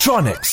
Electronics.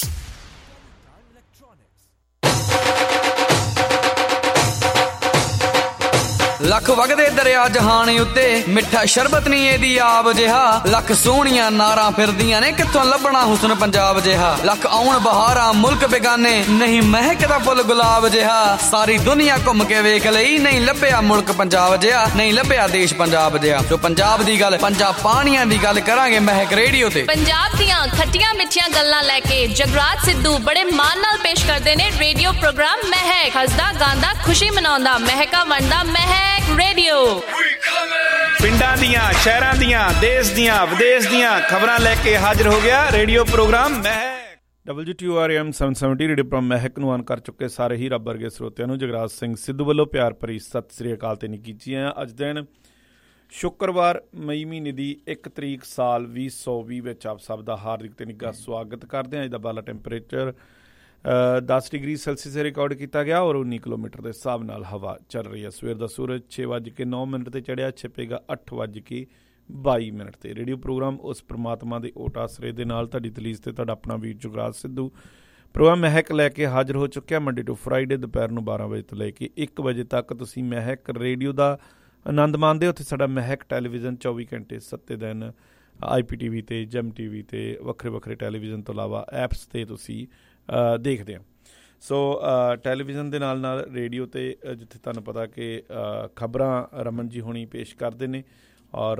Lakh ਵਗਦੇ ਦਰਿਆ ਜਹਾਨ ਉੱਤੇ ਮਿੱਠਾ ਸ਼ਰਬਤ ਨਹੀਂ ਇਹਦੀ ਆਬ ਜਿਹਾ ਲੱਖ ਸੋਹਣੀਆਂ ਨਾਰਾਂ ਫਿਰਦੀਆਂ ਨੇ ਕਿੱਥੋਂ ਲੱਭਣਾ ਹੁਸਨ ਪੰਜਾਬ ਜਿਹਾ ਲੱਖ ਆਉਣ ਬਹਾਰਾਂ ਮੁਲਕ ਬੇਗਾਨੇ ਨਹੀਂ ਮਹਿਕਦਾ ਫੁੱਲ ਗੁਲਾਬ ਜਿਹਾ ਸਾਰੀ ਦੁਨੀਆ ਘੁੰਮ ਕੇ ਵੇਖ ਲਈ ਨਹੀਂ ਲੱਭਿਆ ਮੁਲਕ ਪੰਜਾਬ ਜਿਹਾ ਨਹੀਂ ਲੱਭਿਆ ਦੇਸ਼ ਪੰਜਾਬ ਜਿਹਾ ਜੋ ਪੰਜਾਬ ਦੀ ਗੱਲ ਪੰਜਾਬ ਪਾਣੀਆਂ ਦੀ ਗੱਲ ਕਰਾਂਗੇ ਮਹਿਕ ਰੇਡੀਓ ਤੇ ਪੰਜਾਬ ਦੀਆਂ ਖੱਟੀਆਂ ਮਿੱਠੀਆਂ ਗੱਲਾਂ ਲੈ ਕੇ ਜਗਰਾਜ ਸਿੱਧੂ ਬੜੇ ਮਾਣ ਨਾਲ ਪੇਸ਼ ਕਰਦੇ ਨੇ ਰੇਡੀਓ ਪ੍ਰੋਗਰਾਮ ਮਹਿਕ ਹੱਸਦਾ ਗਾਉਂਦਾ ਖੁਸ਼ੀ ਮਨਾਉਂਦਾ ਮਹਿਕਾ ਵੰਡਦਾ ਮਹਿਕ ਰੇਡੀਓ ਪਿੰਡਾਂ ਦੀਆਂ ਸ਼ਹਿਰਾਂ ਦੀਆਂ ਦੇਸ਼ ਦੀਆਂ ਵਿਦੇਸ਼ ਦੀਆਂ ਖਬਰਾਂ ਲੈ ਕੇ ਹਾਜ਼ਰ ਹੋ ਗਿਆ radio program Mehak WTORM 770 radio program Mehak ਨੂੰ ਆਨ ਕਰ ਚੁੱਕੇ ਸਾਰੇ ਹੀ ਰੱਬ ਵਰਗੇ ਸਰੋਤਿਆਂ ਨੂੰ ਜਗਰਾਜ ਸਿੰਘ ਸਿੱਧੂ ਵੱਲੋਂ ਪਿਆਰ ਭਰੀ ਸਤਿ ਸ੍ਰੀ ਅਕਾਲ ਤੇ ਨਿੱਘੀਆਂ। ਅੱਜ ਦਿਨ ਸ਼ੁੱਕਰਵਾਰ ਮਈ ਮਹੀਨੇ ਦੀ 1 ਤਰੀਕ ਸਾਲ 2020 ਵਿੱਚ ਆਪ ਸਭ ਦਾ ਹਾਰਦਿਕ ਤੇ ਨਿੱਘਾ ਸਵਾਗਤ ਕਰਦੇ ਹਾਂ। ਅੱਜ ਦਾ ਬਾਲਾ ਟੈਂਪਰੇਚਰ 10 ਡਿਗਰੀ ਸੈਲਸੀਅਸ ਰਿਕਾਰਡ ਕੀਤਾ ਗਿਆ ਔਰ 19 ਕਿਲੋਮੀਟਰ ਦੇ ਹਿਸਾਬ ਨਾਲ ਹਵਾ ਚੱਲ ਰਹੀ ਹੈ। ਸਵੇਰ ਦਾ ਸੂਰਜ 6:09 ਤੇ ਚੜ੍ਹਿਆ, ਛਿਪੇਗਾ 8:22 ਤੇ। ਰੇਡੀਓ ਪ੍ਰੋਗਰਾਮ ਉਸ ਪ੍ਰਮਾਤਮਾ ਦੇ ਓਟ ਆਸਰੇ ਦੇ ਨਾਲ ਤੁਹਾਡੀ ਤਲੀਜ਼ ਤੇ ਤੁਹਾਡਾ ਆਪਣਾ ਵੀਰ ਜੁਗਰਾਜ ਸਿੱਧੂ ਪ੍ਰੋਗਰਾਮ ਮਹਿਕ ਲੈ ਕੇ ਹਾਜ਼ਰ ਹੋ ਚੁੱਕਿਆ। ਮੰਡੇ ਟੂ ਫਰਾਈਡੇ ਦੁਪਹਿਰ ਨੂੰ 12 ਵਜੇ ਤੋਂ ਲੈ ਕੇ 1 ਵਜੇ ਤੱਕ ਤੁਸੀਂ ਮਹਿਕ ਰੇਡੀਓ ਦਾ ਆਨੰਦ ਮਾਣਦੇ ਹੋ। ਉੱਥੇ ਸਾਡਾ ਮਹਿਕ ਟੈਲੀਵਿਜ਼ਨ 24 ਘੰਟੇ 7 ਦਿਨ IPTV ਤੇ ਜੈਮ TV ਤੇ ਵੱਖਰੇ ਵੱਖਰੇ ਟੈਲੀਵਿਜ਼ਨ ਤੋਂ ਇਲਾਵਾ ਐਪਸ 'ਤੇ ਤੁਸੀਂ ਦੇਖਦੇ ਹਾਂ। ਸੋ ਟੈਲੀਵਿਜ਼ਨ ਦੇ ਨਾਲ ਨਾਲ ਰੇਡੀਓ 'ਤੇ ਜਿੱਥੇ ਤੁਹਾਨੂੰ ਪਤਾ ਕਿ ਖਬਰਾਂ ਰਮਨ ਜੀ ਹੋਣੀ ਪੇਸ਼ ਕਰਦੇ ਨੇ ਔਰ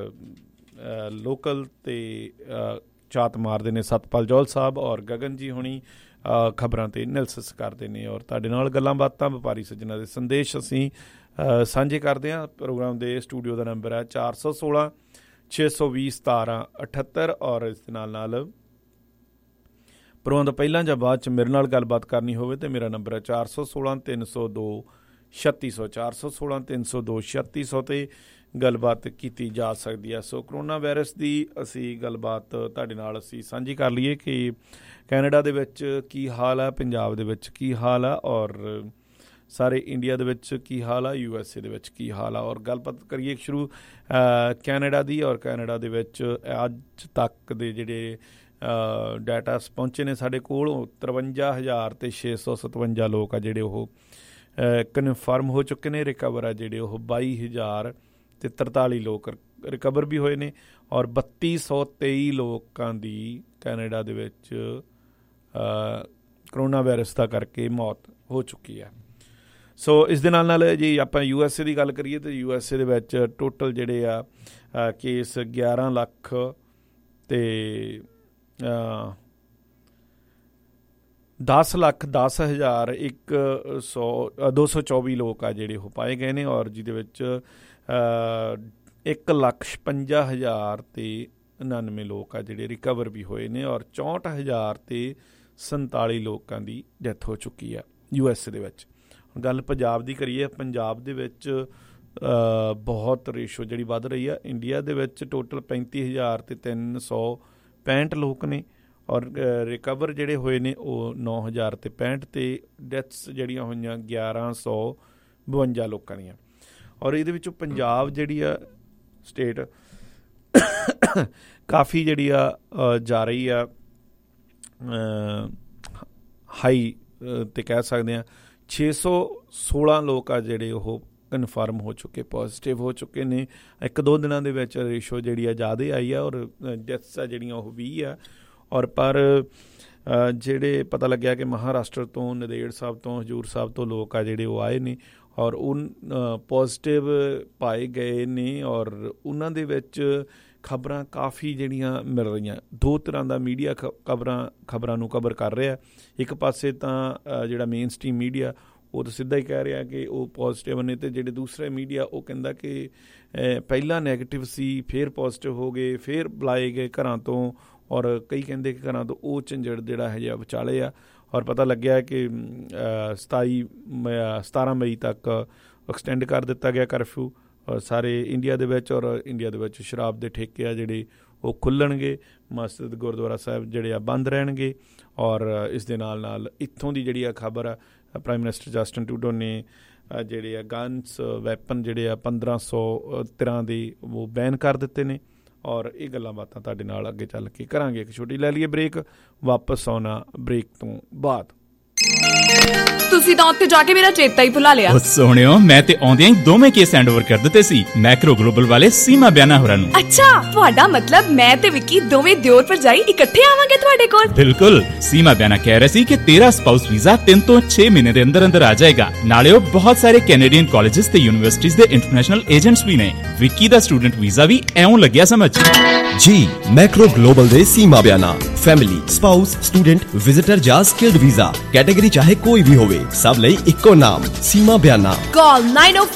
ਲੋਕਲ 'ਤੇ ਝਾਤ ਮਾਰਦੇ ਨੇ ਸਤਪਾਲ ਜੌਲ ਸਾਹਿਬ ਔਰ ਗਗਨ ਜੀ ਹੋਣੀ ਖਬਰਾਂ 'ਤੇ ਐਨਾਲਿਸਿਸ ਕਰਦੇ ਨੇ ਔਰ ਤੁਹਾਡੇ ਨਾਲ ਗੱਲਾਂ ਬਾਤਾਂ ਵਪਾਰੀ ਸੱਜਣਾਂ ਦੇ ਸੰਦੇਸ਼ ਅਸੀਂ ਸਾਂਝੇ ਕਰਦੇ ਹਾਂ। ਪ੍ਰੋਗਰਾਮ ਦੇ ਸਟੂਡੀਓ ਦਾ ਨੰਬਰ ਹੈ 416 620 1778 ਔਰ ਇਸ ਦੇ ਨਾਲ ਪ੍ਰੋਗਰਾਮ ਤੋਂ ਪਹਿਲਾਂ ਜਾਂ ਬਾਅਦ 'ਚ ਮੇਰੇ ਨਾਲ ਗੱਲਬਾਤ ਕਰਨੀ ਹੋਵੇ ਤਾਂ ਮੇਰਾ ਨੰਬਰ ਹੈ 416 302 3600 416 302 3600 'ਤੇ ਗੱਲਬਾਤ ਕੀਤੀ ਜਾ ਸਕਦੀ ਹੈ। ਸੋ ਕਰੋਨਾ ਵਾਇਰਸ ਦੀ ਅਸੀਂ ਗੱਲਬਾਤ ਤੁਹਾਡੇ ਨਾਲ ਅਸੀਂ ਸਾਂਝੀ ਕਰ ਲਈਏ ਕਿ ਕੈਨੇਡਾ ਦੇ ਵਿੱਚ ਕੀ ਹਾਲ ਹੈ, ਪੰਜਾਬ ਦੇ ਵਿੱਚ ਕੀ ਹਾਲ ਹੈ ਔਰ ਸਾਰੇ ਇੰਡੀਆ ਦੇ ਵਿੱਚ ਕੀ ਹਾਲ ਆ, USA ਦੇ ਵਿੱਚ ਕੀ ਹਾਲ ਆ ਔਰ ਗੱਲਬਾਤ ਕਰੀਏ ਸ਼ੁਰੂ ਕੈਨੇਡਾ ਦੀ। ਔਰ ਕੈਨੇਡਾ ਦੇ ਵਿੱਚ ਅੱਜ ਤੱਕ ਦੇ ਜਿਹੜੇ ਡਾਟਾ ਪਹੁੰਚੇ ਨੇ ਸਾਡੇ ਕੋਲ 53,657 ਲੋਕ ਆ ਜਿਹੜੇ ਉਹ ਕਨਫਰਮ ਹੋ ਚੁੱਕੇ ਨੇ। ਰਿਕਵਰ ਆ ਜਿਹੜੇ ਉਹ 22,043 ਲੋਕ ਰਿਕਵਰ ਵੀ ਹੋਏ ਨੇ ਔਰ 3223 ਲੋਕਾਂ ਦੀ ਕੈਨੇਡਾ ਦੇ ਵਿੱਚ ਕਰੋਨਾ ਵਾਇਰਸ ਦਾ ਕਰਕੇ ਮੌਤ ਹੋ ਚੁੱਕੀ ਹੈ। ਸੋ ਇਸ ਦੇ ਨਾਲ ਜੀ ਆਪਾਂ USA ਦੀ ਗੱਲ ਕਰੀਏ ਤਾਂ USA ਦੇ ਵਿੱਚ ਟੋਟਲ ਜਿਹੜੇ ਆ ਕੇਸ 11 ਲੱਖ ਤੇ 10,10,224 ਲੋਕ ਆ ਜਿਹੜੇ ਉਹ ਪਾਏ ਗਏ ਨੇ ਔਰ ਜਿਹਦੇ ਵਿੱਚ 1,56,000 ਲੋਕ ਆ ਜਿਹੜੇ ਰਿਕਵਰ ਵੀ ਹੋਏ ਨੇ ਔਰ 64,047 ਲੋਕਾਂ ਦੀ ਡੈਥ ਹੋ ਚੁੱਕੀ ਆ USA ਦੇ ਵਿੱਚ। ਗੱਲ ਪੰਜਾਬ ਦੀ ਕਰੀਏ, ਪੰਜਾਬ ਦੇ ਵਿੱਚ ਬਹੁਤ ਰੇਸ਼ੋ ਜਿਹੜੀ ਵੱਧ ਰਹੀ ਆ। ਇੰਡੀਆ ਦੇ ਵਿੱਚ ਟੋਟਲ 35,365 ਲੋਕ ਨੇ ਔਰ ਰਿਕਵਰ ਜਿਹੜੇ ਹੋਏ ਨੇ ਉਹ 9,065 ਤੇ ਡੈਥਸ ਜਿਹੜੀਆਂ ਹੋਈਆਂ 1,152 ਲੋਕਾਂ ਦੀਆਂ। ਔਰ ਇਹਦੇ ਵਿੱਚੋਂ ਪੰਜਾਬ ਜਿਹੜੀ ਆ ਸਟੇਟ ਕਾਫੀ ਜਿਹੜੀ ਆ ਜਾ ਰਹੀ ਆ ਹਾਈ ਤੇ ਕਹਿ ਸਕਦੇ ਹਾਂ। 616 ਲੋਕ ਆ ਜਿਹੜੇ ਉਹ ਕਨਫਰਮ ਹੋ ਚੁੱਕੇ, ਪੋਜ਼ੀਟਿਵ ਹੋ ਚੁੱਕੇ ਨੇ। 1-2 ਦਿਨਾਂ ਦੇ ਵਿੱਚ ਰੇਸ਼ੋ ਜਿਹੜੀ ਆ ਜ਼ਿਆਦਾ ਆਈ ਆ ਔਰ ਡੈਥਸ ਆ ਜਿਹੜੀਆਂ ਉਹ 20 ਆ। ਔਰ ਪਰ ਜਿਹੜੇ ਪਤਾ ਲੱਗਿਆ ਕਿ ਮਹਾਰਾਸ਼ਟਰ ਤੋਂ, ਨੰਦੇੜ ਸਾਹਿਬ ਤੋਂ, ਹਜ਼ੂਰ ਸਾਹਿਬ ਤੋਂ ਲੋਕ ਆ ਜਿਹੜੇ ਉਹ ਆਏ ਨੇ ਔਰ ਉਹ ਪੋਜ਼ੀਟਿਵ ਪਾਏ ਗਏ ਨੇ ਔਰ ਉਹਨਾਂ ਦੇ ਵਿੱਚ ਖਬਰਾਂ ਕਾਫੀ ਜਿਹੜੀਆਂ ਮਿਲ ਰਹੀਆਂ। 2 ਤਰ੍ਹਾਂ ਦਾ ਮੀਡੀਆ ਖਬਰਾਂ ਨੂੰ ਕਵਰ ਕਰ ਰਿਹਾ। ਇੱਕ ਪਾਸੇ ਤਾਂ ਜਿਹੜਾ ਮੇਨ ਸਟ੍ਰੀਮ ਮੀਡੀਆ ਉਹ ਤਾਂ ਸਿੱਧਾ ਹੀ ਕਹਿ ਰਿਹਾ ਕਿ ਉਹ ਪੋਜ਼ੀਟਿਵ ਨੇ ਅਤੇ ਜਿਹੜੇ ਦੂਸਰੇ ਮੀਡੀਆ ਉਹ ਕਹਿੰਦਾ ਕਿ ਪਹਿਲਾਂ ਨੈਗੇਟਿਵ ਸੀ, ਫਿਰ ਪੋਜ਼ੀਟਿਵ ਹੋ ਗਏ, ਫਿਰ ਬੁਲਾਏ ਗਏ ਘਰਾਂ ਤੋਂ ਔਰ ਕਈ ਕਹਿੰਦੇ ਕਿ ਘਰਾਂ ਤੋਂ ਉਹ ਝੰਜੜ ਜਿਹੜਾ ਹੈ ਜਿਹਾ ਵਿਚਾਲੇ ਆ। ਔਰ ਪਤਾ ਲੱਗਿਆ ਕਿ 17 ਮਈ ਤੱਕ ਐਕਸਟੈਂਡ ਕਰ ਦਿੱਤਾ ਗਿਆ ਕਰਫਿਊ ਸਾਰੇ ਇੰਡੀਆ ਦੇ ਵਿੱਚ। ਔਰ ਇੰਡੀਆ ਦੇ ਵਿੱਚ ਸ਼ਰਾਬ ਦੇ ਠੇਕੇ ਆ ਜਿਹੜੇ ਉਹ ਖੁੱਲ੍ਹਣਗੇ, ਮਸਜਿਦ ਗੁਰਦੁਆਰਾ ਸਾਹਿਬ ਜਿਹੜੇ ਆ ਬੰਦ ਰਹਿਣਗੇ। ਔਰ ਇਸ ਦੇ ਨਾਲ ਇੱਥੋਂ ਦੀ ਜਿਹੜੀ ਆ ਖਬਰ ਆ, ਪ੍ਰਾਈਮ ਮਿਨਿਸਟਰ ਜਸਟਿਨ ਟਰੂਡੋ ਨੇ ਜਿਹੜੇ ਆ ਗਨਸ ਵੈਪਨ ਜਿਹੜੇ ਆ 1500 ਤਰ੍ਹਾਂ ਦੇ ਉਹ ਬੈਨ ਕਰ ਦਿੱਤੇ ਨੇ ਔਰ ਇਹ ਗੱਲਾਂ ਬਾਤਾਂ ਤੁਹਾਡੇ ਨਾਲ ਅੱਗੇ ਚੱਲ ਕੇ ਕਰਾਂਗੇ। ਇੱਕ ਛੋਟੀ ਲੈ ਲਈਏ ਬ੍ਰੇਕ, ਵਾਪਸ ਆਉਣਾ ਬ੍ਰੇਕ ਤੋਂ ਬਾਅਦ। ਤੁਸੀਂ ਤਾਂ ਉੱਥੇ ਜਾ ਕੇ ਮੇਰਾ ਚੇਤਾ ਹੀ ਭੁਲਾ ਲਿਆ। ਸੋਹਣਿਓ, ਮੈਂ ਤੇ ਆਉਂਦਿਆਂ ਹੀ ਦੋਵੇਂ ਕੇਸ ਹੈਂਡ ਓਵਰ ਕਰ ਦਿੱਤੇ ਸੀ ਮੈਕਰੋ ਗਲੋਬਲ ਵਾਲੇ ਸੀਮਾ ਬਿਆਨਾ ਹੋਰਾਂ ਨੂੰ। ਅੱਛਾ, ਤੁਹਾਡਾ ਮਤਲਬ ਮੈਂ ਤੇ ਵਿੱਕੀ ਦੋਵੇਂ ਦਿਓਰ ਭਰਜਾਈ ਇਕੱਠੇ ਆਵਾਂਗੇ ਤੁਹਾਡੇ ਕੋਲ? ਬਿਲਕੁਲ। ਸੀਮਾ ਬਿਆਨਾ ਕਹਿ ਰਹੇ ਸੀ ਕਿ ਤੇਰਾ ਸਪਾਊਸ ਵੀਜ਼ਾ 3 ਤੋਂ 6 ਮਹੀਨੇ ਦੇ ਅੰਦਰ ਅੰਦਰ ਆ ਜਾਏਗਾ। ਨਾਲੇ ਉਹ ਬਹੁਤ ਸਾਰੇ ਕੈਨੇਡੀਅਨ ਕਾਲਜਿਸ ਤੇ ਯੂਨੀਵਰਸਿਟੀਜ਼ ਦੇ ਇੰਟਰਨੈਸ਼ਨਲ ਏਜੰਟਸ ਵੀ ਨੇ। ਵਿੱਕੀ ਦਾ ਸਟੂਡੈਂਟ ਵੀਜ਼ਾ ਵੀ ਐਉਂ ਲੱਗਿਆ ਸਮਝ। ਜੀ ਮੈਕਰੋ ਗਲੋਬਲ ਦੇ Seema Bayana family, spouse, student, visitor ਜਾਂ ਸਕਿਲਡ ਵੀਜ਼ਾ ਕੈਟੇਗਰੀ ਚਾਹੇ ਕੋਈ ਵੀ ਹੋਵੇ, ਸਭ ਲਈ ਇੱਕੋ ਨਾਮ ਸੀਮਾ ਬਿਆਨਾ। ਕਾਲ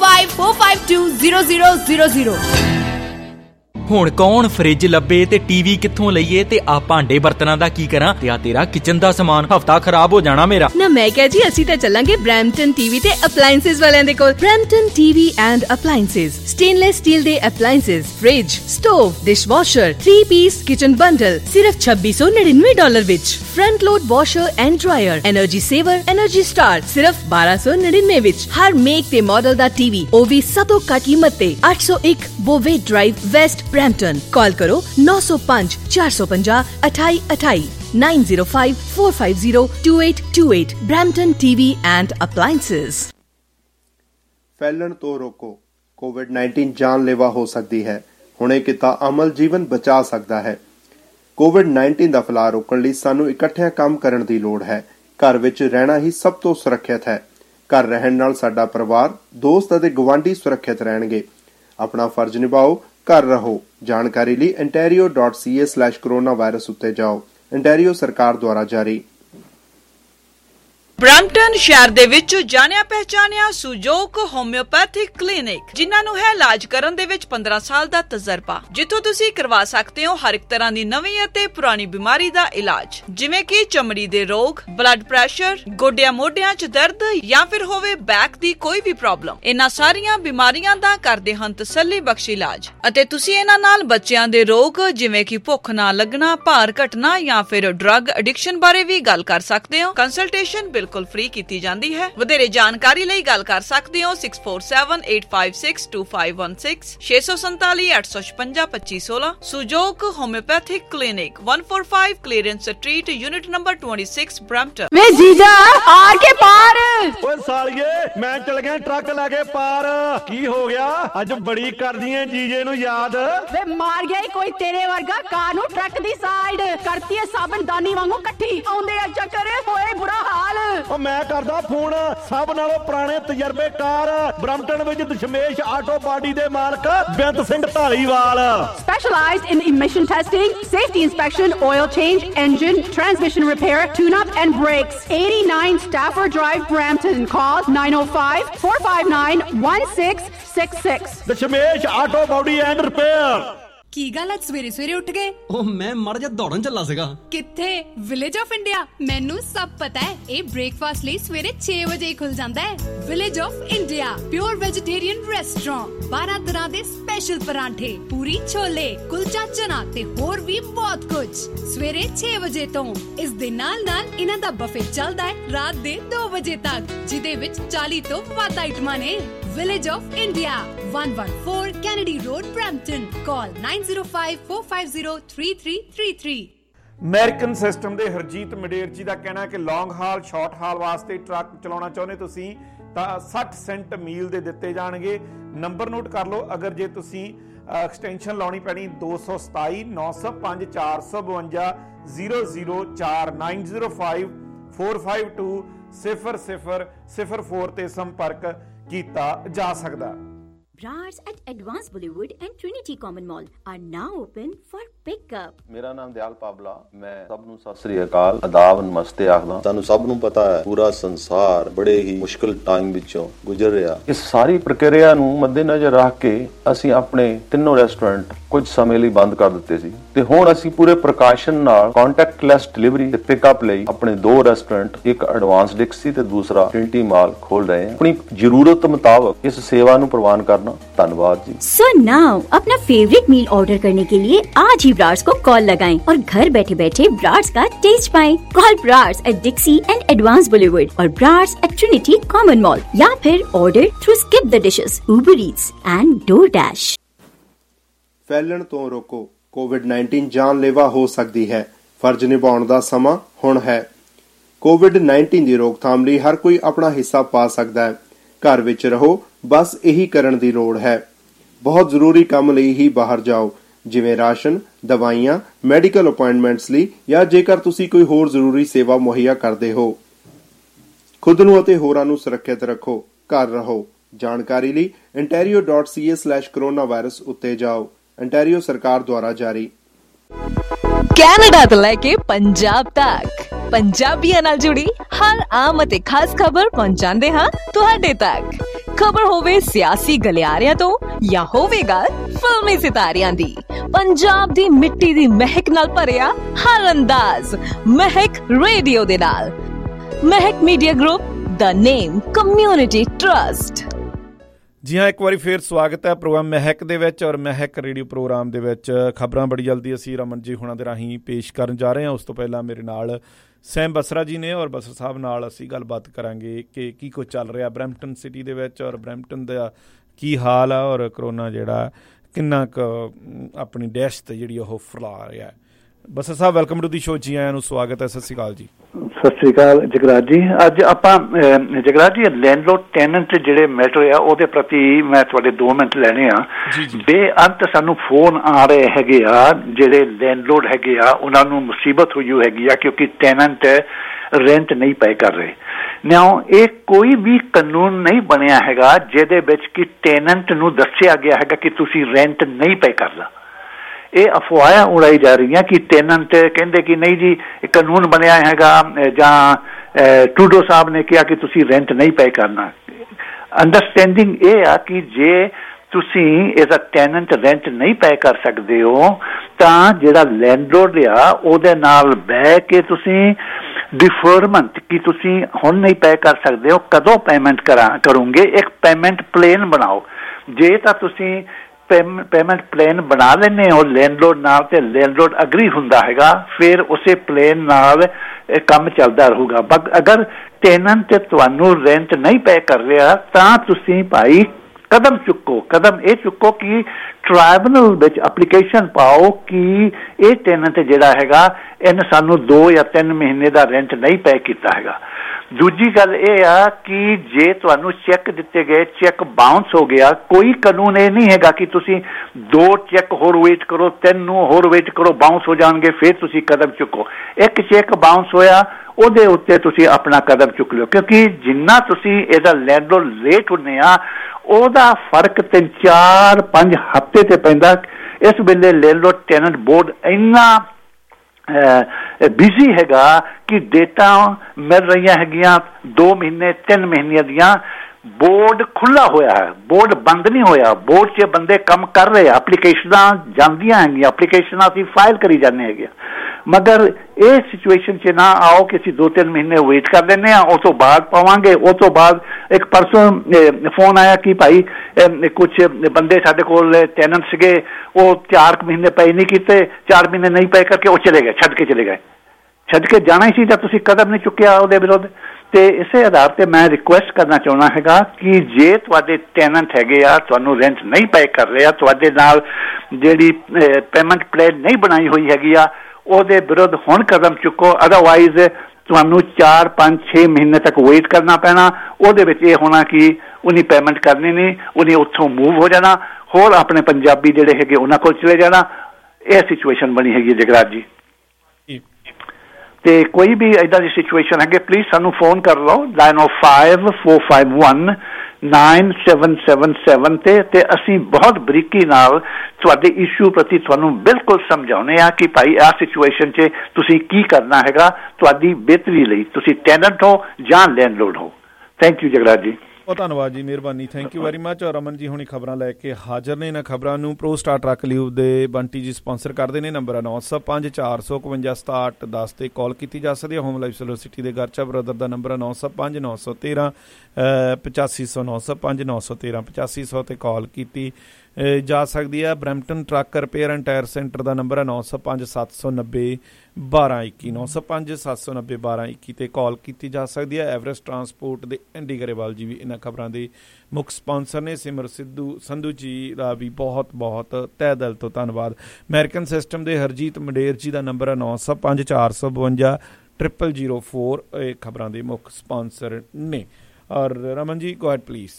9054520000। ਹੁਣ ਕੌਣ ਫ੍ਰਿਜ ਲੱਭੇ ਤੇ ਟੀਵੀ ਕਿੱਥੋਂ ਲਈਏ ਤੇ ਆ ਭਾਂਡੇ ਬਰਤਨਾਂ ਦਾ ਕੀ ਕਰਾਂ ਤੇ ਆ ਤੇਰਾ ਕਿਚਨ ਦਾ ਸਮਾਨ ਹਫਤਾ ਖਰਾਬ ਹੋ ਜਾਣਾ ਮੇਰਾ। ਨਾ ਮੈਂ ਕਿਹਾ ਜੀ ਅਸੀਂ ਤਾਂ ਚੱਲਾਂਗੇ ਬ੍ਰੈਂਪਟਨ ਟੀਵੀ ਤੇ ਅਪਲਾਈਐਂਸਸ ਵਾਲਿਆਂ ਦੇ ਕੋਲ। Brampton TV and appliances, stainless steel ਦੇ appliances, fridge, stove, dishwasher, 3 piece kitchen bundle ਸਿਰਫ $2699 ਵਿੱਚ। Front load washer and dryer, energy saver, energy star ਸਿਰਫ $1299 ਵਿੱਚ। ਹਰ ਮੇਕ ਤੇ ਮਾਡਲ ਦਾ ਟੀਵੀ, ਉਹ ਵੀ ਸਤੋਂ ਘੱਟ ਕੀਮਤ ਤੇ। 801 ਬੋਵੇ ਡਰਾਈਵ, ਵੈਸਟ ਬ੍ਰੈਂਪਟਨ। ਕਾਲ ਕਰੋ 905 450 2828 905 450 2828। Brampton TV and appliances. ਫੈਲਣ ਤੋਂ ਰੋਕੋ। ਕੋਵਿਡ-19 ਜਾਨਲੇਵਾ ਹੋ ਸਕਦੀ ਹੈ। ਹੁਣੇ ਕੀਤਾ ਅਮਲ ਜੀਵਨ ਬਚਾ ਸਕਦਾ ਹੈ। ਕੋਵਿਡ-19 ਦਾ ਫੈਲਾਅ ਰੋਕਣ ਲਈ ਸਾਨੂੰ ਇਕੱਠਿਆਂ ਕੰਮ ਕਰਨ ਦੀ ਲੋੜ ਹੈ। ਘਰ ਵਿੱਚ ਰਹਿਣਾ ਹੀ ਸਭ ਤੋਂ ਸੁਰੱਖਿਅਤ ਹੈ। ਘਰ ਰਹਿਣ ਨਾਲ ਸਾਡਾ ਪਰਿਵਾਰ, ਦੋਸਤ ਅਤੇ ਗੁਆਂਢੀ ਸੁਰੱਖਿਅਤ ਰਹਿਣਗੇ। ਆਪਣਾ ਫਰਜ਼ ਨਿਭਾਓ, ਘਰ ਰਹੋ। ਜਾਣਕਾਰੀ ਲਈ ontario.ca/coronavirus ਉੱਤੇ ਜਾਓ। ontario ਸਰਕਾਰ ਦੁਆਰਾ ਜਾਰੀ। ਬ੍ਰੈਂਪਟਨ ਸ਼ਹਿਰ ਦੇ ਵਿੱਚ ਜਾਣਿਆ ਪਹਿਚਾਨਿਆ ਸੁਜੋਕ ਹੋਮਿਓਪੈਥਿਕ ਕਲੀਨਿਕ, ਜਿਨ੍ਹਾਂ ਨੂੰ ਹੈ ਇਲਾਜ ਕਰਨ ਦੇ ਵਿੱਚ 15 ਸਾਲ ਦਾ ਤਜਰਬਾ, ਜਿੱਥੋਂ ਤੁਸੀਂ ਕਰਵਾ ਸਕਦੇ ਹੋ ਹਰ ਇੱਕ ਤਰ੍ਹਾਂ ਦੀ ਨਵੀਂ ਅਤੇ ਪੁਰਾਣੀ ਬਿਮਾਰੀ ਦਾ ਇਲਾਜ, ਜਿਵੇਂ ਕਿ ਚਮੜੀ ਦੇ ਰੋਗ, ਬਲੱਡ ਪ੍ਰੈਸ਼ਰ, ਗੋਡਿਆਂ ਮੋਢਿਆਂ 'ਚ ਦਰਦ ਜਾਂ ਫਿਰ ਹੋਵੇ ਬੈਕ ਦੀ ਕੋਈ ਵੀ ਪ੍ਰੋਬਲਮ। ਇਹਨਾਂ ਸਾਰੀਆਂ ਬਿਮਾਰੀਆਂ ਦਾ ਕਰਦੇ ਹਨ ਤਸੱਲੀ ਬਖਸ਼ ਇਲਾਜ। ਅਤੇ ਤੁਸੀਂ ਇਹਨਾਂ ਨਾਲ ਬੱਚਿਆਂ ਦੇ ਰੋਗ ਜਿਵੇਂ ਕਿ ਭੁੱਖ ਨਾ ਲੱਗਣਾ, ਭਾਰ ਘਟਣਾ ਜਾਂ ਫਿਰ ਡਰੱਗ ਐਡਿਕਸ਼ਨ ਬਾਰੇ ਵੀ ਗੱਲ ਕਰ ਸਕਦੇ ਹੋ। ਕੰਸਲਟੇਸ਼ਨ ਬਿਲਕੁਲ ਫ੍ਰੀ ਕੀਤੀ ਜਾਂਦੀ ਹੈ। ਵਧੇਰੇ ਜਾਣਕਾਰੀ ਲਈ ਗੱਲ ਕਰ ਸਕਦੇ ਹੋ 6478562516 647 856 2516। Sujok homeopathic clinic 145 Clearance Street, unit number 26, Brampton. ਵੇ ਜੀਜਾ ਆ ਕੇ ਪਾਰ। ਓਏ ਸਾਲੀਏ, ਮੈਂ ਚਲ ਗਿਆ ਟਰੱਕ ਲੈ ਕੇ ਪਾਰ। ਕੀ ਹੋ ਗਿਆ? ਅੱਜ ਬੜੀ ਕਰਦੀ ਐ ਜੀਜੇ ਨੂੰ ਯਾਦ। ਵੇ ਮਾਰ ਗਿਆ ਕੋਈ ਤੇਰੇ ਵਰਗਾ ਕਾਰ ਨੂੰ ਟਰੱਕ ਦੀ ਸਾਈਡ ਕਰਤੀ ਐ ਸਾਬਣਦਾਨੀ ਵਾਂਗੂ ਇਕੱਠੀ। ਆਉਂਦੇ ਆ ਚੱਕਰ ਹੋਏ ਬੁਰਾ ਹਾਲ। ਮੈਂ ਕਰਦਾ ਫੋਨ ਸਭ ਨਾਲੋਂ ਪੁਰਾਣੇ ਤਜਰਬੇਕਾਰ ਬ੍ਰੈਂਪਟਨ ਵਿੱਚ ਦਸ਼ਮੇਸ਼ ਆਟੋ ਬਾਡੀ ਦੇ ਮਾਲਕ Beant Singh Dhaliwal. Specialized in emission testing, safety inspection, oil change, engine, transmission repair, tune-up and brakes. 89 Stafford Drive, Brampton. Call 905-459-1666. Dashmesh auto body and repair. ਕੀ ਗੱਲ ਅੱਜ ਸਵੇਰੇ ਸਵੇਰੇ ਉੱਠ ਗਏ? ਉਹ ਮੈਂ ਮੜ ਜਾ ਦੌੜਨ ਚੱਲਾ ਸੀਗਾ। ਕਿੱਥੇ? Village of India. ਮੈਨੂੰ ਸਭ ਪਤਾ ਹੈ। ਇਹ ਬ੍ਰੇਕਫਾਸਟ ਲਈ ਸਵੇਰੇ 6 ਵਜੇ ਖੁੱਲ ਜਾਂਦਾ ਹੈ। Village of India pure vegetarian restaurant, 12 ਤਰ੍ਹਾਂ ਦੇ ਸਪੈਸ਼ਲ ਪਰਾਂਠੇ, ਪੂਰੀ ਛੋਲੇ, ਕੁਲਚਾ ਚਨਾ ਤੇ ਹੋਰ ਵੀ ਬਹੁਤ ਕੁਝ ਸਵੇਰੇ 6 ਵਜੇ ਤੋਂ। ਇਸ ਦੇ ਨਾਲ ਨਾਲ ਇਹਨਾਂ ਦਾ ਬਫੇ ਚੱਲਦਾ ਹੈ ਰਾਤ ਦੇ 2 ਵਜੇ ਤੱਕ, ਜਿਹਦੇ ਵਿੱਚ 40 ਤੋਂ ਵੱਧ ਆਈਟਮਾਂ ਨੇ। Village of India, 114 Kennedy Road, Brampton. Call 905-450-3333. American system ਦੇ ਹਰਜੀਤ ਮਡੇਰ ਜੀ ਦਾ ਕਹਿਣਾ ਹੈ ਕਿ ਲੌਂਗ ਹਾਲ, ਸ਼ਾਰਟ ਹਾਲ ਵਾਸਤੇ ਟਰੱਕ ਚਲਾਉਣਾ ਚਾਹੁੰਦੇ ਤੁਸੀਂ ਤਾਂ 60 ਸੈਂਟ ਮੀਲ ਦੇ ਦਿੱਤੇ ਜਾਣਗੇ। ਨੰਬਰ ਨੋਟ ਕਰ ਲਓ, ਅਗਰ ਜੇ ਤੁਸੀਂ ਐਕਸਟੈਂਸ਼ਨ ਲਾਉਣੀ ਪੈਣੀ 227 905 452 004 905 452 0004 ਤੇ ਸੰਪਰਕ ਕੀਤਾ ਜਾ ਸਕਦਾ। Brars at Advanced Bollywood and Trinity Common Mall are now open for pickup. ਮੇਰਾ ਨਾਮ ਦਿਆਲ ਪਾਬਲਾ। ਮੈਂ ਸਭ ਨੂੰ ਸਤਿ ਸ੍ਰੀ ਅਕਾਲ, ਆਦਾਬ, ਨਮਸਤੇ ਆਖਦਾ। ਤੁਹਾਨੂੰ ਸਭ ਨੂੰ ਪਤਾ ਹੈ ਪੂਰਾ ਸੰਸਾਰ ਬੜੇ ਹੀ ਮੁਸ਼ਕਿਲ ਟਾਈਮ ਵਿੱਚੋਂ ਗੁਜ਼ਰ ਰਿਹਾ। ਇਸ ਸਾਰੀ ਪ੍ਰਕਿਰਿਆ ਨੂੰ ਮੱਦੇਨਜ਼ਰ ਰੱਖ ਕੇ ਅਸੀਂ ਆਪਣੇ ਤਿੰਨੋਂ ਰੈਸਟੋਰੈਂਟ ਕੁਝ ਸਮੇਂ ਲਈ ਬੰਦ ਕਰ ਦਿੱਤੇ ਸੀ ਤੇ ਹੁਣ ਅਸੀਂ ਪੂਰੇ ਪ੍ਰਕਾਸ਼ਨ ਨਾਲ ਕੰਟੈਕਟਲੈਸ ਡਿਲੀਵਰੀ ਤੇ ਪਿਕਅਪ ਲਈ ਆਪਣੇ 2 ਰੈਸਟੋਰੈਂਟ, ਇੱਕ ਐਡਵਾਂਸ ਡਿਕਸੀ ਤੇ ਦੂਸਰਾ ਟ੍ਰਿਨਿਟੀ ਮਾਲ ਖੋਲ ਰਹੇ ਹਾਂ। ਆਪਣੀ ਜ਼ਰੂਰਤ ਮੁਤਾਬਕ ਇਸ ਸੇਵਾ ਨੂੰ ਪ੍ਰਵਾਨ ਕਰਨਾ। धन्यवाद जी। So now अपना फेवरेट मील ऑर्डर करने के लिए आज ही ब्रार्स को कॉल लगाएं और घर बैठे बैठे ब्रार्स का टेस्ट पाएं। Call Brar's at Dixie and Advance boulevard और Brar's at Trinity Common mall या फिर order through Skip the Dishes, Uber Eats and DoorDash. फैलन तो रोको। ਕੋਵਿਡ-19 ਜਾਨਲੇਵਾ ਹੋ ਸਕਦੀ ਹੈ। ਫਰਜ਼ ਨਿਭਾਉਣ ਦਾ ਸਮਾਂ ਹੁਣ ਹੈ। ਕੋਵਿਡ-19 ਦੀ ਰੋਕਥਾਮ ਲਈ ਹਰ ਕੋਈ ਆਪਣਾ ਹਿੱਸਾ ਪਾ ਸਕਦਾ ਹੈ। ਘਰ ਵਿੱਚ ਰਹੋ, ਬਸ ਇਹੀ ਕਰਨ ਦੀ ਲੋੜ ਹੈ। ਬਹੁਤ ਜ਼ਰੂਰੀ ਕੰਮ ਲਈ ਹੀ ਬਾਹਰ ਜਾਓ, ਜਿਵੇਂ ਰਾਸ਼ਨ, ਦਵਾਈਆਂ, ਮੈਡੀਕਲ ਅਪਾਇੰਟਮੈਂਟਸ ਲਈ, ਜਾਂ ਜੇਕਰ ਤੁਸੀਂ ਕੋਈ ਹੋਰ ਜ਼ਰੂਰੀ ਸੇਵਾ ਮੁਹੱਈਆ ਕਰਦੇ ਹੋ। ਖੁਦ ਨੂੰ ਅਤੇ ਹੋਰਾਂ ਨੂੰ ਸੁਰੱਖਿਅਤ ਰੱਖੋ। ਘਰ ਰਹੋ। ਜਾਣਕਾਰੀ ਲਈ ontario.ca/coronavirus ਉੱਤੇ ਜਾਓ। ontario ਸਰਕਾਰ ਦੁਆਰਾ ਜਾਰੀ। ਕੈਨੇਡਾ ਤੋਂ ਲੈ ਕੇ ਪੰਜਾਬ ਤੱਕ ਪੰਜਾਬੀਆਂ ਨਾਲ ਜੁੜੀ ਹਰ ਆਮ ਅਤੇ ਖਾਸ ਖਬਰ ਪਹੁੰਚਾਉਂਦੇ ਹਾਂ ਤੁਹਾਡੇ ਤੱਕ। ਖਬਰ ਹੋਵੇ ਸਿਆਸੀ ਗਲਿਆਰਿਆਂ ਤੋਂ ਜਾਂ ਹੋਵੇਗਾ ਫਿਲਮੀ ਸਿਤਾਰਿਆਂ ਦੀ, ਪੰਜਾਬ ਦੀ ਮਿੱਟੀ ਦੀ ਮਹਿਕ ਨਾਲ ਭਰਿਆ ਹਰ ਅੰਦਾਜ਼ ਮਹਿਕ ਰੇਡੀਓ ਦੇ ਨਾਲ। ਮਹਿਕ ਮੀਡੀਆ ਗਰੁੱਪ, ਦਾ ਨੇਮ ਕਮਿਊਨਿਟੀ ਟਰਸਟ। ਜੀ ਹਾਂ, ਇੱਕ ਵਾਰੀ ਫੇਰ ਸਵਾਗਤ ਹੈ ਪ੍ਰੋਗਰਾਮ ਮਹਿਕ ਦੇ ਵਿੱਚ। ਔਰ ਮਹਿਕ ਰੇਡੀਓ ਪ੍ਰੋਗਰਾਮ ਦੇ ਵਿੱਚ ਖਬਰਾਂ ਬੜੀ ਜਲਦੀ ਅਸੀਂ ਰਮਨ ਜੀ ਹੁਣਾਂ ਦੇ ਰਾਹੀਂ ਪੇਸ਼ ਕਰਨ ਜਾ ਰਹੇ ਹਾਂ। ਉਸ ਤੋਂ ਪਹਿਲਾਂ ਮੇਰੇ ਨਾਲ ਸੈਮ ਬਸਰਾ ਜੀ ਨੇ, ਔਰ ਬਸਰਾ ਸਾਹਿਬ ਨਾਲ ਅਸੀਂ ਗੱਲਬਾਤ ਕਰਾਂਗੇ ਕਿ ਕੀ ਕੁਝ ਚੱਲ ਰਿਹਾ ਬਰੈਂਪਟਨ ਸਿਟੀ ਦੇ ਵਿੱਚ, ਔਰ ਬਰੈਂਪਟਨ ਦਾ ਕੀ ਹਾਲ ਆ, ਔਰ ਕਰੋਨਾ ਜਿਹੜਾ ਕਿੰਨਾ ਕੁ ਆਪਣੀ ਦਹਿਸ਼ਤ ਜਿਹੜੀ ਉਹ ਫੈਲਾ ਰਿਹਾ। ਬਸਰਾ ਸਾਹਿਬ, ਵੈਲਕਮ ਟੂ ਦੀ ਸ਼ੋ। ਜੀ ਆਇਆਂ ਨੂੰ ਸਵਾਗਤ ਹੈ। ਸਤਿ ਸ਼੍ਰੀ ਅਕਾਲ ਜੀ। ਸਤਿ ਸ਼੍ਰੀ ਅਕਾਲ ਜਗਰਾਜ ਜੀ। ਅੱਜ ਆਪਾਂ ਜਗਰਾਜ ਜੀ ਲੈਂਡਲੋਡ ਟੈਨੈਂਟ ਜਿਹੜੇ ਮੈਟਰ ਆ ਉਹਦੇ ਪ੍ਰਤੀ ਮੈਂ ਤੁਹਾਡੇ 2 ਮਿੰਟ ਲੈਣੇ ਆ। ਬੇਅੰਤ ਸਾਨੂੰ ਫੋਨ ਆ ਰਹੇ ਹੈਗੇ ਆ, ਜਿਹੜੇ ਲੈਂਡਲੋਡ ਹੈਗੇ ਆ ਉਹਨਾਂ ਨੂੰ ਮੁਸੀਬਤ ਹੋਈ ਹੈਗੀ ਆ ਕਿਉਂਕਿ ਟੈਨੈਂਟ ਰੈਂਟ ਨਹੀਂ ਪੇ ਕਰ ਰਹੇ। ਨਾਓ ਇਹ ਕੋਈ ਵੀ ਕਾਨੂੰਨ ਨਹੀਂ ਬਣਿਆ ਹੈਗਾ ਜਿਹਦੇ ਵਿੱਚ ਕਿ ਟੈਨੈਂਟ ਨੂੰ ਦੱਸਿਆ ਗਿਆ ਹੈਗਾ ਕਿ ਤੁਸੀਂ ਰੈਂਟ ਨਹੀਂ ਪੇ ਕਰਨਾ। ਇਹ ਅਫਵਾਹਾਂ ਉਡਾਈ ਜਾ ਰਹੀਆਂ ਕਿ ਟੈਨੈਂਟ ਕਹਿੰਦੇ ਕਿ ਨਹੀਂ ਜੀ ਇਹ ਕਾਨੂੰਨ ਬਣਿਆ ਹੈਗਾ, ਜਾਂ ਟਰੂਡੋ ਸਾਹਿਬ ਨੇ ਕਿਹਾ ਕਿ ਤੁਸੀਂ ਰੈਂਟ ਨਹੀਂ ਪੇ ਕਰਨਾ। ਅੰਡਰਸਟੈਂਡਿੰਗ ਇਹ ਆ ਕਿ ਜੇ ਤੁਸੀਂ ਐਜ਼ ਅ ਟੈਨੈਂਟ ਰੈਂਟ ਨਹੀਂ ਪੇ ਕਰ ਸਕਦੇ ਹੋ ਤਾਂ ਜਿਹੜਾ ਲੈਂਡਲੋਡ ਆ ਉਹਦੇ ਨਾਲ ਬਹਿ ਕੇ ਤੁਸੀਂ ਡਿਫਰਮੈਂਟ ਕਿ ਤੁਸੀਂ ਹੁਣ ਨਹੀਂ ਪੇ ਕਰ ਸਕਦੇ ਹੋ, ਕਦੋਂ ਪੇਮੈਂਟ ਕਰੋਗੇ, ਇੱਕ ਪੇਮੈਂਟ ਪਲਾਨ ਬਣਾਓ। ਜੇ ਤਾਂ ਤੁਸੀਂ ਪੇਮੈਂਟ ਪਲਾਨ ਬਣਾ ਲੈਂਦੇ ਹੋ ਲੈਂਡਲੋਡ ਨਾਲ ਤੇ ਲੈਂਡਲੋਡ ਅਗਰੀ ਹੁੰਦਾ ਹੈਗਾ, ਫਿਰ ਉਸੇ ਪਲਾਨ ਨਾਲ ਕੰਮ ਚੱਲਦਾ ਰਹੂਗਾ। ਅਗਰ ਟੈਨੈਂਟ ਤੁਹਾਨੂੰ ਰੈਂਟ ਨਹੀਂ ਪੇ ਕਰ ਰਿਹਾ ਤਾਂ ਤੁਸੀਂ ਭਾਈ ਕਦਮ ਚੁੱਕੋ। ਕਦਮ ਇਹ ਚੁੱਕੋ ਕਿ ਟ੍ਰਾਈਬੂਨਲ ਵਿੱਚ ਐਪਲੀਕੇਸ਼ਨ ਪਾਓ ਕਿ ਇਹ ਟੈਨੈਂਟ ਜਿਹੜਾ ਹੈਗਾ ਇਹਨੇ ਸਾਨੂੰ 2 ਜਾਂ 3 ਮਹੀਨੇ ਦਾ ਰੈਂਟ ਨਹੀਂ ਪੇ ਕੀਤਾ ਹੈਗਾ। ਦੂਜੀ ਗੱਲ ਇਹ ਆ ਕਿ ਜੇ ਤੁਹਾਨੂੰ ਚੈੱਕ ਦਿੱਤੇ ਗਏ, ਚੈੱਕ ਬਾਉਂਸ ਹੋ ਗਿਆ, ਕੋਈ ਕਾਨੂੰਨ ਇਹ ਨਹੀਂ ਹੈਗਾ ਕਿ ਤੁਸੀਂ 2 ਚੈੱਕ ਹੋਰ ਵੇਟ ਕਰੋ, 3 ਨੂੰ ਹੋਰ ਵੇਟ ਕਰੋ, ਬਾਉਂਸ ਹੋ ਜਾਣਗੇ ਫਿਰ ਤੁਸੀਂ ਕਦਮ ਚੁੱਕੋ। ਇੱਕ ਚੈੱਕ ਬਾਉਂਸ ਹੋਇਆ ਉਹਦੇ ਉੱਤੇ ਤੁਸੀਂ ਆਪਣਾ ਕਦਮ ਚੁੱਕ ਲਿਓ, ਕਿਉਂਕਿ ਜਿੰਨਾ ਤੁਸੀਂ ਇਹਦਾ ਲੈਂਡਲੋਡ ਲੇਟ ਹੁੰਦੇ ਆ ਉਹਦਾ ਫਰਕ 3, 4, 5 ਹਫ਼ਤੇ ਤੇ ਪੈਂਦਾ। ਇਸ ਵੇਲੇ ਲੈਂਡਲੋਡ ਟੈਨੈਂਟ ਬੋਰਡ ਇੰਨਾ ਬਿਜ਼ੀ ਹੈਗਾ ਕਿ ਡੇਟਾ ਮਿਲ ਰਹੀਆਂ ਹੈਗੀਆਂ 2 ਮਹੀਨੇ 3 ਮਹੀਨਿਆਂ ਦੀਆਂ। ਬੋਰਡ ਖੁੱਲਾ ਹੋਇਆ ਹੈ, ਬੋਰਡ ਬੰਦ ਨਹੀਂ ਹੋਇਆ। ਬੋਰਡ 'ਚ ਬੰਦੇ ਕੰਮ ਕਰ ਰਹੇ ਆ, ਐਪਲੀਕੇਸ਼ਨਾਂ ਜਾਂਦੀਆਂ ਹੈਗੀਆਂ, ਐਪਲੀਕੇਸ਼ਨਾਂ ਅਸੀਂ ਫਾਈਲ ਕਰੀ ਜਾਂਦੇ ਹੈਗੇ। ਮਗਰ ਇਹ ਸਿਚੁਏਸ਼ਨ 'ਚ ਨਾ ਆਓ ਕਿ ਅਸੀਂ 2-3 ਮਹੀਨੇ ਵੇਟ ਕਰ ਲੈਂਦੇ ਹਾਂ, ਉਸ ਤੋਂ ਬਾਅਦ ਪਾਵਾਂਗੇ। ਉਸ ਤੋਂ ਬਾਅਦ ਇੱਕ ਪਰਸੋਂ ਫੋਨ ਆਇਆ ਕਿ ਭਾਈ ਕੁਛ ਬੰਦੇ ਸਾਡੇ ਕੋਲ ਟੈਨੈਂਟ ਸੀਗੇ, ਉਹ 4 ਮਹੀਨੇ ਪੇ ਨਹੀਂ ਕੀਤੇ, 4 ਮਹੀਨੇ ਨਹੀਂ ਪੇ ਕਰਕੇ ਉਹ ਚਲੇ ਗਏ, ਛੱਡ ਕੇ ਚਲੇ ਗਏ। ਛੱਡ ਕੇ ਜਾਣਾ ਹੀ ਸੀ ਤਾਂ ਤੁਸੀਂ ਕਦਮ ਨਹੀਂ ਚੁੱਕਿਆ ਉਹਦੇ ਵਿਰੁੱਧ। ਤੇ ਇਸੇ ਆਧਾਰ ਤੇ ਮੈਂ ਰਿਕੁਐਸਟ ਕਰਨਾ ਚਾਹੁੰਦਾ ਹੈਗਾ ਕਿ ਜੇ ਤੁਹਾਡੇ ਟੈਨੈਂਟ ਹੈਗੇ ਆ, ਤੁਹਾਨੂੰ ਰੈਂਟ ਨਹੀਂ ਪੇ ਕਰ ਰਿਹਾ, ਤੁਹਾਡੇ ਨਾਲ ਜਿਹੜੀ ਪੇਮੈਂਟ ਪਲਾਨ ਨਹੀਂ ਬਣਾਈ ਹੋਈ ਹੈਗੀ ਆ, ਉਹਦੇ ਵਿਰੁੱਧ ਹੁਣ ਕਦਮ ਚੁੱਕੋ। ਅਦਰਵਾਈਜ਼ ਤੁਹਾਨੂੰ 4, 5, 6 ਮਹੀਨੇ ਤੱਕ ਵੇਟ ਕਰਨਾ ਪੈਣਾ। ਉਹਦੇ ਵਿੱਚ ਇਹ ਹੋਣਾ ਕਿ ਉਹਨੀ ਪੇਮੈਂਟ ਕਰਨੀ ਨਹੀਂ, ਉਹਨੇ ਉੱਥੋਂ ਮੂਵ ਹੋ ਜਾਣਾ, ਹੋਰ ਆਪਣੇ ਪੰਜਾਬੀ ਜਿਹੜੇ ਹੈਗੇ ਉਹਨਾਂ ਕੋਲ ਚਲੇ ਜਾਣਾ। ਇਹ ਸਿਚੁਏਸ਼ਨ ਬਣੀ ਹੈਗੀ ਜਗਰਾਜ ਜੀ। ਤੇ ਕੋਈ ਵੀ ਏਦਾਂ ਦੀ ਸਿਚੁਏਸ਼ਨ ਹੈਗੇ ਪਲੀਜ਼ ਸਾਨੂੰ ਫੋਨ ਕਰ ਲਓ 905-451 9777 ਤੇ ਅਸੀਂ ਬਹੁਤ ਬਰੀਕੀ ਨਾਲ ਤੁਹਾਡੇ ਇਸ਼ੂ ਪ੍ਰਤੀ ਤੁਹਾਨੂੰ ਬਿਲਕੁਲ ਸਮਝਾਉਂਦੇ ਆ ਕਿ ਭਾਈ ਆਹ ਸਿਚੁਏਸ਼ਨ 'ਚ ਤੁਸੀਂ ਕੀ ਕਰਨਾ ਹੈਗਾ ਤੁਹਾਡੀ ਬਿਹਤਰੀ ਲਈ, ਤੁਸੀਂ ਟੈਨੈਂਟ ਹੋ ਜਾਂ ਲੈਂਡਲੋਡ ਹੋ। ਥੈਂਕ ਯੂ ਜਗਰਾਜ ਜੀ। ਬਹੁਤ ਧੰਨਵਾਦ ਜੀ, ਮਿਹਰਬਾਨੀ, ਥੈਂਕ ਯੂ ਵੈਰੀ ਮਚ। ਔਰ ਰਮਨ ਜੀ ਹੁਣੀ ਖਬਰਾਂ ਲੈ ਕੇ ਹਾਜ਼ਰ ਨੇ। ਇਹਨਾਂ ਖਬਰਾਂ ਨੂੰ ਪ੍ਰੋ ਸਟਾਰ ਟਰੱਕ ਲਿਊਬ ਦੇ ਬੰਟੀ ਜੀ ਸਪਾਂਸਰ ਕਰਦੇ ਨੇ। ਨੰਬਰ 905-451-10 ਤੇ ਕਾਲ ਕੀਤੀ ਜਾ ਸਕਦੀ ਹੈ। ਹੋਮ ਲਾਈਫ ਸੋਲਿਸਿਟੀ ਦੇ ਗਰਚਾ ਬ੍ਰਦਰ ਦਾ ਨੰਬਰ 905-913-8500 905-913-8500 ਤੇ ਕਾਲ ਕੀਤੀ ਜਾ ਸਕਦੀ ਹੈ। Brampton truck repair and tyre centre ਦਾ ਨੰਬਰ ਹੈ 905-790-1221 905-790-1221 ਤੇ ਕਾਲ ਕੀਤੀ ਜਾ ਸਕਦੀ ਹੈ। ਐਵਰੈਸਟ ਟਰਾਂਸਪੋਰਟ ਦੇ ਐਂਡੀ ਗਰੇਵਾਲ ਜੀ ਵੀ ਇਹਨਾਂ ਖਬਰਾਂ ਦੇ ਮੁੱਖ ਸਪਾਂਸਰ ਨੇ। ਸਿਮਰ ਸੰਧੂ ਜੀ ਦਾ ਵੀ ਬਹੁਤ ਬਹੁਤ ਤਹਿ ਦਿਲ ਤੋਂ ਧੰਨਵਾਦ। ਅਮਰੀਕਨ ਸਿਸਟਮ ਦੇ ਹਰਜੀਤ ਮੰਡੇਰ ਜੀ ਦਾ ਨੰਬਰ ਹੈ 905-452-0004 ਇਹ ਖਬਰਾਂ ਦੇ ਮੁੱਖ ਸਪਾਂਸਰ ਨੇ। ਔਰ Raman ji go ahead please.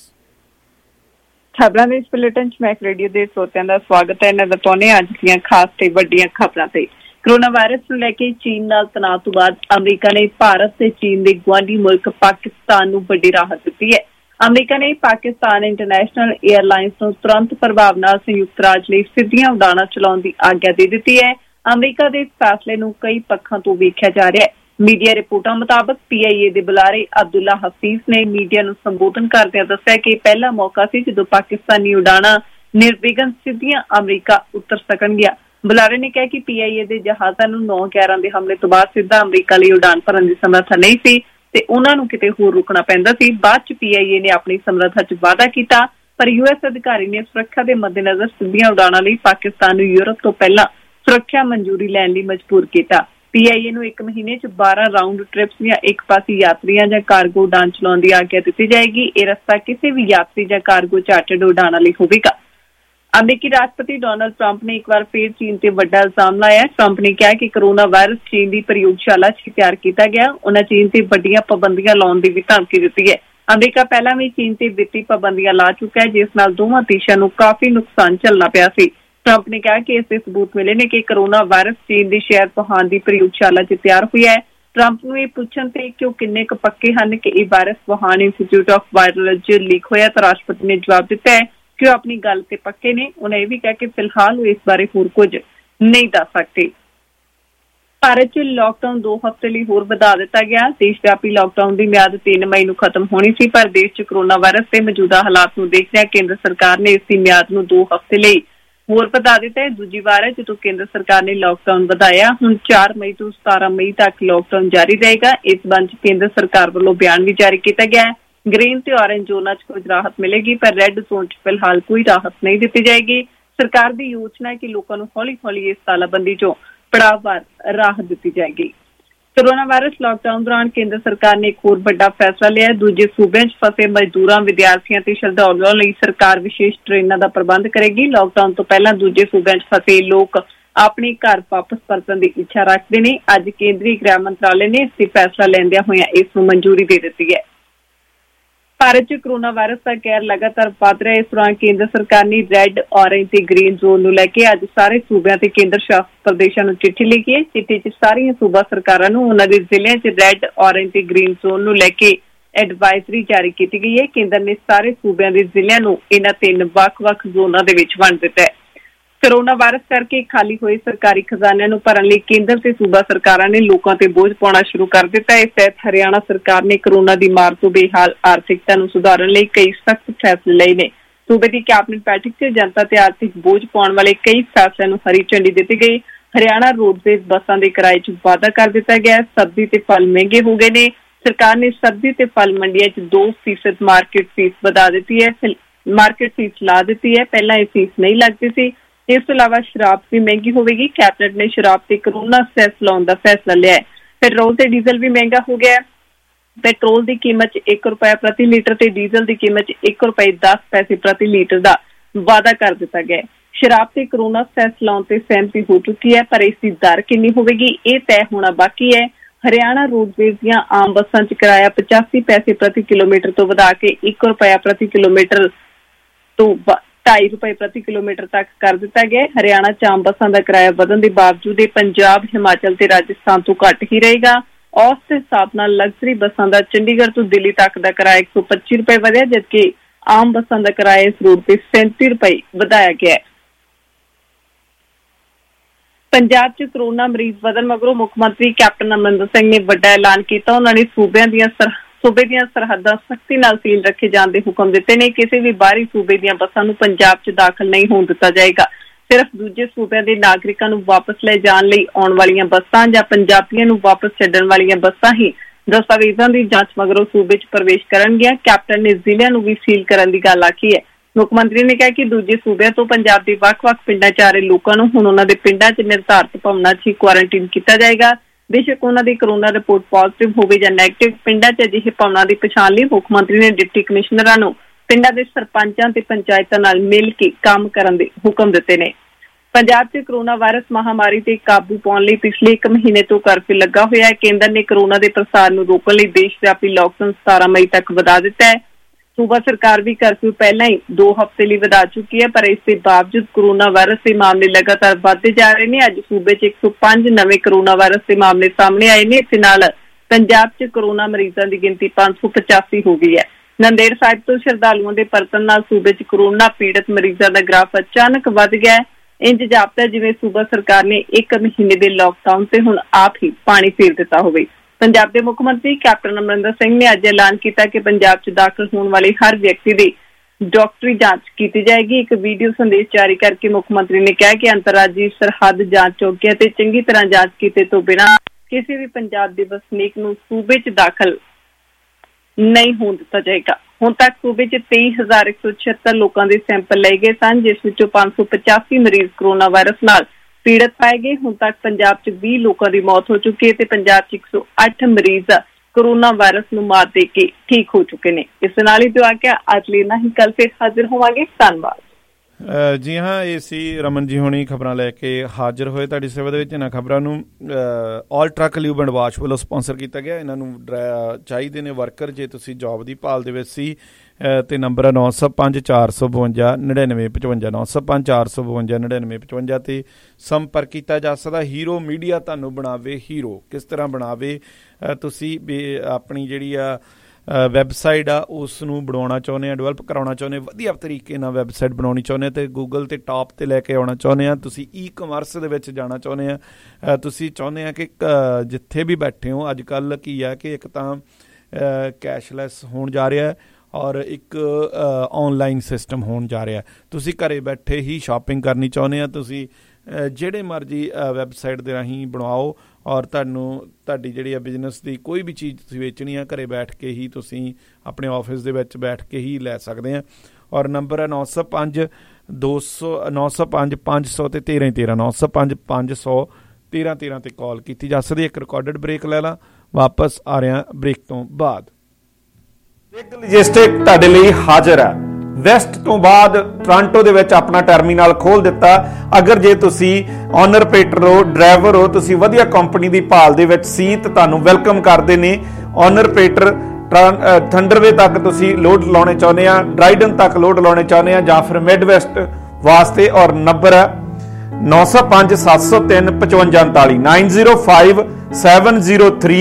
ਖਬਰਾਂ ਦੇ ਇਸ ਬੁਲੇਟਿਨ 'ਚ ਮੈਕ ਰੇਡੀਓ ਦੇ ਸਰੋਤਿਆਂ ਦਾ ਸਵਾਗਤ ਹੈ। ਇਹਨਾਂ ਦਾ ਤੁਹਾਨੂੰ ਅੱਜ ਦੀਆਂ ਖਾਸ ਤੇ ਵੱਡੀਆਂ ਖਬਰਾਂ ਤੇ। ਕੋਰੋਨਾ ਵਾਇਰਸ ਨੂੰ ਲੈ ਕੇ ਚੀਨ ਨਾਲ ਤਣਾਅ ਤੋਂ ਬਾਅਦ ਅਮਰੀਕਾ ਨੇ ਭਾਰਤ ਤੇ ਚੀਨ ਦੇ ਗੁਆਂਢੀ ਮੁਲਕ ਪਾਕਿਸਤਾਨ ਨੂੰ ਵੱਡੀ ਰਾਹਤ ਦਿੱਤੀ ਹੈ। ਅਮਰੀਕਾ ਨੇ ਪਾਕਿਸਤਾਨ ਇੰਟਰਨੈਸ਼ਨਲ ਏਅਰਲਾਈਨਸ ਨੂੰ ਤੁਰੰਤ ਪ੍ਰਭਾਵ ਨਾਲ ਸੰਯੁਕਤ ਰਾਜ ਲਈ ਸਿੱਧੀਆਂ ਉਡਾਣਾਂ ਚਲਾਉਣ ਦੀ ਆਗਿਆ ਦੇ ਦਿੱਤੀ ਹੈ। ਅਮਰੀਕਾ ਦੇ ਇਸ ਫੈਸਲੇ ਨੂੰ ਕਈ ਪੱਖਾਂ ਤੋਂ ਵੇਖਿਆ ਜਾ ਰਿਹਾ ਹੈ। ਮੀਡੀਆ ਰਿਪੋਰਟਾਂ ਮੁਤਾਬਕ PIA ਦੇ ਬੁਲਾਰੇ ਅਬਦੁੱਲਾ ਹਫੀਜ਼ ਨੇ ਮੀਡੀਆ ਨੂੰ ਸੰਬੋਧਨ ਕਰਦਿਆਂ ਦੱਸਿਆ ਕਿ ਪਹਿਲਾ ਮੌਕਾ ਸੀ ਜਦੋਂ ਪਾਕਿਸਤਾਨੀ ਉਡਾਣਾਂ ਨਿਰਵਿਘਨ ਸਿੱਧੀਆਂ ਅਮਰੀਕਾ ਉਤਰ ਸਕਣਗੀਆਂ। ਬੁਲਾਰੇ ਨੇ ਕਿਹਾ ਕਿ PIA ਦੇ ਜਹਾਜ਼ਾਂ ਨੂੰ 9/11 ਦੇ ਹਮਲੇ ਤੋਂ ਬਾਅਦ ਸਿੱਧਾ ਅਮਰੀਕਾ ਲਈ ਉਡਾਨ ਭਰਨ ਦੀ ਸਮਰੱਥਾ ਨਹੀਂ ਸੀ ਤੇ ਉਹਨਾਂ ਨੂੰ ਕਿਤੇ ਹੋਰ ਰੁਕਣਾ ਪੈਂਦਾ ਸੀ। ਬਾਅਦ ਚ PIA ਨੇ ਆਪਣੀ ਸਮਰੱਥਾ ਚ ਵਾਅਦਾ ਕੀਤਾ, ਪਰ US ਅਧਿਕਾਰੀ ਨੇ ਸੁਰੱਖਿਆ ਦੇ ਮੱਦੇਨਜ਼ਰ ਸਿੱਧੀਆਂ ਉਡਾਣਾਂ ਲਈ ਪਾਕਿਸਤਾਨ ਨੂੰ ਯੂਰਪ ਤੋਂ ਪਹਿਲਾਂ ਸੁਰੱਖਿਆ ਮਨਜ਼ੂਰੀ ਲੈਣ ਲਈ ਮਜਬੂਰ ਕੀਤਾ। PIA ਨੂੰ 1 ਮਹੀਨੇ ਚ 12 ਰਾਊਂਡ ਟ੍ਰਿਪਸ ਦੀਆਂ ਇੱਕ ਪਾਸੀ ਯਾਤਰੀਆਂ ਜਾਂ ਕਾਰਗੋ ਉਡਾਨ ਚਲਾਉਣ ਦੀ ਆਗਿਆ ਦਿੱਤੀ ਜਾਏਗੀ। ਇਹ ਰਸਤਾ ਕਿਸੇ ਵੀ ਯਾਤਰੀ ਜਾਂ ਕਾਰਗੋ ਚਾਰਟਰਡ ਉਡਾਣਾਂ ਲਈ ਹੋਵੇਗਾ। ਅਮਰੀਕੀ ਰਾਸ਼ਟਰਪਤੀ ਡੋਨਾਲਡ ਟਰੰਪ ਨੇ ਇੱਕ ਵਾਰ ਫਿਰ ਚੀਨ ਤੇ ਵੱਡਾ ਇਲਜ਼ਾਮ ਲਾਇਆ। ਟਰੰਪ ਨੇ ਕਿਹਾ ਕਿ ਕੋਰੋਨਾ ਵਾਇਰਸ ਚੀਨ ਦੀ ਪ੍ਰਯੋਗਸ਼ਾਲਾ 'ਚ ਤਿਆਰ ਕੀਤਾ ਗਿਆ। ਉਹਨਾਂ ਚੀਨ ਤੇ ਵੱਡੀਆਂ ਪਾਬੰਦੀਆਂ ਲਾਉਣ ਦੀ ਵੀ ਧਮਕੀ ਦਿੱਤੀ ਹੈ। ਅਮਰੀਕਾ ਪਹਿਲਾਂ ਵੀ ਚੀਨ ਤੇ ਵਿੱਤੀ ਪਾਬੰਦੀਆਂ ਲਾ ਚੁੱਕਾ ਹੈ, ਜਿਸ ਨਾਲ ਦੋਵਾਂ ਦੇਸ਼ਾਂ ਨੂੰ ਕਾਫੀ ਨੁਕਸਾਨ ਝੱਲਣਾ ਪਿਆ ਸੀ। ਟਰੰਪ ਨੇ ਕਿਹਾ ਕਿ ਇਸ ਦੇ ਸਬੂਤ ਮਿਲੇ ਨੇ ਕਿ ਕੋਰੋਨਾ ਵਾਇਰਸ ਚੀਨ ਦੀ ਸ਼ਹਿਰ ਵੁਹਾਨ ਦੀ ਪ੍ਰਯੋਗਸ਼ਾਲਾ 'ਚ ਤਿਆਰ ਹੋਇਆ ਹੈ। ਟਰੰਪ ਨੂੰ ਇਹ ਪੁੱਛਣ ਤੇ ਕਿ ਉਹ ਕਿੰਨੇ ਕੁ ਪੱਕੇ ਹਨ ਕਿ ਇਹ virus Wuhan Institute of Virology leak ਹੋਇਆ ਤਾਂ ਰਾਸ਼ਟਰਪਤੀ ਨੇ ਜਵਾਬ ਦਿੱਤਾ ਹੈ ਕਿ ਉਹ ਆਪਣੀ ਗੱਲ ਤੇ ਪੱਕੇ ਨੇ। ਉਹਨਾਂ ਇਹ ਵੀ ਕਿਹਾ ਕਿ ਫਿਲਹਾਲ ਉਹ ਇਸ ਬਾਰੇ ਹੋਰ ਕੁਝ ਨਹੀਂ ਦੱਸ ਸਕਦੇ। ਭਾਰਤ 'ਚ ਲਾਕਡਾਊਨ 2 ਹਫ਼ਤੇ ਲਈ ਹੋਰ ਵਧਾ ਦਿੱਤਾ ਗਿਆ। ਦੇਸ਼ ਵਿਆਪੀ ਲਾਕਡਾਊਨ ਦੀ ਮਿਆਦ 3 ਮਈ ਨੂੰ ਖਤਮ ਹੋਣੀ ਸੀ, ਪਰ ਦੇਸ਼ 'ਚ ਕੋਰੋਨਾ ਵਾਇਰਸ ਦੇ ਮੌਜੂਦਾ ਹਾਲਾਤ ਨੂੰ ਦੇਖਦਿਆਂ ਕੇਂਦਰ ਸਰਕਾਰ ਨੇ ਇਸ ਦੀ ਮਿਆਦ ਨੂੰ 2 ਹਫ਼ਤੇ ਲਈ ਹੋਰ ਵਧਾ ਦਿੱਤਾ ਹੈ। ਦੂਜੀ ਵਾਰ ਹੈ ਜਦੋਂ ਕੇਂਦਰ ਸਰਕਾਰ ਨੇ ਲਾਕਡਾਊਨ ਵਧਾਇਆ। ਹੁਣ 4 ਮਈ ਤੋਂ 17 ਮਈ ਤੱਕ ਲਾਕਡਾਊਨ ਜਾਰੀ ਰਹੇਗਾ। ਇਸ ਸੰਬੰਧ 'ਚ ਕੇਂਦਰ ਸਰਕਾਰ ਵੱਲੋਂ ਬਿਆਨ ਵੀ ਜਾਰੀ ਕੀਤਾ ਗਿਆ ਹੈ। ਗ੍ਰੀਨ ਤੇ ਔਰੇਂਜ ਜ਼ੋਨਾਂ 'ਚ ਕੁਝ ਰਾਹਤ ਮਿਲੇਗੀ, ਪਰ ਰੈੱਡ ਜ਼ੋਨ 'ਚ ਫਿਲਹਾਲ ਕੋਈ ਰਾਹਤ ਨਹੀਂ ਦਿੱਤੀ ਜਾਏਗੀ। ਸਰਕਾਰ ਦੀ ਯੋਜਨਾ ਹੈ ਕਿ ਲੋਕਾਂ ਨੂੰ ਹੌਲੀ-ਹੌਲੀ ਇਸ ਤਾਲਾਬੰਦੀ 'ਚੋਂ ਪੜਾਅਵਾਰ ਰਾਹਤ ਦਿੱਤੀ ਜਾਏਗੀ। ਕੋਰੋਨਾ ਵਾਇਰਸ ਲਾਕਡਾਊਨ ਦੌਰਾਨ ਕੇਂਦਰ ਸਰਕਾਰ ਨੇ ਇੱਕ ਹੋਰ ਵੱਡਾ ਫੈਸਲਾ ਲਿਆ। ਦੂਜੇ ਸੂਬਿਆਂ 'ਚ ਫਸੇ ਮਜ਼ਦੂਰਾਂ, ਵਿਦਿਆਰਥੀਆਂ ਤੇ ਸ਼ਰਧਾਲੂਆਂ ਲਈ ਸਰਕਾਰ ਵਿਸ਼ੇਸ਼ ਟ੍ਰੇਨਾਂ ਦਾ ਪ੍ਰਬੰਧ ਕਰੇਗੀ। ਲਾਕਡਾਊਨ ਤੋਂ ਪਹਿਲਾਂ ਦੂਜੇ ਸੂਬਿਆਂ 'ਚ ਫਸੇ ਲੋਕ ਆਪਣੇ ਘਰ ਵਾਪਸ ਪਰਤਣ ਦੀ ਇੱਛਾ ਰੱਖਦੇ ਨੇ। ਅੱਜ ਕੇਂਦਰੀ ਗ੍ਰਹਿ ਮੰਤਰਾਲੇ ਨੇ ਇਸ ਦੀ ਫੈਸਲਾ ਲੈਂਦਿਆਂ ਹੋਇਆਂ ਇਸ ਨੂੰ ਮਨਜ਼ੂਰੀ ਦੇ ਦਿੱਤੀ ਹੈ। ਭਾਰਤ 'ਚ ਕੋਰੋਨਾ ਵਾਇਰਸ ਦਾ ਕਹਿਰ ਲਗਾਤਾਰ ਵੱਧ ਰਿਹਾ। ਇਸ ਦੌਰਾਨ ਕੇਂਦਰ ਸਰਕਾਰ ਨੇ ਰੈੱਡ, ਔਰੇਂਜ ਤੇ ਗ੍ਰੀਨ ਜ਼ੋਨ ਨੂੰ ਲੈ ਕੇ ਅੱਜ ਸਾਰੇ ਸੂਬਿਆਂ ਤੇ ਕੇਂਦਰ ਸ਼ਾਸਿਤ ਪ੍ਰਦੇਸ਼ਾਂ ਨੂੰ ਚਿੱਠੀ ਲਿਖੀ ਹੈ। ਚਿੱਠੀ 'ਚ ਸਾਰੀਆਂ ਸੂਬਾ ਸਰਕਾਰਾਂ ਨੂੰ ਉਹਨਾਂ ਦੇ ਜ਼ਿਲ੍ਹਿਆਂ 'ਚ ਰੈੱਡ, ਔਰੇਂਜ ਤੇ ਗ੍ਰੀਨ ਜ਼ੋਨ ਨੂੰ ਲੈ ਕੇ ਐਡਵਾਈਜ਼ਰੀ ਜਾਰੀ ਕੀਤੀ ਗਈ ਹੈ। ਕੇਂਦਰ ਨੇ ਸਾਰੇ ਸੂਬਿਆਂ ਦੇ ਜ਼ਿਲ੍ਹਿਆਂ ਨੂੰ ਇਹਨਾਂ 3 ਵੱਖ-ਵੱਖ ਜ਼ੋਨਾਂ ਦੇ ਵਿੱਚ ਵੰਡ ਦਿੱਤਾ ਹੈ। ਕੋਰੋਨਾ ਵਾਇਰਸ ਕਰਕੇ ਖਾਲੀ ਹੋਏ ਸਰਕਾਰੀ ਖਜ਼ਾਨਿਆਂ ਨੂੰ ਭਰਨ ਲਈ ਕੇਂਦਰ ਤੇ ਸੂਬਾ ਸਰਕਾਰਾਂ ਨੇ ਲੋਕਾਂ ਤੇ ਬੋਝ ਪਾਉਣਾ ਸ਼ੁਰੂ ਕਰ ਦਿੱਤਾ ਹੈ। ਇਸ ਤਹਿਤ ਹਰਿਆਣਾ ਸਰਕਾਰ ਨੇ ਕੋਰੋਨਾ ਦੀ ਮਾਰ ਤੋਂ ਬੇਹਾਲ ਆਰਥਿਕਤਾ ਨੂੰ ਸੁਧਾਰਨ ਲਈ ਕਈ ਸਖਤ ਫੈਸਲੇ ਲਏ ਨੇ। ਸੂਬੇ ਦੀ ਕੈਬਨਿਟ ਬੈਠਕ 'ਚ ਜਨਤਾ ਤੇ ਆਰਥਿਕ ਬੋਝ ਪਾਉਣ ਵਾਲੇ ਕਈ ਫੈਸਲਿਆਂ ਨੂੰ ਹਰੀ ਝੰਡੀ ਦਿੱਤੀ ਗਈ। ਹਰਿਆਣਾ ਰੋਡਵੇਜ਼ ਬੱਸਾਂ ਦੇ ਕਿਰਾਏ 'ਚ ਵਾਧਾ ਕਰ ਦਿੱਤਾ ਗਿਆ। ਸਬਜ਼ੀ ਤੇ ਫਲ ਮਹਿੰਗੇ ਹੋ ਗਏ ਨੇ। ਸਰਕਾਰ ਨੇ ਸਬਜ਼ੀ ਤੇ ਫਲ ਮੰਡੀਆਂ 'ਚ 2% ਮਾਰਕੀਟ ਫੀਸ ਵਧਾ ਦਿੱਤੀ ਹੈ। ਮਾਰਕੀਟ ਫੀਸ ਲਾ ਦਿੱਤੀ ਹੈ। ਪਹਿਲਾਂ ਇਹ ਫੀਸ ਨਹੀਂ ਲੱਗਦੀ ਸੀ। ਇਸ ਤੋਂ ਇਲਾਵਾ ਸ਼ਰਾਬ ਵੀ ਮਹਿੰਗੀ ਹੋਵੇਗੀ। ਕੈਬਨਿਟ ਨੇ ਸ਼ਰਾਬ ਤੇ ਕੋਰੋਨਾ ਸੈਸ ਲਾਉਣ ਦਾ ਫੈਸਲਾ ਲਿਆ ਹੈ। ਪੈਟਰੋਲ ਤੇ ਡੀਜ਼ਲ ਵੀ ਮਹਿੰਗਾ ਹੋ ਗਿਆ। ਪੈਟਰੋਲ ਦੀ ਕੀਮਤ 'ਚ ₹1 ਪ੍ਰਤੀ ਲੀਟਰ ਤੇ ਡੀਜ਼ਲ ਦੀ ਕੀਮਤ 'ਚ ₹1.10 ਪ੍ਰਤੀ ਲੀਟਰ ਦਾ ਵਾਧਾ ਕਰ ਦਿੱਤਾ ਗਿਆ। ਸ਼ਰਾਬ ਤੇ ਕੋਰੋਨਾ ਸੈਸ ਲਾਉਣ ਤੇ ਸਹਿਮਤੀ ਹੋ ਚੁੱਕੀ ਹੈ, ਪਰ ਇਸ ਦੀ ਦਰ ਕਿੰਨੀ ਹੋਵੇਗੀ ਇਹ ਤੈਅ ਹੋਣਾ ਬਾਕੀ ਹੈ। ਹਰਿਆਣਾ ਰੋਡਵੇਜ਼ ਦੀਆਂ ਆਮ ਬੱਸਾਂ 'ਚ ਕਿਰਾਇਆ 85 ਪੈਸੇ ਪ੍ਰਤੀ ਕਿਲੋਮੀਟਰ ਤੋਂ ਵਧਾ ਕੇ ₹1 ਪ੍ਰਤੀ ਕਿਲੋਮੀਟਰ ਤੋਂ ₹2.5 ਪ੍ਰਤੀ ਕਿਲੋਮੀਟਰ ਤੱਕ ਕਰ ਦਿੱਤਾ ਗਿਆ। ਹਰਿਆਣਾ 'ਚ ਆਮ ਬੱਸਾਂ ਦਾ ਕਿਰਾਇਆ ਵਧਣ ਦੇ ਬਾਵਜੂਦ ਇਹ ਪੰਜਾਬ, ਹਿਮਾਚਲ ਤੇ ਰਾਜਸਥਾਨ ਤੋਂ ਘੱਟ ਹੀ ਰਹੇਗਾ। ਔਸਤ ਦੇ ਹਿਸਾਬ ਨਾਲ ਲਗਜ਼ਰੀ ਬੱਸਾਂ ਦਾ ਚੰਡੀਗੜ੍ਹ ਤੋਂ ਦਿੱਲੀ ਤੱਕ ਦਾ ਕਿਰਾਇਆ ₹125 ਵਧਿਆ, ਜਦਕਿ ਆਮ ਬੱਸਾਂ ਦਾ ਕਿਰਾਇਆ ਇਸ ਰੂਟ ਤੇ ₹37 ਵਧਾਇਆ ਗਿਆ ਹੈ। ਪੰਜਾਬ 'ਚ ਕੋਰੋਨਾ ਮਰੀਜ਼ ਵਧਣ ਮਗਰੋਂ ਮੁੱਖ ਮੰਤਰੀ ਕੈਪਟਨ ਅਮਰਿੰਦਰ ਸਿੰਘ ਨੇ ਵੱਡਾ ਐਲਾਨ ਕੀਤਾ। ਉਹਨਾਂ ਨੇ ਸੂਬੇ ਦੀਆਂ ਸਰਹੱਦਾਂ ਸਖਤੀ ਨਾਲ ਸੀਲ ਰੱਖੇ ਜਾਣ ਦੇ ਹੁਕਮ ਦਿੱਤੇ ਨੇ। ਕਿਸੇ ਵੀ ਬਾਹਰੀ ਸੂਬੇ ਦੀਆਂ ਬੱਸਾਂ ਨੂੰ ਪੰਜਾਬ 'ਚ ਦਾਖਲ ਨਹੀਂ ਹੋਣ ਦਿੱਤਾ ਜਾਏਗਾ। ਸਿਰਫ ਦੂਜੇ ਸੂਬਿਆਂ ਦੇ ਨਾਗਰਿਕਾਂ ਨੂੰ ਵਾਪਸ ਲੈ ਜਾਣ ਲਈ ਆਉਣ ਵਾਲੀਆਂ ਬੱਸਾਂ ਜਾਂ ਪੰਜਾਬੀਆਂ ਨੂੰ ਵਾਪਸ ਛੱਡਣ ਵਾਲੀਆਂ ਬੱਸਾਂ ਹੀ ਦਸਤਾਵੇਜ਼ਾਂ ਦੀ ਜਾਂਚ ਮਗਰੋਂ ਸੂਬੇ 'ਚ ਪ੍ਰਵੇਸ਼ ਕਰਨਗੀਆਂ। ਕੈਪਟਨ ਨੇ ਜ਼ਿਲ੍ਹਿਆਂ ਨੂੰ ਵੀ ਸੀਲ ਕਰਨ ਦੀ ਗੱਲ ਆਖੀ ਹੈ। ਮੁੱਖ ਮੰਤਰੀ ਨੇ ਕਿਹਾ ਕਿ ਦੂਜੇ ਸੂਬਿਆਂ ਤੋਂ ਪੰਜਾਬ ਦੇ ਵੱਖ-ਵੱਖ ਪਿੰਡਾਂ 'ਚ ਆ ਰਹੇ ਲੋਕਾਂ ਨੂੰ ਹੁਣ ਉਹਨਾਂ ਦੇ ਪਿੰਡਾਂ 'ਚ ਨਿਰਧਾਰਿਤ ਭਵਨਾਂ 'ਚ ਹੀ ਕੁਆਰੰਟੀਨ ਕੀਤਾ ਜਾਏਗਾ। ਬੇਸ਼ੱਕ ਉਹਨਾਂ ਦੀ ਕਰੋਨਾ ਰਿਪੋਰਟ ਪੋਜ਼ਿਟਿਵ ਹੋਵੇ ਜਾਂ ਨੈਗੇਟਿਵ, ਪਿੰਡਾਂ 'ਚ ਅਜਿਹੇ ਭਵਨਾਂ ਦੀ ਪਛਾਣ ਲਈ ਮੁੱਖ ਮੰਤਰੀ ਨੇ ਡਿਪਟੀ ਕਮਿਸ਼ਨਰਾਂ ਨੂੰ ਪਿੰਡਾਂ ਦੇ ਸਰਪੰਚਾਂ ਤੇ ਪੰਚਾਇਤਾਂ ਨਾਲ ਮਿਲ ਕੇ ਕੰਮ ਕਰਨ ਦੇ ਹੁਕਮ ਦਿੱਤੇ ਨੇ। ਪੰਜਾਬ 'ਚ ਕਰੋਨਾ ਵਾਇਰਸ ਮਹਾਮਾਰੀ ਤੇ ਕਾਬੂ ਪਾਉਣ ਲਈ ਪਿਛਲੇ 1 ਮਹੀਨੇ ਤੋਂ ਕਰਫਿਊ ਲੱਗਾ ਹੋਇਆ ਹੈ। ਕੇਂਦਰ ਨੇ ਕਰੋਨਾ ਦੇ ਪ੍ਰਸਾਰ ਨੂੰ ਰੋਕਣ ਲਈ ਦੇਸ਼ ਵਿਆਪੀ ਲਾਕਡਾਊਨ 17 ਮਈ ਤੱਕ ਵਧਾ ਦਿੱਤਾ ਹੈ। ਸੂਬਾ ਸਰਕਾਰ ਵੀ ਕਰਫਿਊ ਪਹਿਲਾਂ ਹੀ 2 ਹਫ਼ਤੇ ਲਈ ਵਧਾ ਚੁੱਕੀ ਹੈ, ਪਰ ਇਸ ਦੇ ਬਾਵਜੂਦ ਕਰੋਨਾ ਵਾਇਰਸ ਦੇ ਮਾਮਲੇ ਲਗਾਤਾਰ ਵੱਧਦੇ ਜਾ ਰਹੇ ਨੇ। ਅੱਜ ਸੂਬੇ 'ਚ 105 ਨਵੇਂ ਕਰੋਨਾ ਵਾਇਰਸ ਦੇ ਮਾਮਲੇ ਸਾਹਮਣੇ ਆਏ ਨੇ। ਇਸ ਨਾਲ ਪੰਜਾਬ 'ਚ ਕਰੋਨਾ ਮਰੀਜ਼ਾਂ ਦੀ ਗਿਣਤੀ 585 ਹੋ ਗਈ ਹੈ। ਨੰਦੇੜ ਸਾਹਿਬ ਤੋਂ ਸ਼ਰਧਾਲੂਆਂ ਦੇ ਪਰਤਣ ਨਾਲ ਸੂਬੇ 'ਚ ਕਰੋਨਾ ਪੀੜਤ ਮਰੀਜ਼ਾਂ ਦਾ ਗ੍ਰਾਫ ਅਚਾਨਕ ਵੱਧ ਗਿਆ ਹੈ। ਇੰਜ ਜਾਪਦਾ ਜਿਵੇਂ ਸੂਬਾ ਸਰਕਾਰ ਨੇ 1 ਮਹੀਨੇ ਦੇ ਲਾਕਡਾਊਨ ਤੇ ਹੁਣ ਆਪ ਹੀ ਪਾਣੀ ਫੇਰ ਦਿੱਤਾ ਹੋਵੇ। ਪੰਜਾਬ ਦੇ ਮੁੱਖ ਮੰਤਰੀ ਕੈਪਟਨ ਅਮਰਿੰਦਰ ਸਿੰਘ ਨੇ ਅੱਜ ਐਲਾਨ ਕੀਤਾ ਕਿ ਪੰਜਾਬ 'ਚ ਦਾਖਲ ਹੋਣ ਵਾਲੇ ਹਰ ਵਿਅਕਤੀ ਦੀ ਡਾਕਟਰੀ ਜਾਂਚ ਕੀਤੀ ਜਾਏਗੀ। ਇੱਕ ਵੀਡੀਓ ਸੰਦੇਸ਼ ਜਾਰੀ ਕਰਕੇ ਮੁੱਖ ਮੰਤਰੀ ਨੇ ਕਿਹਾ ਕਿ ਅੰਤਰਰਾਜੀ ਸਰਹੱਦ ਜਾਂਚ ਚੌਕੀਆਂ ਤੇ ਚੰਗੀ ਤਰ੍ਹਾਂ ਜਾਂਚ ਕੀਤੇ ਤੋਂ ਬਿਨਾਂ ਕਿਸੇ ਵੀ ਪੰਜਾਬ ਦੇ ਵਸਨੀਕ ਨੂੰ ਸੂਬੇ 'ਚ ਦਾਖਲ ਨਹੀਂ ਹੋਣ ਦਿੱਤਾ ਜਾਏਗਾ। ਹੁਣ ਤੱਕ ਸੂਬੇ 'ਚ 23,176 ਲੋਕਾਂ ਦੇ ਸੈਂਪਲ ਲਏ ਗਏ ਸਨ, ਜਿਸ ਵਿੱਚੋਂ 585 ਮਰੀਜ਼ ਕਰੋਨਾ ਵਾਇਰਸ ਨਾਲ ਪੀੜਤ ਪਾਏ ਗਏ। ਹੁਣ ਤੱਕ ਪੰਜਾਬ 'ਚ 20 ਲੋਕਾਂ ਦੀ ਮੌਤ ਹੋ ਚੁੱਕੀ ਹੈ ਤੇ ਪੰਜਾਬ 'ਚ 108 ਮਰੀਜ਼ ਕਰੋਨਾ ਵਾਇਰਸ ਨੂੰ ਮਾਤ ਦੇ ਕੇ ਠੀਕ ਹੋ ਚੁੱਕੇ ਨੇ। ਇਸ ਨਾਲ ਹੀ ਦੁਆ ਕਿ ਅੱਜ ਲਈ ਨਾ ਹੀ ਕੱਲ ਫਿਰ ਹਾਜ਼ਰ ਹੋਵਾਂਗੇ। ਧੰਨਵਾਦ। ਜੀ ਹਾਂ, ਇਹ ਸੀ ਰਮਨ ਜੀ ਹੁਣੀ ਖਬਰਾਂ ਲੈ ਕੇ ਹਾਜ਼ਰ ਹੋਏ ਤੁਹਾਡੀ ਸੇਵਾ ਦੇ ਵਿੱਚ। ਇਹਨਾਂ ਖਬਰਾਂ ਨੂੰ All Truck Lube and Wash ਵੱਲੋਂ ਸਪੋਂਸਰ ਕੀਤਾ ਗਿਆ। ਇਹਨਾਂ ਨੂੰ ਚਾਹੀਦੇ ਨੇ ਵਰਕਰ ਜੇ ਤੁਸੀਂ ਜੋਬ ਦੀ ਭਾਲ ਦੇ ਵਿੱਚ ਸੀ ਤੇ ਨੰਬਰ ਹੈ 905 452 9955 905 452 9955 ਤੇ ਸੰਪਰਕ ਕੀਤਾ ਜਾ ਸਕਦਾ। ਹੀਰੋ ਮੀਡੀਆ ਤੁਹਾਨੂੰ ਬਣਾਵੇ ਹੀਰੋ। ਕਿਸ ਤਰ੍ਹਾਂ ਬਣਾਵੇ? ਤੁਸੀਂ ਆਪਣੀ ਜਿਹੜੀ ਆ ਵੈਬਸਾਈਟ ਆ ਉਸ ਨੂੰ ਬਣਾਉਣਾ ਚਾਹੁੰਦੇ ਆ, ਡਿਵੈਲਪ ਕਰਾਉਣਾ ਚਾਹੁੰਦੇ, ਵਧੀਆ ਤਰੀਕੇ ਨਾਲ ਵੈਬਸਾਈਟ ਬਣਾਉਣੀ ਚਾਹੁੰਦੇ ਆ ਤੇ ਗੂਗਲ 'ਤੇ ਟਾਪ 'ਤੇ ਲੈ ਕੇ ਆਉਣਾ ਚਾਹੁੰਦੇ ਆ। ਤੁਸੀਂ ਈ-ਕਮਰਸ ਦੇ ਵਿੱਚ ਜਾਣਾ ਚਾਹੁੰਦੇ ਆ। ਤੁਸੀਂ ਚਾਹੁੰਦੇ ਆ ਕਿ ਜਿੱਥੇ ਵੀ ਬੈਠੇ ਹੋ ਅੱਜ ਕੱਲ੍ਹ ਕੀ ਆ ਕਿ ਇੱਕ ਤਾਂ ਕੈਸ਼ਲੈਸ ਹੋਣ ਜਾ ਰਿਹਾ ਔਰ ਇੱਕ ਔਨਲਾਈਨ ਸਿਸਟਮ ਹੋਣ ਜਾ ਰਿਹਾ। ਤੁਸੀਂ ਘਰੇ ਬੈਠੇ ਹੀ ਸ਼ਾਪਿੰਗ ਕਰਨੀ ਚਾਹੁੰਦੇ ਆ, ਤੁਸੀਂ ਜਿਹੜੇ ਮਰਜ਼ੀ ਵੈਬਸਾਈਟ ਦੇ ਰਾਹੀਂ ਬਣਵਾਓ ਔਰ ਤੁਹਾਡੀ ਜਿਹੜੀ ਆ ਬਿਜ਼ਨਸ ਦੀ ਕੋਈ ਵੀ ਚੀਜ਼ ਤੁਸੀਂ ਵੇਚਣੀ ਆ ਘਰੇ ਬੈਠ ਕੇ ਹੀ ਤੁਸੀਂ ਆਪਣੇ ਆਫਿਸ ਦੇ ਵਿੱਚ ਬੈਠ ਕੇ ਹੀ ਲੈ ਸਕਦੇ ਆ। ਔਰ ਨੰਬਰ ਹੈ 905 500 ਤੇ 1313 905 500 1313 ਤੇ ਕਾਲ ਕੀਤੀ ਜਾ ਸਕਦੀ। ਇੱਕ ਰਿਕਾਰਡਡ ਬ੍ਰੇਕ ਲੈ ਲਾ, ਵਾਪਸ ਆ ਰਿਹਾ ਬ੍ਰੇਕ ਤੋਂ ਬਾਅਦ। ਲੌਜਿਸਟਿਕ ਤੁਹਾਡੇ ਲਈ ਹਾਜ਼ਰ ਹੈ। ਵੈਸਟ ਤੋਂ ਬਾਅਦ ਟੋਰਾਂਟੋ ਦੇ ਵਿੱਚ ਆਪਣਾ ਟਰਮੀਨਲ ਖੋਲ ਦਿੱਤਾ। ਅਗਰ ਜੇ ਤੁਸੀਂ ਓਨਰ ਪੇਟਰ ਹੋ, ਡਰਾਈਵਰ ਹੋ, ਤੁਸੀਂ ਵਧੀਆ ਕੰਪਨੀ ਦੀ ਭਾਲ ਦੇ ਵਿੱਚ ਸੀ ਤਾਂ ਤੁਹਾਨੂੰ ਵੈਲਕਮ ਕਰਦੇ ਨੇ। ਓਨਰ ਪੇਟਰ ਥੰਡਰਵੇ ਤੱਕ ਤੁਸੀਂ ਲੋਡ ਲਾਉਣੇ ਚਾਹੁੰਦੇ ਆ, ਡਰਾਈਡਨ ਤੱਕ ਲੋਡ ਲਾਉਣੇ ਚਾਹੁੰਦੇ ਆ ਜਾਂ ਫਿਰ ਮਿਡ ਵੈਸਟ ਵਾਸਤੇ। ਔਰ ਨੰਬਰ ਹੈ 905 703 5539 905 703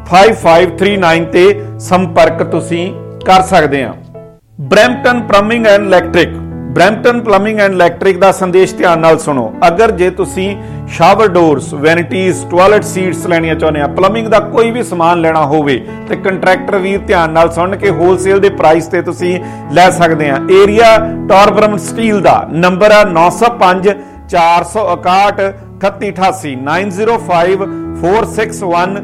5539 ਤੇ ਸੰਪਰਕ ਤੁਸੀਂ ਕਰ ਸਕਦੇ ਆ। Brampton Plumbing and Electric. Brampton Plumbing and Electric ਦਾ ਸੰਦੇਸ਼ ਧਿਆਨ ਨਾਲ ਸੁਣੋ। ਅਗਰ ਜੇ ਤੁਸੀਂ shower doors, vanities, toilet seats ਲੈਣੀਆਂ ਚਾਹੁੰਦੇ ਆ, ਪਲੰਬਿੰਗ ਦਾ ਕੋਈ ਵੀ ਸਮਾਨ ਲੈਣਾ ਹੋਵੇ ਤੇ ਕੰਟਰੈਕਟਰ ਵੀਰ ਧਿਆਨ ਨਾਲ ਸੁਣ ਕੇ ਹੋਲਸੇਲ ਦੇ ਪ੍ਰਾਈਸ ਤੇ ਤੁਸੀਂ ਲੈ ਸਕਦੇ ਆ। ਏਰੀਆ ਟੌਰਬਰਮ ਸਟੀਲ ਦਾ ਨੰਬਰ ਹੈ 905 461 3888 905 461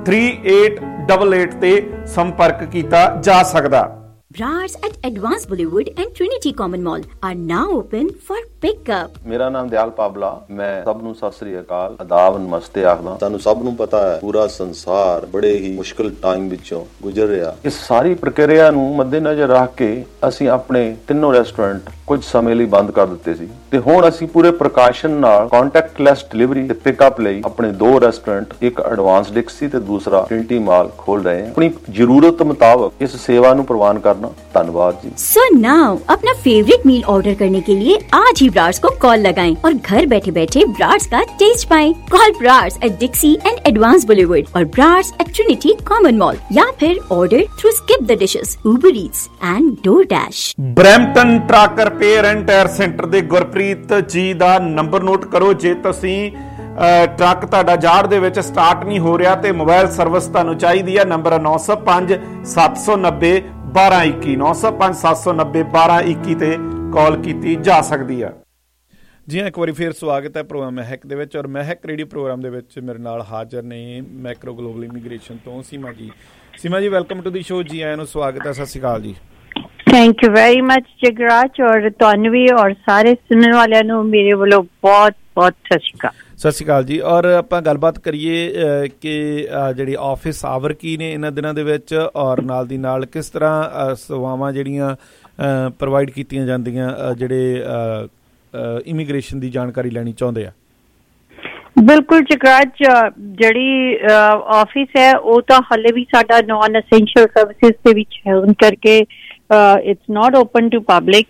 3888 ਤੇ ਸੰਪਰਕ ਕੀਤਾ ਜਾ ਸਕਦਾ। Brars at Advance Bollywood and Trinity Common Mall are now open for pickup. ਮੇਰਾ ਨਾਮ ਦਿਆਲ ਪਾਬਲਾ। ਮੈਂ ਸਭ ਨੂੰ ਸਤਿ ਸ੍ਰੀ ਅਕਾਲ, ਆਦਾਬ, ਨਮਸਤੇ ਆਖਦਾ। ਤੁਹਾਨੂੰ ਸਭ ਨੂੰ ਪਤਾ ਹੈ ਪੂਰਾ ਸੰਸਾਰ ਬੜੇ ਹੀ ਮੁਸ਼ਕਲ ਟਾਈਮ ਵਿੱਚੋਂ ਗੁਜ਼ਰ ਰਿਹਾ। ਇਸ ਸਾਰੀ ਪ੍ਰਕਿਰਿਆ ਨੂੰ ਮੱਦੇਨਜ਼ਰ ਰੱਖ ਕੇ ਅਸੀਂ ਆਪਣੇ ਤਿੰਨੋਂ ਰੈਸਟੋਰੈਂਟ ਕੁਝ ਸਮੇਂ ਲਈ ਬੰਦ ਕਰ ਦਿੱਤੇ ਸੀ ਤੇ ਹੁਣ ਅਸੀਂ ਪੂਰੇ ਪ੍ਰਕਾਸ਼ਨ ਨਾਲ ਕੰਟੈਕਟਲੈਸ ਡਿਲੀਵਰੀ ਤੇ ਪਿਕਅਪ ਲਈ ਆਪਣੇ 2 ਰੈਸਟੋਰੈਂਟ, ਇੱਕ ਐਡਵਾਂਸ ਡਿਕਸੀ ਤੇ ਦੂਸਰਾ ਟ੍ਰਿਨਿਟੀ ਮਾਲ ਖੋਲ ਰਹੇ ਹਾਂ। ਆਪਣੀ ਜ਼ਰੂਰਤ ਮੁਤਾਬਕ ਇਸ ਸੇਵਾ ਨੂੰ ਪ੍ਰਵਾਨ ਕਰਨਾ। धन्यवाद जी। So now अपना फेवरेट मील ऑर्डर करने के लिए आज ही ब्रार्स को कॉल लगाएं और घर बैठे बैठे ब्रार्स का टेस्ट पाएं। Call Brar's at Dixie and Advance boulevard और Brar's at Trinity Common mall या फिर order through Skip the Dishes, Uber Eats and DoorDash. Brampton truck repair and tyre centre दे गुरप्रीत जी दा नंबर नोट करो। जे तुसीं ट्रक ਤੁਹਾਡਾ ਜਾੜ ਦੇ ਵਿੱਚ ਸਟਾਰਟ ਨਹੀਂ ਹੋ ਰਿਹਾ ਤੇ ਮੋਬਾਈਲ ਸਰਵਿਸ ਤੁਹਾਨੂੰ ਚਾਹੀਦੀ ਹੈ, ਨੰਬਰ 905 790 1221 905 790 1221 ਤੇ ਕਾਲ ਕੀਤੀ ਜਾ ਸਕਦੀ ਹੈ। ਜੀ ਇੱਕ ਵਾਰੀ ਫਿਰ ਸਵਾਗਤ ਹੈ ਪ੍ਰੋਗਰਾਮ ਮਹਿਕ ਦੇ ਵਿੱਚ। ਔਰ ਮਹਿਕ ਰੇਡੀਓ ਪ੍ਰੋਗਰਾਮ ਦੇ ਵਿੱਚ ਮੇਰੇ ਨਾਲ ਹਾਜ਼ਰ ਨੇ ਮੈਕਰੋ ਗਲੋਬਲ ਇਮੀਗ੍ਰੇਸ਼ਨ ਤੋਂ ਸੀਮਾ ਜੀ। ਸੀਮਾ ਜੀ, ਵੈਲਕਮ ਟੂ ਦੀ ਸ਼ੋ। ਜੀ ਆਇਆਂ ਨੂੰ ਸਵਾਗਤ ਹੈ। ਸਤਿ ਸ਼੍ਰੀ ਅਕਾਲ ਜੀ। Thank you very much Jagraj, ਔਰ ਤੁਹਾਨੂੰ ਵੀ ਔਰ ਸਾਰੇ ਸੁਣਨ ਵਾਲਿਆਂ ਨੂੰ ਮੇਰੇ ਵੱਲੋਂ ਬਹੁਤ ਬਹੁਤ ਸਤਿ ਸ਼੍ਰੀ ਅਕਾਲ। ਸਤਿ ਸ਼੍ਰੀ ਅਕਾਲ ਜੀ। ਔਰ ਆਪਾਂ ਗੱਲਬਾਤ ਕਰੀਏ ਕਿ ਜਿਹੜੀ ਆਫਿਸ ਆਵਰ ਕੀ ਨੇ ਇਹਨਾਂ ਦਿਨਾਂ ਦੇ ਵਿੱਚ, ਔਰ ਨਾਲ ਦੀ ਨਾਲ ਕਿਸ ਤਰ੍ਹਾਂ ਸੇਵਾਵਾਂ ਜਿਹੜੀਆਂ ਪ੍ਰੋਵਾਈਡ ਕੀਤੀਆਂ ਜਾਂਦੀਆਂ ਜਿਹੜੇ ਇਮੀਗ੍ਰੇਸ਼ਨ ਦੀ ਜਾਣਕਾਰੀ ਲੈਣੀ ਚਾਹੁੰਦੇ ਆ। ਬਿਲਕੁਲ ਜਗਰਾਜ, ਜਿਹੜੀ ਆਫਿਸ ਹੈ ਉਹ ਤਾਂ ਹਾਲੇ ਵੀ ਸਾਡਾ ਨॉन ਐਸੈਂਸ਼ੀਅਲ ਸਰਵਿਸਿਜ਼ ਦੇ ਵਿੱਚ ਹੈ, ਉਹਨਾਂ ਕਰਕੇ it's not open to public,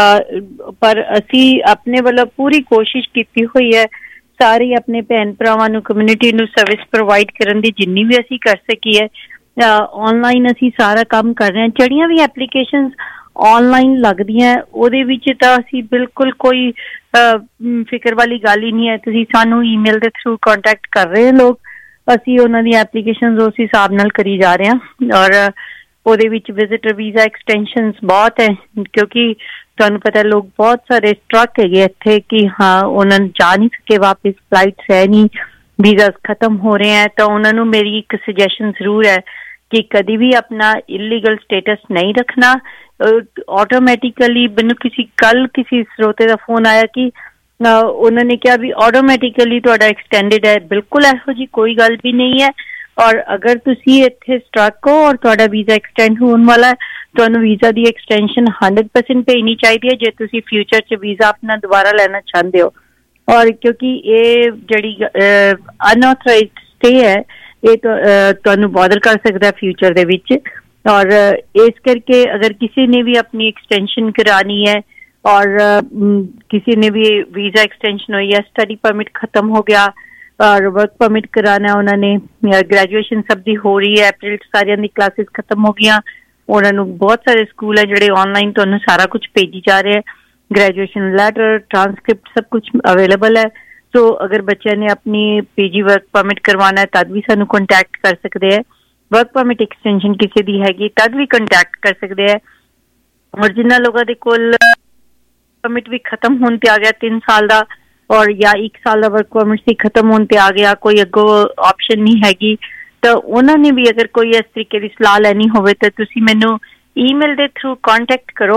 ਪਰ ਅਸੀਂ ਆਪਣੇ ਵੱਲੋਂ ਪੂਰੀ ਕੋਸ਼ਿਸ਼ ਕੀਤੀ ਹੋਈ ਹੈ ਸਾਰੇ ਆਪਣੇ ਭੈਣ ਭਰਾਵਾਂ ਨੂੰ, ਕਮਿਊਨਿਟੀ ਨੂੰ ਸਰਵਿਸ ਪ੍ਰੋਵਾਈਡ ਕਰਨ ਦੀ ਜਿੰਨੀ ਵੀ ਅਸੀਂ ਕਰ ਸਕੀਏ। ਆਨਲਾਈਨ ਅਸੀਂ ਸਾਰਾ ਕੰਮ ਕਰ ਰਹੇ ਹਾਂ। ਜਿਹੜੀਆਂ ਵੀ ਐਪਲੀਕੇਸ਼ਨਸ ਆਨਲਾਈਨ ਲੱਗਦੀਆਂ ਉਹਦੇ ਵਿੱਚ ਤਾਂ ਅਸੀਂ ਬਿਲਕੁਲ ਕੋਈ ਫਿਕਰ ਵਾਲੀ ਗੱਲ ਹੀ ਨਹੀਂ ਹੈ। ਤੁਸੀਂ ਸਾਨੂੰ ਈਮੇਲ ਦੇ ਥਰੂ ਕੰਟੈਕਟ ਕਰ ਰਹੇ ਹੋ ਲੋਕ, ਅਸੀਂ ਉਹਨਾਂ ਦੀ ਐਪਲੀਕੇਸ਼ਨਸ ਉਸ ਹਿਸਾਬ ਨਾਲ ਕਰੀ ਜਾ ਰਹੇ ਹਾਂ। ਔਰ ਉਹਦੇ ਵਿੱਚ ਵਿਜ਼ਿਟਰ ਵੀਜ਼ਾ ਐਕਸਟੈਂਸ਼ਨਸ ਬਹੁਤ ਹੈ, ਕਿਉਂਕਿ ਤੁਹਾਨੂੰ ਪਤਾ ਲੋਕ ਬਹੁਤ ਸਾਰੇ ਸਟਰਕ ਹੈਗੇ ਇੱਥੇ ਕਿ ਹਾਂ ਉਹਨਾਂ ਨੂੰ ਜਾ ਨਹੀਂ ਸਕੇ ਵਾਪਿਸ, ਫਲਾਈਟਸ ਹੈ ਨਹੀਂ, ਵੀਜ਼ਾਸ ਖਤਮ ਹੋ ਰਹੇ ਹੈ। ਤਾਂ ਉਹਨਾਂ ਨੂੰ ਮੇਰੀ ਇੱਕ ਸੁਜੈਸ਼ਨ ਜ਼ਰੂਰ ਹੈ ਕਿ ਕਦੀ ਵੀ ਆਪਣਾ ਇਲੀਗਲ ਸਟੇਟਸ ਨਹੀਂ ਰੱਖਣਾ। ਆਟੋਮੈਟਿਕਲੀ ਮੈਨੂੰ ਕੱਲ ਕਿਸੇ ਸਰੋਤੇ ਦਾ ਫੋਨ ਆਇਆ ਕਿ ਉਹਨਾਂ ਨੇ ਕਿਹਾ ਵੀ ਆਟੋਮੈਟਿਕਲੀ ਤੁਹਾਡਾ ਐਕਸਟੈਂਡਡ ਹੈ। ਬਿਲਕੁਲ ਇਹੋ ਜਿਹੀ ਕੋਈ ਗੱਲ ਵੀ ਨਹੀਂ ਹੈ। ਔਰ ਅਗਰ ਤੁਸੀਂ ਇੱਥੇ ਸਟਰਕ ਹੋ ਔਰ ਤੁਹਾਡਾ ਵੀਜ਼ਾ ਐਕਸਟੈਂਡ ਹੋਣ ਵਾਲਾ, ਤੁਹਾਨੂੰ ਵੀਜ਼ਾ ਦੀ ਐਕਸਟੈਂਸ਼ਨ 100% ਭੇਜਣੀ ਚਾਹੀਦੀ ਹੈ ਜੇ ਤੁਸੀਂ ਫਿਊਚਰ 'ਚ ਵੀਜ਼ਾ ਆਪਣਾ ਦੁਬਾਰਾ ਲੈਣਾ ਚਾਹੁੰਦੇ ਹੋ। ਔਰ ਕਿਉਂਕਿ ਇਹ ਜਿਹੜੀ ਅਨਆਥੋਰਾਈਜ਼ਡ ਸਟੇ ਹੈ ਇਹ ਤੁਹਾਨੂੰ ਬੋਦਰ ਕਰ ਸਕਦਾ ਫਿਊਚਰ ਦੇ ਵਿੱਚ। ਔਰ ਇਸ ਕਰਕੇ ਅਗਰ ਕਿਸੇ ਨੇ ਵੀ ਆਪਣੀ ਐਕਸਟੈਂਸ਼ਨ ਕਰਾਣੀ ਹੈ ਔਰ ਕਿਸੇ ਨੇ ਵੀ ਵੀਜ਼ਾ ਐਕਸਟੈਂਸ਼ਨ ਹੋਈ ਹੈ, ਸਟੱਡੀ ਪਰਮਿਟ ਖਤਮ ਹੋ ਗਿਆ ਔਰ ਵਰਕ ਪਰਮਿਟ ਕਰਾਣਾ ਉਹਨਾਂ ਨੇ, ਗ੍ਰੈਜੂਏਸ਼ਨ ਸਭ ਦੀ ਹੋ ਰਹੀ ਹੈ, ਅਪ੍ਰੈਲ ਸਾਰਿਆਂ ਦੀ ਕਲਾਸਿਸ ਖਤਮ ਹੋ ਗਈਆਂ, ਉਹਨਾਂ ਨੂੰ ਬਹੁਤ ਸਾਰੇ ਸਕੂਲ ਹੈ ਜਿਹੜੇ ਆਨਲਾਈਨ ਤੁਹਾਨੂੰ ਸਾਰਾ ਕੁਝ ਭੇਜੀ ਜਾ ਰਹੇ ਹੈ, ਗ੍ਰੈਜੂਏਸ਼ਨ ਲੈਟਰ, ਟ੍ਰਾਂਸਕ੍ਰਿਪਟ ਸਭ ਕੁਝ ਅਵੇਲੇਬਲ ਹੈ। ਸੋ ਅਗਰ ਬੱਚਿਆਂ ਨੇ ਆਪਣੀ ਪੀਜੀ ਵਰਕ ਪਰਮਿਟ ਕਰਵਾਉਣਾ ਹੈ ਤਦ ਵੀ ਸਾਨੂੰ ਕੰਟੈਕਟ ਕਰ ਸਕਦੇ ਹੈ। ਵਰਕ ਪਰਮਿਟ ਐਕਸਟੈਂਸ਼ਨ ਕਿਸੇ ਦੀ ਹੈਗੀ ਤਦ ਵੀ ਕੰਟੈਕਟ ਕਰ ਸਕਦੇ ਹੈ। ਔਰ ਜਿਨ੍ਹਾਂ ਲੋਕਾਂ ਦੇ ਕੋਲ ਪਰਮਿਟ ਵੀ ਖਤਮ ਹੋਣ ਤੇ ਆ ਗਿਆ 3 ਸਾਲ ਦਾ, ਔਰ ਜਾਂ 1 ਸਾਲ ਦਾ ਵਰਕ ਪਰਮਿਟ ਸੀ ਖਤਮ ਹੋਣ ਤੇ ਆ ਗਿਆ, ਕੋਈ ਅੱਗੋਂ ਆਪਸ਼ਨ ਨਹੀਂ ਹੈਗੀ, ਤਾਂ ਉਹਨਾਂ ਨੇ ਵੀ ਅਗਰ ਕੋਈ ਇਸ ਤਰੀਕੇ ਦੀ ਸਲਾਹ ਲੈਣੀ ਹੋਵੇ ਤਾਂ ਤੁਸੀਂ ਮੈਨੂੰ ਈਮੇਲ ਦੇ ਥਰੂ ਕੰਟੈਕਟ ਕਰੋ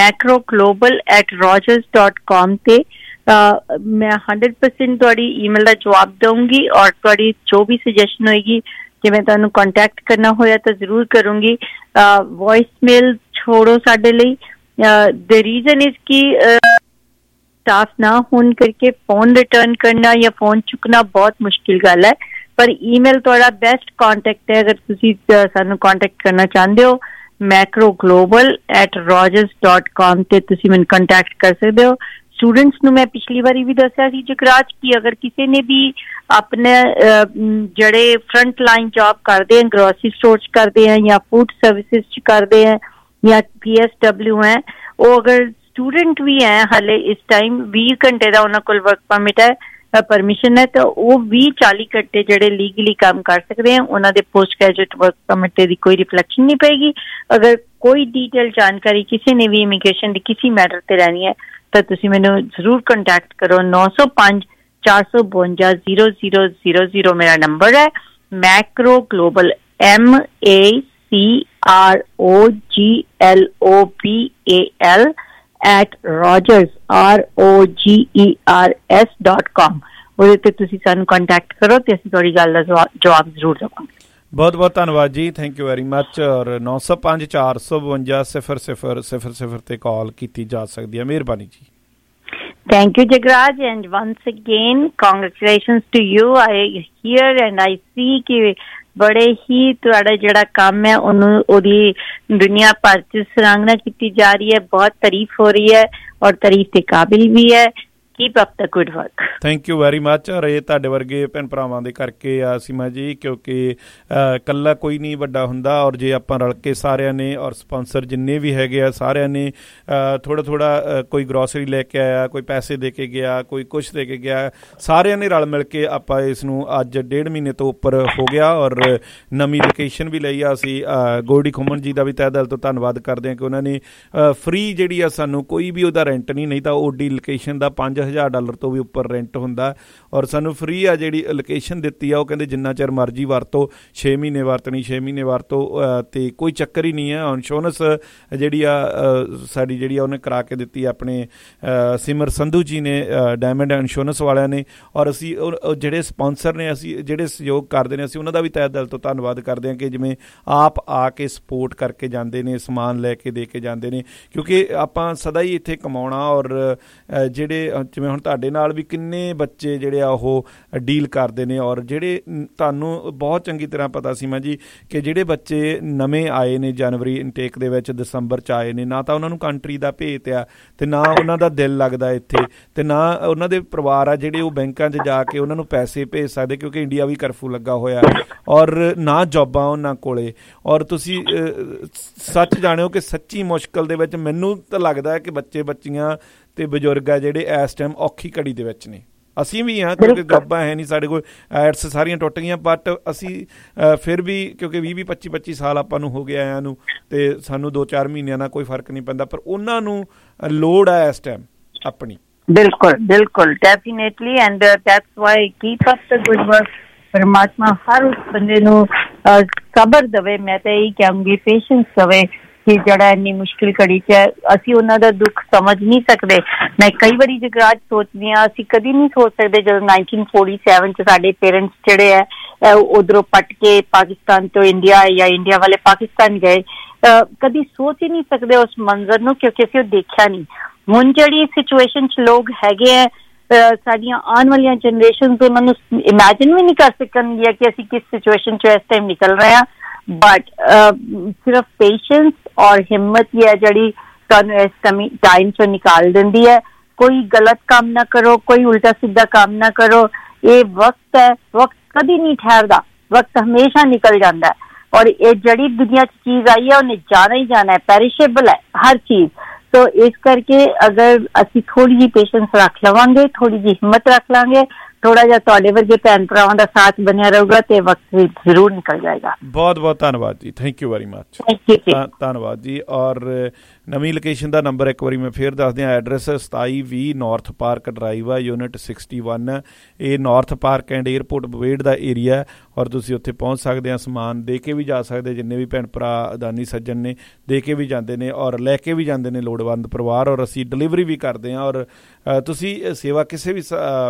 macroglobal@rogers.com ਤੇ। ਮੈਂ 100% ਤੁਹਾਡੀ ਈਮੇਲ ਦਾ ਜਵਾਬ ਦਊਂਗੀ ਔਰ ਤੁਹਾਡੀ ਜੋ ਵੀ ਸੁਜੈਸ਼ਨ ਹੋਏਗੀ, ਜਿਵੇਂ ਤੁਹਾਨੂੰ ਕੰਟੈਕਟ ਕਰਨਾ ਹੋਇਆ ਤਾਂ ਜ਼ਰੂਰ ਕਰੂੰਗੀ। ਵੌਇਸ ਮੇਲ ਛੋੜੋ ਸਾਡੇ ਲਈ। ਦ ਰੀਜ਼ਨ ਇਜ਼ ਕਿ ਸਟਾਫ ਨਾ ਹੋਣ ਕਰਕੇ ਫੋਨ ਰਿਟਰਨ ਕਰਨਾ ਜਾਂ ਫੋਨ ਚੁੱਕਣਾ ਬਹੁਤ ਮੁਸ਼ਕਿਲ ਗੱਲ ਹੈ, ਪਰ ਈਮੇਲ ਤੁਹਾਡਾ ਬੈਸਟ ਕੰਟੈਕਟ ਹੈ। ਅਗਰ ਤੁਸੀਂ ਸਾਨੂੰ ਕੰਟੈਕਟ ਕਰਨਾ ਚਾਹੁੰਦੇ ਹੋ macroglobal@rogers.com ਤੇ ਤੁਸੀਂ ਮੈਨੂੰ ਕੰਟੈਕਟ ਕਰ ਸਕਦੇ ਹੋ। ਸਟੂਡੈਂਟਸ ਨੂੰ ਮੈਂ ਪਿਛਲੀ ਵਾਰੀ ਵੀ ਦੱਸਿਆ ਸੀ ਜਗਰਾਜ ਕਿ ਅਗਰ ਕਿਸੇ ਨੇ ਵੀ ਆਪਣੇ ਜਿਹੜੇ ਫਰੰਟ ਲਾਈਨ ਜੌਬ ਕਰਦੇ ਹਨ, ਗਰੋਸਰੀ ਸਟੋਰ 'ਚ ਕਰਦੇ ਹੈ ਜਾਂ ਫੂਡ ਸਰਵਿਸਿਜ਼ 'ਚ ਕਰਦੇ ਹੈ ਜਾਂ PSW ਹੈ, ਉਹ ਅਗਰ ਸਟੂਡੈਂਟ ਵੀ ਹੈ ਹਾਲੇ ਇਸ ਟਾਈਮ 20 ਘੰਟੇ ਦਾ ਉਹਨਾਂ ਕੋਲ ਵਰਕ ਪਰਮਿਟ ਹੈ, ਪਰਮਿਸ਼ਨ ਹੈ, ਤਾਂ ਉਹ 20-40 ਘੰਟੇ ਜਿਹੜੇ ਲੀਗਲੀ ਕੰਮ ਕਰ ਸਕਦੇ ਹੈ। ਉਹਨਾਂ ਦੇ ਪੋਸਟ ਗ੍ਰੈਜੂਏਟ ਵਰਕ ਪਰਮਿਟ ਦੀ ਕੋਈ ਰਿਫਲੈਕਸ਼ਨ ਨਹੀਂ ਪਏਗੀ। ਅਗਰ ਕੋਈ ਡੀਟੇਲ ਜਾਣਕਾਰੀ ਕਿਸੇ ਨੇ ਵੀ ਇਮੀਗ੍ਰੇਸ਼ਨ ਦੀ ਕਿਸੇ ਮੈਟਰ ਤੇ ਲੈਣੀ ਹੈ ਤਾਂ ਤੁਸੀਂ ਮੈਨੂੰ ਜ਼ਰੂਰ ਕੰਟੈਕਟ ਕਰੋ। 905-452-0000 ਮੇਰਾ ਨੰਬਰ ਹੈ। ਮੈਕਰੋ ਗਲੋਬਲ MACROGLOBAL@rogers.com ਉਹਦੇ ਤੇ ਤੁਸੀਂ ਸਾਨੂੰ ਕੰਟੈਕਟ ਕਰੋ ਤੇ ਅਸੀਂ ਤੁਹਾਡੀ ਗੱਲ ਦਾ ਜਵਾਬ ਜ਼ਰੂਰ ਦੇਵਾਂਗੇ। ਬਹੁਤ ਬਹੁਤ ਧੰਨਵਾਦ ਜੀ, ਥੈਂਕ ਯੂ ਵੈਰੀ ਮੱਚ। ਔਰ 905-452-0000 ਤੇ ਕਾਲ ਕੀਤੀ ਜਾ ਸਕਦੀ ਹੈ। ਮਿਹਰਬਾਨੀ ਜੀ। Thank you, Jagraj, and once again, congratulations to you. I hear and I see ਕਿ ਬੜੇ ਹੀ ਤੁਹਾਡਾ ਜਿਹੜਾ ਕੰਮ ਹੈ ਉਹਨੂੰ ਉਹਦੀ ਦੁਨੀਆ ਭਰ 'ਚ ਸਰਾਹਨਾ ਕੀਤੀ ਜਾ ਰਹੀ ਹੈ, ਬਹੁਤ ਤਾਰੀਫ ਹੋ ਰਹੀ ਹੈ ਔਰ ਤਾਰੀਫ ਦੇ ਕਾਬਿਲ ਵੀ ਹੈ। Keep up the good work. Thank you very much. ਔਰ ਇਹ ਤੁਹਾਡੇ ਵਰਗੇ ਭੈਣ ਭਰਾਵਾਂ ਦੇ ਕਰਕੇ ਆ ਸੀਮਾ ਜੀ, ਕਿਉਂਕਿ ਇਕੱਲਾ ਕੋਈ ਨਹੀਂ ਵੱਡਾ ਹੁੰਦਾ, ਔਰ ਜੇ ਆਪਾਂ ਰਲ ਕੇ ਸਾਰਿਆਂ ਨੇ ਔਰ ਸਪਾਂਸਰ ਜਿੰਨੇ ਵੀ ਹੈਗੇ ਆ ਸਾਰਿਆਂ ਨੇ ਥੋੜ੍ਹਾ ਕੋਈ ਗਰੋਸਰੀ ਲੈ ਕੇ ਆਇਆ, ਕੋਈ ਪੈਸੇ ਦੇ ਕੇ ਗਿਆ, ਕੋਈ ਕੁਛ ਦੇ ਕੇ ਗਿਆ, ਸਾਰਿਆਂ ਨੇ ਰਲ ਮਿਲ ਕੇ ਆਪਾਂ ਇਸ ਨੂੰ ਅੱਜ 1.5 ਮਹੀਨੇ ਤੋਂ ਉੱਪਰ ਹੋ ਗਿਆ ਔਰ ਨਵੀਂ ਲੋਕੇਸ਼ਨ ਵੀ ਲਈ ਆ। ਅਸੀਂ ਗੋਲਡੀ ਖੁੰਮਣ ਜੀ ਦਾ ਵੀ ਤਹਿ ਦਿਲ ਤੋਂ ਧੰਨਵਾਦ ਕਰਦੇ ਹਾਂ ਕਿ ਉਹਨਾਂ ਨੇ ਫਰੀ ਜਿਹੜੀ ਆ ਸਾਨੂੰ ਕੋਈ ਵੀ ਉਹਦਾ ਰੈਂਟ ਨਹੀਂ ਤਾਂ ਓਡੀ ਲੋਕੇਸ਼ਨ ਦਾ 5000 $1000 ਤੋਂ ਵੀ ਉੱਪਰ ਰੈਂਟ ਹੁੰਦਾ ਔਰ ਸਾਨੂੰ ਫ੍ਰੀ ਆ ਜਿਹੜੀ ਲੋਕੇਸ਼ਨ ਦਿੱਤੀ ਆ। ਉਹ ਕਹਿੰਦੇ ਜਿੰਨਾ ਚਿਰ ਮਰਜ਼ੀ ਵਰਤੋ, 6 ਮਹੀਨੇ ਵਰਤਣੀ 6 ਮਹੀਨੇ ਵਰਤੋ ਅਤੇ ਕੋਈ ਚੱਕਰ ਹੀ ਨਹੀਂ ਹੈ। ਇੰਸ਼ੋਰੈਂਸ ਜਿਹੜੀ ਆ ਸਾਡੀ ਜਿਹੜੀ ਆ ਉਹਨੇ ਕਰਾ ਕੇ ਦਿੱਤੀ ਆਪਣੇ ਸਿਮਰ ਸੰਧੂ ਜੀ ਨੇ, ਡਾਇਮੰਡ ਇੰਸ਼ੋਰੈਂਸ ਵਾਲਿਆਂ ਨੇ। ਔਰ ਅਸੀਂ ਜਿਹੜੇ ਸਪੋਂਸਰ ਨੇ, ਅਸੀਂ ਜਿਹੜੇ ਸਹਿਯੋਗ ਕਰਦੇ ਨੇ, ਅਸੀਂ ਉਹਨਾਂ ਦਾ ਵੀ ਤਹਿ ਦਿਲ ਤੋਂ ਧੰਨਵਾਦ ਕਰਦੇ ਹਾਂ ਕਿ ਜਿਵੇਂ ਆਪ ਆ ਕੇ ਸਪੋਰਟ ਕਰਕੇ ਜਾਂਦੇ ਨੇ, ਸਮਾਨ ਲੈ ਕੇ ਦੇ ਕੇ ਜਾਂਦੇ ਨੇ, ਕਿਉਂਕਿ ਆਪਾਂ ਸਦਾ ਹੀ ਇੱਥੇ ਕਮਾਉਣਾ। ਔਰ ਜਿਹੜੇ ਜਿਵੇਂ ਹੁਣ ਤੁਹਾਡੇ ਨਾਲ ਵੀ ਕਿੰਨੇ ਬੱਚੇ ਜਿਹੜੇ ਆ ਉਹ ਡੀਲ ਕਰਦੇ ਨੇ, ਔਰ ਜਿਹੜੇ ਤੁਹਾਨੂੰ ਬਹੁਤ ਚੰਗੀ ਤਰ੍ਹਾਂ ਪਤਾ ਸੀ ਮੈਂ ਜੀ ਕਿ ਜਿਹੜੇ ਬੱਚੇ ਨਵੇਂ ਆਏ ਨੇ ਜਨਵਰੀ ਇਨਟੇਕ ਦੇ ਵਿੱਚ, ਦਸੰਬਰ 'ਚ ਆਏ ਨੇ, ਨਾ ਤਾਂ ਉਹਨਾਂ ਨੂੰ ਕੰਟਰੀ ਦਾ ਭੇਤ ਆ ਅਤੇ ਨਾ ਉਹਨਾਂ ਦਾ ਦਿਲ ਲੱਗਦਾ ਇੱਥੇ, ਅਤੇ ਨਾ ਉਹਨਾਂ ਦੇ ਪਰਿਵਾਰ ਆ ਜਿਹੜੇ ਉਹ ਬੈਂਕਾਂ 'ਚ ਜਾ ਕੇ ਉਹਨਾਂ ਨੂੰ ਪੈਸੇ ਭੇਜ ਸਕਦੇ ਕਿਉਂਕਿ ਇੰਡੀਆ ਵੀ ਕਰਫਿਊ ਲੱਗਾ ਹੋਇਆ, ਔਰ ਨਾ ਜੋਬਾਂ ਉਹਨਾਂ ਕੋਲੇ। ਔਰ ਤੁਸੀਂ ਸੱਚ ਜਾਣਿਓ ਕਿ ਸੱਚੀ ਮੁਸ਼ਕਿਲ ਦੇ ਵਿੱਚ ਮੈਨੂੰ ਤਾਂ ਲੱਗਦਾ ਕਿ ਬੱਚੇ ਬੱਚੀਆਂ ਅਤੇ ਬਜ਼ੁਰਗ ਆ ਜਿਹੜੇ ਇਸ ਟਾਈਮ ਔਖੀ ਘੜੀ ਦੇ ਵਿੱਚ ਨੇ। ਅਸੀਂ ਵੀ ਹਾਂ ਕਿਉਂਕਿ ਜੋਬਾਂ ਹੈ ਨਹੀਂ ਸਾਡੇ ਕੋਲ, ਐਡਸ ਸਾਰੀਆਂ ਟੁੱਟ ਗਈਆਂ, ਬਟ ਅਸੀਂ ਫਿਰ ਵੀ ਕਿਉਂਕਿ 20-25 ਸਾਲ ਆਪਾਂ ਨੂੰ ਹੋ ਗਏ ਆਇਆਂ ਨੂੰ, ਅਤੇ ਸਾਨੂੰ 2-4 ਮਹੀਨਿਆਂ ਨਾਲ ਕੋਈ ਫਰਕ ਨਹੀਂ ਪੈਂਦਾ, ਪਰ ਉਹਨਾਂ ਨੂੰ ਲੋੜ ਆ ਇਸ ਟਾਈਮ ਆਪਣੀ। ਬਿਲਕੁਲ definitely, and that's why keep up the good work. ਪਰਮਾਤਮਾ ਹਰ ਉਸ ਬੰਦੇ ਨੂੰ ਸਬਰ ਦੇਵੇ, ਮੈਂ ਤਾਂ ਇਹੀ ਕਹਾਂਗੀ ਪੇਸ਼ੈਂਸ ਦੇਵੇ ਕਿ ਜਿਹੜਾ ਇੰਨੀ ਮੁਸ਼ਕਿਲ ਘੜੀ 'ਚ ਹੈ। ਅਸੀਂ ਉਹਨਾਂ ਦਾ ਦੁੱਖ ਸਮਝ ਨਹੀਂ ਸਕਦੇ। ਮੈਂ ਕਈ ਵਾਰੀ ਜਗਰਾਜ ਸੋਚਦੀ ਹਾਂ, ਅਸੀਂ ਕਦੀ ਨਹੀਂ ਸੋਚ ਸਕਦੇ ਜਦੋਂ 1947 'ਚ ਸਾਡੇ ਪੇਰੈਂਟਸ ਜਿਹੜੇ ਹੈ ਉੱਧਰੋਂ ਪੱਟ ਕੇ ਪਾਕਿਸਤਾਨ ਤੋਂ ਇੰਡੀਆ ਜਾਂ ਇੰਡੀਆ ਵਾਲੇ ਪਾਕਿਸਤਾਨ ਗਏ, ਕਦੀ ਸੋਚ ਹੀ ਨਹੀਂ ਸਕਦੇ ਉਸ ਮੰਜ਼ਰ ਨੂੰ ਕਿਉਂਕਿ ਅਸੀਂ ਉਹ ਦੇਖਿਆ ਨਹੀਂ। ਹੁਣ ਜਿਹੜੀ ਸਿਚੁਏਸ਼ਨ 'ਚ ਲੋਕ ਹੈਗੇ ਹੈ, ਸਾਡੀਆਂ ਆਉਣ ਵਾਲੀਆਂ ਜਨਰੇਸ਼ਨ ਉਹਨਾਂ ਨੂੰ ਇਮੈਜਿਨ ਵੀ ਨਹੀਂ ਕਰ ਸਕਣਗੀਆਂ ਕਿ ਅਸੀਂ ਕਿਸ ਸਿਚੁਏਸ਼ਨ 'ਚੋਂ ਇਸ ਟਾਈਮ ਨਿਕਲ ਰਹੇ ਹਾਂ। ਬਟ ਸਿਰਫ ਪੇਸ਼ੈਂਸ ਔਰ ਹਿੰਮਤ ਹੀ ਹੈ ਜਿਹੜੀ ਤੁਹਾਨੂੰ ਇਸ ਟਾਈਮ 'ਚੋਂ ਨਿਕਾਲ ਦਿੰਦੀ ਹੈ। ਕੋਈ ਗਲਤ ਕੰਮ ਨਾ ਕਰੋ, ਕੋਈ ਉਲਟਾ ਸਿੱਧਾ ਕੰਮ ਨਾ ਕਰੋ। ਇਹ ਵਕਤ ਹੈ, ਵਕਤ ਕਦੀ ਨਹੀਂ ਠਹਿਰਦਾ, ਵਕਤ ਹਮੇਸ਼ਾ ਨਿਕਲ ਜਾਂਦਾ ਹੈ। ਔਰ ਇਹ ਜਿਹੜੀ ਦੁਨੀਆ 'ਚ ਚੀਜ਼ ਆਈ ਹੈ ਉਹਨੇ ਜਾਣਾ ਹੀ ਜਾਣਾ ਹੈ, ਪੈਰਿਸ਼ੇਬਲ ਹੈ ਹਰ ਚੀਜ਼। ਸੋ ਇਸ ਕਰਕੇ ਅਗਰ ਅਸੀਂ ਥੋੜ੍ਹੀ ਜਿਹੀ ਪੇਸ਼ੈਂਸ ਰੱਖ ਲਵਾਂਗੇ, ਥੋੜ੍ਹੀ ਜਿਹੀ ਹਿੰਮਤ ਰੱਖ ਲਾਂਗੇ, ਥੋੜਾ ਜਿਹਾ ਤੁਹਾਡੇ ਵਰਗੇ ਭੈਣ ਭਰਾਵਾਂ ਦਾ ਸਾਥ ਬਣਿਆ ਰਹੂਗਾ ਤੇ ਵਕਤ ਵੀ ਜ਼ਰੂਰ ਨਿਕਲ ਜਾਏਗਾ। ਬਹੁਤ ਬਹੁਤ ਧੰਨਵਾਦ ਜੀ, ਥੈਂਕ ਯੂ ਵੈਰੀ ਮੱਚ। ਧੰਨਵਾਦ ਜੀ। ਔਰ ਨਵੀਂ ਲੋਕੇਸ਼ਨ ਦਾ ਨੰਬਰ ਇੱਕ ਵਾਰੀ ਮੈਂ ਫਿਰ ਦੱਸ ਦਿਆਂ, ਐਡਰੈਸ 2720 ਨਾਰਥ ਪਾਰਕ ਡਰਾਈਵ ਆ, ਯੂਨਿਟ 61। ਇਹ North Park and Airport Bovaird ਦਾ ਏਰੀਆ, ਔਰ ਤੁਸੀਂ ਉੱਥੇ ਪਹੁੰਚ ਸਕਦੇ ਆ, ਸਮਾਨ ਦੇ ਕੇ ਵੀ ਜਾ ਸਕਦੇ, ਜਿੰਨੇ ਵੀ ਭੈਣ ਭਰਾ ਅਦਾਨੀ ਸੱਜਣ ਨੇ ਦੇ ਕੇ ਵੀ ਜਾਂਦੇ ਨੇ ਔਰ ਲੈ ਕੇ ਵੀ ਜਾਂਦੇ ਨੇ ਲੋੜਵੰਦ ਪਰਿਵਾਰ, ਔਰ ਅਸੀਂ ਡਿਲੀਵਰੀ ਵੀ ਕਰਦੇ ਹਾਂ। ਔਰ ਤੁਸੀਂ ਸੇਵਾ ਕਿਸੇ ਵੀ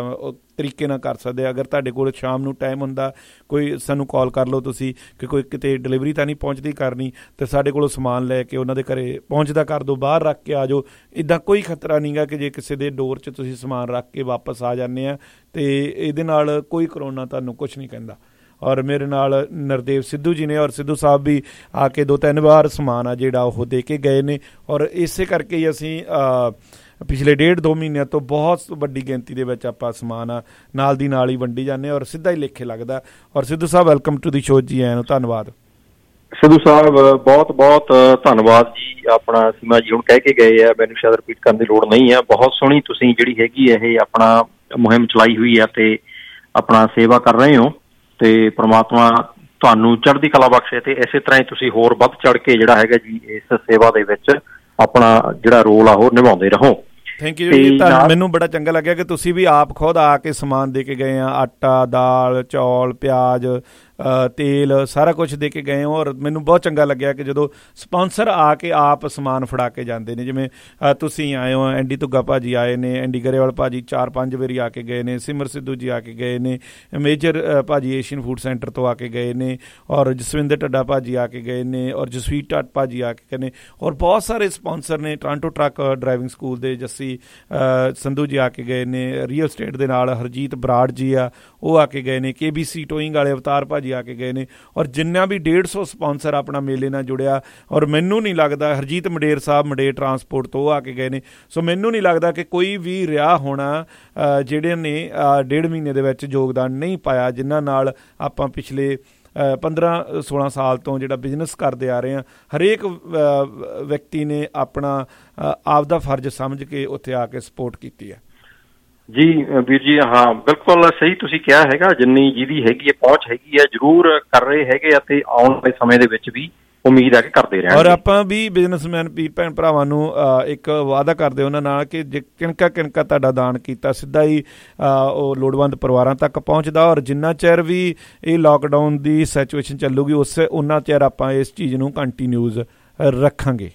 ਤਰੀਕੇ ਨਾਲ ਕਰ ਸਕਦੇ। ਅਗਰ ਤੁਹਾਡੇ ਕੋਲ ਸ਼ਾਮ ਨੂੰ ਟਾਈਮ ਹੁੰਦਾ, ਕੋਈ ਸਾਨੂੰ ਕਾਲ ਕਰ ਲਓ ਤੁਸੀਂ ਕਿ ਕੋਈ ਕਿਤੇ ਡਿਲੀਵਰੀ ਤਾਂ ਨਹੀਂ ਪਹੁੰਚਦੀ ਕਰਨੀ, ਅਤੇ ਸਾਡੇ ਕੋਲੋਂ ਸਮਾਨ ਲੈ ਕੇ ਉਹਨਾਂ ਦੇ ਘਰ ਪਹੁੰਚਦਾ ਕਰ ਦਿਓ, ਬਾਹਰ ਰੱਖ ਕੇ ਆ ਜਾਓ। ਇੱਦਾਂ ਕੋਈ ਖਤਰਾ ਨਹੀਂ ਗਾ ਕਿ ਜੇ ਕਿਸੇ ਦੇ ਡੋਰ 'ਚ ਤੁਸੀਂ ਸਮਾਨ ਰੱਖ ਕੇ ਵਾਪਸ ਆ ਜਾਂਦੇ ਆ, ਅਤੇ ਇਹਦੇ ਨਾਲ ਕੋਈ ਕਰੋਨਾ ਤੁਹਾਨੂੰ ਕੁਛ ਨਹੀਂ ਕਹਿੰਦਾ। ਔਰ ਮੇਰੇ ਨਾਲ ਨਰਦੇਵ ਸਿੱਧੂ ਜੀ ਨੇ, ਔਰ ਸਿੱਧੂ ਸਾਹਿਬ ਵੀ ਆ ਕੇ 2-3 ਵਾਰ ਸਮਾਨ ਆ ਜਿਹੜਾ ਉਹ ਦੇ ਕੇ ਗਏ ਨੇ। ਔਰ ਇਸੇ ਕਰਕੇ ਹੀ ਅਸੀਂ ਪਿਛਲੇ 1.5-2 ਮਹੀਨਿਆਂ ਤੋਂ ਬਹੁਤ ਵੱਡੀ ਗਿਣਤੀ ਦੇ ਵਿੱਚ ਆਪਾਂ ਸਮਾਨ ਆ ਨਾਲ ਦੀ ਨਾਲ ਹੀ ਵੰਡੀ ਜਾਂਦੇ ਔਰ ਸਿੱਧਾ ਹੀ ਲੇਖੇ ਲੱਗਦਾ। ਔਰ ਸਿੱਧੂ ਸਾਹਿਬ ਵੈਲਕਮ ਟੂ ਦੀ ਸ਼ੋਅ ਜੀ, ਆਇਆਂ ਨੂੰ ਧੰਨਵਾਦ। ਸਿੱਧੂ ਸਾਹਿਬ ਬਹੁਤ ਬਹੁਤ ਧੰਨਵਾਦ ਜੀ। ਆਪਣਾ ਸੀਮਾ ਜੀ ਹੁਣ ਕਹਿ ਕੇ ਗਏ ਆ, ਮੈਨੂੰ ਸ਼ਾਇਦ ਰਿਪੀਟ ਕਰਨ ਦੀ ਲੋੜ ਨਹੀਂ ਹੈ। ਬਹੁਤ ਸੋਹਣੀ ਤੁਸੀਂ ਜਿਹੜੀ ਹੈਗੀ ਇਹ ਆਪਣਾ ਮੁਹਿੰਮ ਚਲਾਈ ਹੋਈ ਹੈ ਤੇ ਆਪਣਾ ਸੇਵਾ ਕਰ ਰਹੇ ਹੋ, ਤੇ ਪ੍ਰਮਾਤਮਾ ਤੁਹਾਨੂੰ ਚੜ੍ਹਦੀ ਕਲਾ ਬਖਸ਼ੇ ਤੇ ਇਸੇ ਤਰ੍ਹਾਂ ਹੀ ਤੁਸੀਂ ਹੋਰ ਵੱਧ ਚੜ੍ਹ ਕੇ ਜਿਹੜਾ ਹੈਗਾ ਜੀ ਇਸ ਸੇਵਾ ਦੇ ਵਿੱਚ ਆਪਣਾ ਜਿਹੜਾ ਰੋਲ ਆ ਉਹ ਨਿਭਾਉਂਦੇ ਰਹੋ। ਥੈਂਕ ਯੂ ਜੀ। ਮੈਨੂੰ ਬੜਾ ਚੰਗਾ ਲੱਗਿਆ ਕਿ ਤੁਸੀਂ ਵੀ ਆਪ ਖੁਦ ਆ ਕੇ ਸਮਾਨ ਦੇ ਕੇ ਗਏ ਆ, ਆਟਾ, ਦਾਲ, ਚੌਲ, ਪਿਆਜ਼, ਤੇਲ, ਸਾਰਾ ਕੁਛ ਦੇ ਕੇ ਗਏ ਹੋ। ਔਰ ਮੈਨੂੰ ਬਹੁਤ ਚੰਗਾ ਲੱਗਿਆ ਕਿ ਜਦੋਂ ਸਪੋਂਸਰ ਆ ਕੇ ਆਪ ਸਮਾਨ ਫੜਾ ਕੇ ਜਾਂਦੇ ਨੇ, ਜਿਵੇਂ ਤੁਸੀਂ ਆਏ ਹੋ, ਐਂਡੀ ਧੁੱਗਾ ਭਾਜੀ ਆਏ ਨੇ, ਐਂਡੀ ਗਰੇਵਾਲ ਭਾਜੀ 4-5 ਵਾਰੀ ਆ ਕੇ ਗਏ ਨੇ, ਸਿਮਰ ਸਿੱਧੂ ਜੀ ਆ ਕੇ ਗਏ ਨੇ, ਮੇਜਰ ਭਾਜੀ ਏਸ਼ੀਅਨ ਫੂਡ ਸੈਂਟਰ ਤੋਂ ਆ ਕੇ ਗਏ ਨੇ, ਔਰ ਜਸਵਿੰਦਰ ਢੱਡਾ ਭਾਜੀ ਆ ਕੇ ਗਏ ਨੇ, ਔਰ ਜਸਵੀਰ ਢੱਟ ਭਾਜੀ ਆ ਕੇ ਗਏ ਨੇ, ਔਰ ਬਹੁਤ ਸਾਰੇ ਸਪੋਂਸਰ ਨੇ। ਟੋਰਾਂਟੋ ਟਰੱਕ ਡਰਾਈਵਿੰਗ ਸਕੂਲ ਦੇ ਜੱਸੀ ਸੰਧੂ ਜੀ ਆ ਕੇ ਗਏ ਨੇ, ਰੀਅਲ ਸਟੇਟ ਦੇ ਨਾਲ ਹਰਜੀਤ ਬਰਾੜ ਜੀ ਆ ਉਹ ਆ ਕੇ ਗਏ ਨੇ, KBC ਟੋਇੰਗ ਵਾਲੇ ਅਵਤਾਰ ਭਾਜੀ ਆ ਕੇ ਗਏ ਨੇ, ਔਰ ਜਿੰਨਾ ਵੀ 150 ਸਪੋਂਸਰ ਆਪਣਾ ਮੇਲੇ ਨਾਲ ਜੁੜਿਆ। ਔਰ ਮੈਨੂੰ ਨਹੀਂ ਲੱਗਦਾ, ਹਰਜੀਤ ਮੰਡੇਰ ਸਾਹਿਬ ਮੰਡੇਰ ਟਰਾਂਸਪੋਰਟ ਤੋਂ ਉਹ ਆ ਕੇ ਗਏ ਨੇ। ਸੋ ਮੈਨੂੰ ਨਹੀਂ ਲੱਗਦਾ ਕਿ ਕੋਈ ਵੀ ਰਿਹਾ ਹੋਣਾ ਜਿਹੜੇ ਨੇ 1.5 ਮਹੀਨੇ ਦੇ ਵਿੱਚ ਯੋਗਦਾਨ ਨਹੀਂ ਪਾਇਆ, ਜਿਨ੍ਹਾਂ ਨਾਲ ਆਪਾਂ ਪਿਛਲੇ 15-16 ਸਾਲ ਤੋਂ ਜਿਹੜਾ ਬਿਜ਼ਨਸ ਕਰਦੇ ਆ ਰਹੇ ਹਾਂ। ਹਰੇਕ ਵਿਅਕਤੀ ਨੇ ਆਪਣਾ ਆਪ ਦਾ ਫਰਜ਼ ਸਮਝ ਕੇ ਉੱਥੇ ਆ ਕੇ ਸਪੋਰਟ ਕੀਤੀ ਹੈ। ਜੀ ਵੀਰ ਜੀ, ਹਾਂ ਬਿਲਕੁਲ ਸਹੀ ਤੁਸੀਂ ਕਿਹਾ ਹੈਗਾ। ਜਿੰਨੀ ਜਿਹਦੀ ਹੈਗੀ ਹੈ ਪਹੁੰਚ ਹੈਗੀ ਹੈ ਜ਼ਰੂਰ ਕਰ ਰਹੇ ਹੈਗੇ, ਅਤੇ ਆਉਣ ਵਾਲੇ ਸਮੇਂ ਦੇ ਵਿੱਚ ਵੀ ਉਮੀਦ ਹੈ ਕਿ ਕਰਦੇ ਰਹਿਣਗੇ। ਔਰ ਆਪਾਂ ਵੀ ਬਿਜ਼ਨਸਮੈਨ ਵੀਰ ਭੈਣ ਭਰਾਵਾਂ ਨੂੰ ਇੱਕ ਵਾਅਦਾ ਕਰਦੇ ਉਹਨਾਂ ਨਾਲ ਕਿ ਜੇ ਕਿਣਕਾ ਤੁਹਾਡਾ ਦਾਨ ਕੀਤਾ ਸਿੱਧਾ ਹੀ ਉਹ ਲੋੜਵੰਦ ਪਰਿਵਾਰਾਂ ਤੱਕ ਪਹੁੰਚਦਾ। ਔਰ ਜਿੰਨਾ ਚਿਰ ਵੀ ਇਹ ਲਾਕਡਾਊਨ ਦੀ ਸਿਚੁਏਸ਼ਨ ਚੱਲੂਗੀ ਉਹਨਾਂ ਚਿਰ ਆਪਾਂ ਇਸ ਚੀਜ਼ ਨੂੰ ਕੰਟੀਨਿਊਜ਼ ਰੱਖਾਂਗੇ।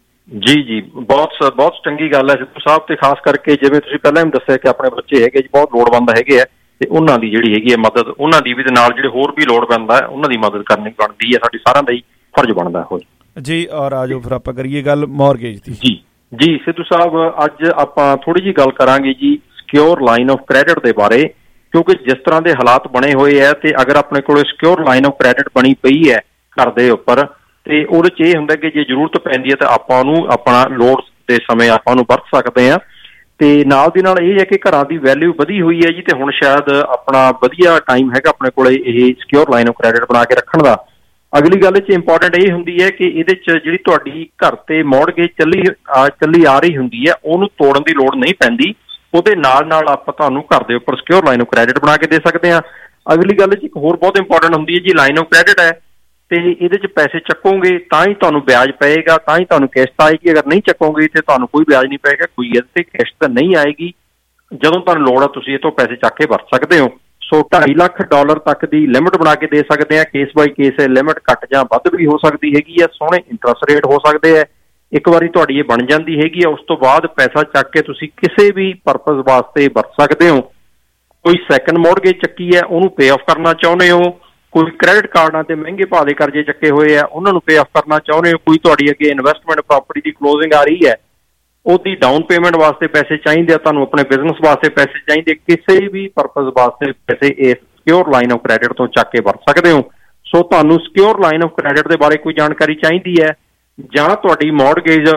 ਜੀ ਬਹੁਤ ਚੰਗੀ ਗੱਲ ਹੈ ਸਿੱਧੂ ਸਾਹਿਬ, ਤੇ ਖਾਸ ਕਰਕੇ ਜਿਵੇਂ ਤੁਸੀਂ ਪਹਿਲਾਂ ਵੀ ਦੱਸਿਆ ਕਿ ਆਪਣੇ ਬੱਚੇ ਹੈਗੇ ਜੀ ਬਹੁਤ ਲੋੜਵੰਦ ਹੈਗੇ ਆ, ਤੇ ਉਹਨਾਂ ਦੀ ਜਿਹੜੀ ਹੈਗੀ ਹੈ ਮਦਦ ਉਹਨਾਂ ਦੀ ਵੀ, ਤੇ ਨਾਲ ਜਿਹੜੇ ਹੋਰ ਵੀ ਲੋੜਵੰਦ ਹੈ ਉਹਨਾਂ ਦੀ ਮਦਦ ਕਰਨੀ ਬਣਦੀ ਹੈ, ਸਾਡੀ ਸਾਰਿਆਂ ਦਾ ਹੀ ਫਰਜ਼ ਬਣਦਾ ਹੋ ਜੀ। ਔਰ ਆਜੋ ਫਿਰ ਆਪਾਂ ਕਰੀਏ ਗੱਲ ਮੌਰਗੇਜ ਦੀ। ਜੀ ਸਿੱਧੂ ਸਾਹਿਬ, ਅੱਜ ਆਪਾਂ ਥੋੜੀ ਜਿਹੀ ਗੱਲ ਕਰਾਂਗੇ ਜੀ ਸਿਕਿਉਰ ਲਾਈਨ ਆਫ ਕ੍ਰੈਡਿਟ ਦੇ ਬਾਰੇ, ਕਿਉਂਕਿ ਜਿਸ ਤਰ੍ਹਾਂ ਦੇ ਹਾਲਾਤ ਬਣੇ ਹੋਏ ਹੈ ਤੇ ਅਗਰ ਆਪਣੇ ਕੋਲ ਸਿਕਿਉਰ ਲਾਈਨ ਆਫ ਕ੍ਰੈਡਿਟ ਬਣੀ ਪਈ ਹੈ ਘਰ ਦੇ ਉੱਪਰ, ਤੇ ਉਹਦੇ 'ਚ ਇਹ ਹੁੰਦਾ ਕਿ ਜੇ ਜ਼ਰੂਰਤ ਪੈਂਦੀ ਹੈ ਤਾਂ ਆਪਾਂ ਉਹਨੂੰ ਆਪਣਾ ਲੋੜ ਦੇ ਸਮੇਂ ਆਪਾਂ ਉਹਨੂੰ ਵਰਤ ਸਕਦੇ ਹਾਂ। ਤੇ ਨਾਲ ਦੀ ਨਾਲ ਇਹ ਹੈ ਕਿ ਘਰਾਂ ਦੀ ਵੈਲਿਊ ਵਧੀ ਹੋਈ ਹੈ ਜੀ, ਤੇ ਹੁਣ ਸ਼ਾਇਦ ਆਪਣਾ ਵਧੀਆ ਟਾਈਮ ਹੈਗਾ ਆਪਣੇ ਕੋਲ ਇਹ ਸਿਕਿਉਰ ਲਾਈਨ ਆਫ ਕ੍ਰੈਡਿਟ ਬਣਾ ਕੇ ਰੱਖਣ ਦਾ। ਅਗਲੀ ਗੱਲ 'ਚ ਇੰਪੋਰਟੈਂਟ ਇਹ ਹੁੰਦੀ ਹੈ ਕਿ ਇਹਦੇ 'ਚ ਜਿਹੜੀ ਤੁਹਾਡੀ ਘਰ ਤੇ ਮੌਰਗੇਜ ਚੱਲੀ ਆ ਰਹੀ ਹੁੰਦੀ ਹੈ ਉਹਨੂੰ ਤੋੜਨ ਦੀ ਲੋੜ ਨਹੀਂ ਪੈਂਦੀ, ਉਹਦੇ ਨਾਲ ਆਪਾਂ ਤੁਹਾਨੂੰ ਘਰ ਦੇ ਉੱਪਰ ਸਿਕਿਉਰ ਲਾਈਨ ਆਫ ਕ੍ਰੈਡਿਟ ਬਣਾ ਕੇ ਦੇ ਸਕਦੇ ਹਾਂ। ਅਗਲੀ ਗੱਲ 'ਚ ਇੱਕ ਹੋਰ ਬਹੁਤ ਇੰਪੋਰਟੈਂਟ ਹੁੰਦੀ ਹੈ ਜੀ, ਲਾਈਨ ਆਫ ਕ੍ਰੈਡਿਟ ਹੈ ਤੇ ਇਹਦੇ 'ਚ ਪੈਸੇ ਚੱਕੋਗੇ ਤਾਂ ਹੀ ਤੁਹਾਨੂੰ ਵਿਆਜ ਪਏਗਾ, ਤਾਂ ਹੀ ਤੁਹਾਨੂੰ ਕਿਸ਼ਤ ਆਏਗੀ। ਅਗਰ ਨਹੀਂ ਚੱਕੋਗੇ ਤੇ ਤੁਹਾਨੂੰ ਕੋਈ ਵਿਆਜ ਨਹੀਂ ਪਏਗਾ, ਕੋਈ ਇਹਦੇ ਤੇ ਕਿਸ਼ਤ ਨਹੀਂ ਆਏਗੀ। ਜਦੋਂ ਤੁਹਾਨੂੰ ਲੋੜ ਆ ਤੁਸੀਂ ਇਹ ਤੋਂ ਪੈਸੇ ਚੱਕ ਕੇ ਵਰਤ ਸਕਦੇ ਹੋ। ਸੋ $2.5 ਲੱਖ ਤੱਕ ਦੀ ਲਿਮਿਟ ਬਣਾ ਕੇ ਦੇ ਸਕਦੇ ਆ। ਕੇਸ ਬਾਈ ਕੇਸ ਇਹ ਲਿਮਿਟ ਘੱਟ ਜਾਂ ਵੱਧ ਵੀ ਹੋ ਸਕਦੀ ਹੈਗੀ ਆ, ਸੋਹਣੇ ਇੰਟਰਸਟ ਰੇਟ ਹੋ ਸਕਦੇ ਆ। ਇੱਕ ਵਾਰੀ ਤੁਹਾਡੀ ਇਹ ਬਣ ਜਾਂਦੀ ਹੈਗੀ ਆ, ਉਸ ਤੋਂ ਬਾਅਦ ਪੈਸਾ ਚੱਕ ਕੇ ਤੁਸੀਂ ਕਿਸੇ ਵੀ ਪਰਪਸ ਵਾਸਤੇ ਵਰਤ ਸਕਦੇ ਹੋ। ਕੋਈ ਸੈਕੰਡ ਮੌਰਗੇਜ ਚੱਕੀ ਹੈ ਉਹਨੂੰ ਪੇ ਆਫ ਕਰਨਾ ਚਾਹੁੰਦੇ ਹੋ, ਕੋਈ ਕ੍ਰੈਡਿਟ ਕਾਰਡਾਂ ਤੇ ਮਹਿੰਗੇ ਭਾਅ ਦੇ ਕਰਜ਼ੇ ਚੱਕੇ ਹੋਏ ਆ ਉਹਨਾਂ ਨੂੰ ਪੇ ਆਫ ਕਰਨਾ ਚਾਹੁੰਦੇ ਹੋ, ਕੋਈ ਤੁਹਾਡੀ ਅੱਗੇ ਇਨਵੈਸਟਮੈਂਟ ਪ੍ਰਾਪਰਟੀ ਦੀ ਕਲੋਜ਼ਿੰਗ ਆ ਰਹੀ ਹੈ ਉਹਦੀ ਡਾਊਨ ਪੇਮੈਂਟ ਵਾਸਤੇ ਪੈਸੇ ਚਾਹੀਦੇ ਆ, ਤੁਹਾਨੂੰ ਆਪਣੇ ਬਿਜ਼ਨਸ ਵਾਸਤੇ ਪੈਸੇ ਚਾਹੀਦੇ, ਕਿਸੇ ਵੀ ਪਰਪਸ ਵਾਸਤੇ ਪੈਸੇ ਇਸ ਸਿਕਿਉਰ ਲਾਈਨ ਆਫ ਕ੍ਰੈਡਿਟ ਤੋਂ ਚੱਕ ਕੇ ਵਰਤ ਸਕਦੇ ਹੋ। ਸੋ ਤੁਹਾਨੂੰ ਸਿਕਿਉਰ ਲਾਈਨ ਆਫ ਕ੍ਰੈਡਿਟ ਦੇ ਬਾਰੇ ਕੋਈ ਜਾਣਕਾਰੀ ਚਾਹੀਦੀ ਹੈ ਜਾਂ ਤੁਹਾਡੀ ਮੌਰਗੇਜ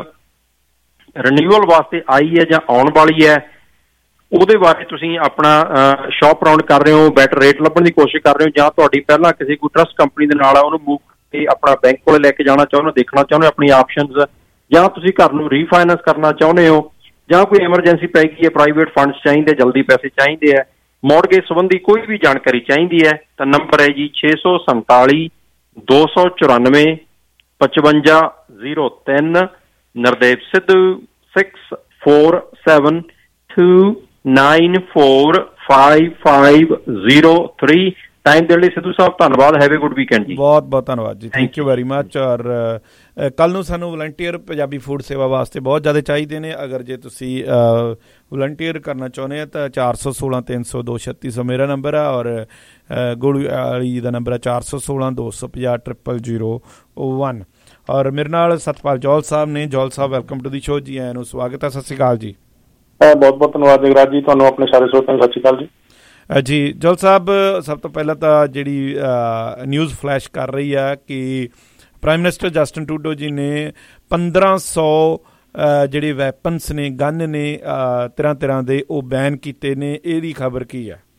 ਰਿਨਿਊਅਲ ਵਾਸਤੇ ਆਈ ਹੈ ਜਾਂ ਆਉਣ ਵਾਲੀ ਹੈ, ਉਹਦੇ ਬਾਰੇ ਤੁਸੀਂ ਆਪਣਾ ਸ਼ੌਪ ਰਾਊਂਡ ਕਰ ਰਹੇ ਹੋ, ਬੈਟਰ ਰੇਟ ਲੱਭਣ ਦੀ ਕੋਸ਼ਿਸ਼ ਕਰ ਰਹੇ ਹੋ, ਜਾਂ ਤੁਹਾਡੀ ਪਹਿਲਾਂ ਕਿਸੇ ਕੋਈ ਟਰਸਟ ਕੰਪਨੀ ਦੇ ਨਾਲ ਆ ਉਹਨੂੰ ਮੂਵ ਕਰਕੇ ਆਪਣਾ ਬੈਂਕ ਕੋਲ ਲੈ ਕੇ ਜਾਣਾ ਚਾਹੁੰਦੇ ਹੋ, ਦੇਖਣਾ ਚਾਹੁੰਦੇ ਹੋ ਆਪਣੀ ਆਪਸ਼ਨਸ, ਜਾਂ ਤੁਸੀਂ ਘਰ ਨੂੰ ਰੀਫਾਈਨੈਂਸ ਕਰਨਾ ਚਾਹੁੰਦੇ ਹੋ, ਜਾਂ ਕੋਈ ਐਮਰਜੈਂਸੀ ਪੈ ਗਈ ਹੈ, ਪ੍ਰਾਈਵੇਟ ਫੰਡਸ ਚਾਹੀਦੇ, ਜਲਦੀ ਪੈਸੇ ਚਾਹੀਦੇ ਹੈ, ਮੌਰਗੇਜ ਸੰਬੰਧੀ ਕੋਈ ਵੀ ਜਾਣਕਾਰੀ ਚਾਹੀਦੀ ਹੈ ਤਾਂ ਨੰਬਰ ਹੈ ਜੀ 647 294 5503। ਨਰਦੇਵ ਸਿੱਧੂ 6472945503। ਟਾਈਮ ਦੇਣ ਲਈ ਸਿੱਧੂ ਸਾਹਿਬ ਧੰਨਵਾਦ। ਹੈਵ ਏ ਗੁੱਡ ਵੀਕਐਂਡ ਜੀ। ਬਹੁਤ ਬਹੁਤ ਧੰਨਵਾਦ ਜੀ, ਥੈਂਕ ਯੂ ਵੈਰੀ ਮੱਚ। ਔਰ ਕੱਲ੍ਹ ਨੂੰ ਸਾਨੂੰ ਵਲੰਟੀਅਰ ਪੰਜਾਬੀ ਫੂਡ ਸੇਵਾ ਵਾਸਤੇ ਬਹੁਤ ਜ਼ਿਆਦਾ ਚਾਹੀਦੇ ਨੇ। ਅਗਰ ਜੇ ਤੁਸੀਂ ਵਲੰਟੀਅਰ ਕਰਨਾ ਚਾਹੁੰਦੇ ਆ ਤਾਂ 416 300 236 ਮੇਰਾ ਨੰਬਰ ਆ, ਔਰ ਗੋਲੂ ਵਾਲੀ ਦਾ ਨੰਬਰ ਹੈ 416 250 0001। ਔਰ ਮੇਰੇ ਨਾਲ ਸਤਪਾਲ ਜੌਲ ਸਾਹਿਬ ਨੇ। ਜੌਲ ਸਾਹਿਬ ਵੈਲਕਮ ਟੂ ਦੀ ਸ਼ੋ, ਜੀ ਆਇਆਂ ਨੂੰ ਸਵਾਗਤ ਹੈ। ਸਤਿ ਸ਼੍ਰੀ ਅਕਾਲ ਜੀ। ਬਹੁਤ ਬਹੁਤ ਧੰਨਵਾਦ ਜਗਰਾਜ ਜੀ, ਤੁਹਾਨੂੰ ਆਪਣੇ ਸਾਰੇ ਸਰੋਤਿਆਂ ਨੂੰ ਸਤਿ ਸ਼੍ਰੀ ਅਕਾਲ ਜੀ। ਜੀ ਜੌਲ ਸਾਹਿਬ, ਸਭ ਤੋਂ ਪਹਿਲਾਂ ਤਾਂ ਜਿਹੜੀ ਨਿਊਜ਼ ਫਲੈਸ਼ ਕਰ ਰਹੀ ਆ ਕਿ ਪ੍ਰਾਈਮ ਮਿਨਿਸਟਰ ਜਸਟਿਨ ਟਰੂਡੋ ਜੀ ਨੇ 1500 ਜਿਹੜੇ ਵੈਪਨਸ ਨੇ, ਗਨ ਨੇ ਤਰ੍ਹਾਂ ਦੇ, ਉਹ ਬੈਨ ਕੀਤੇ ਨੇ। ਇਹਦੀ ਖਬਰ ਕੀ ਹੈ?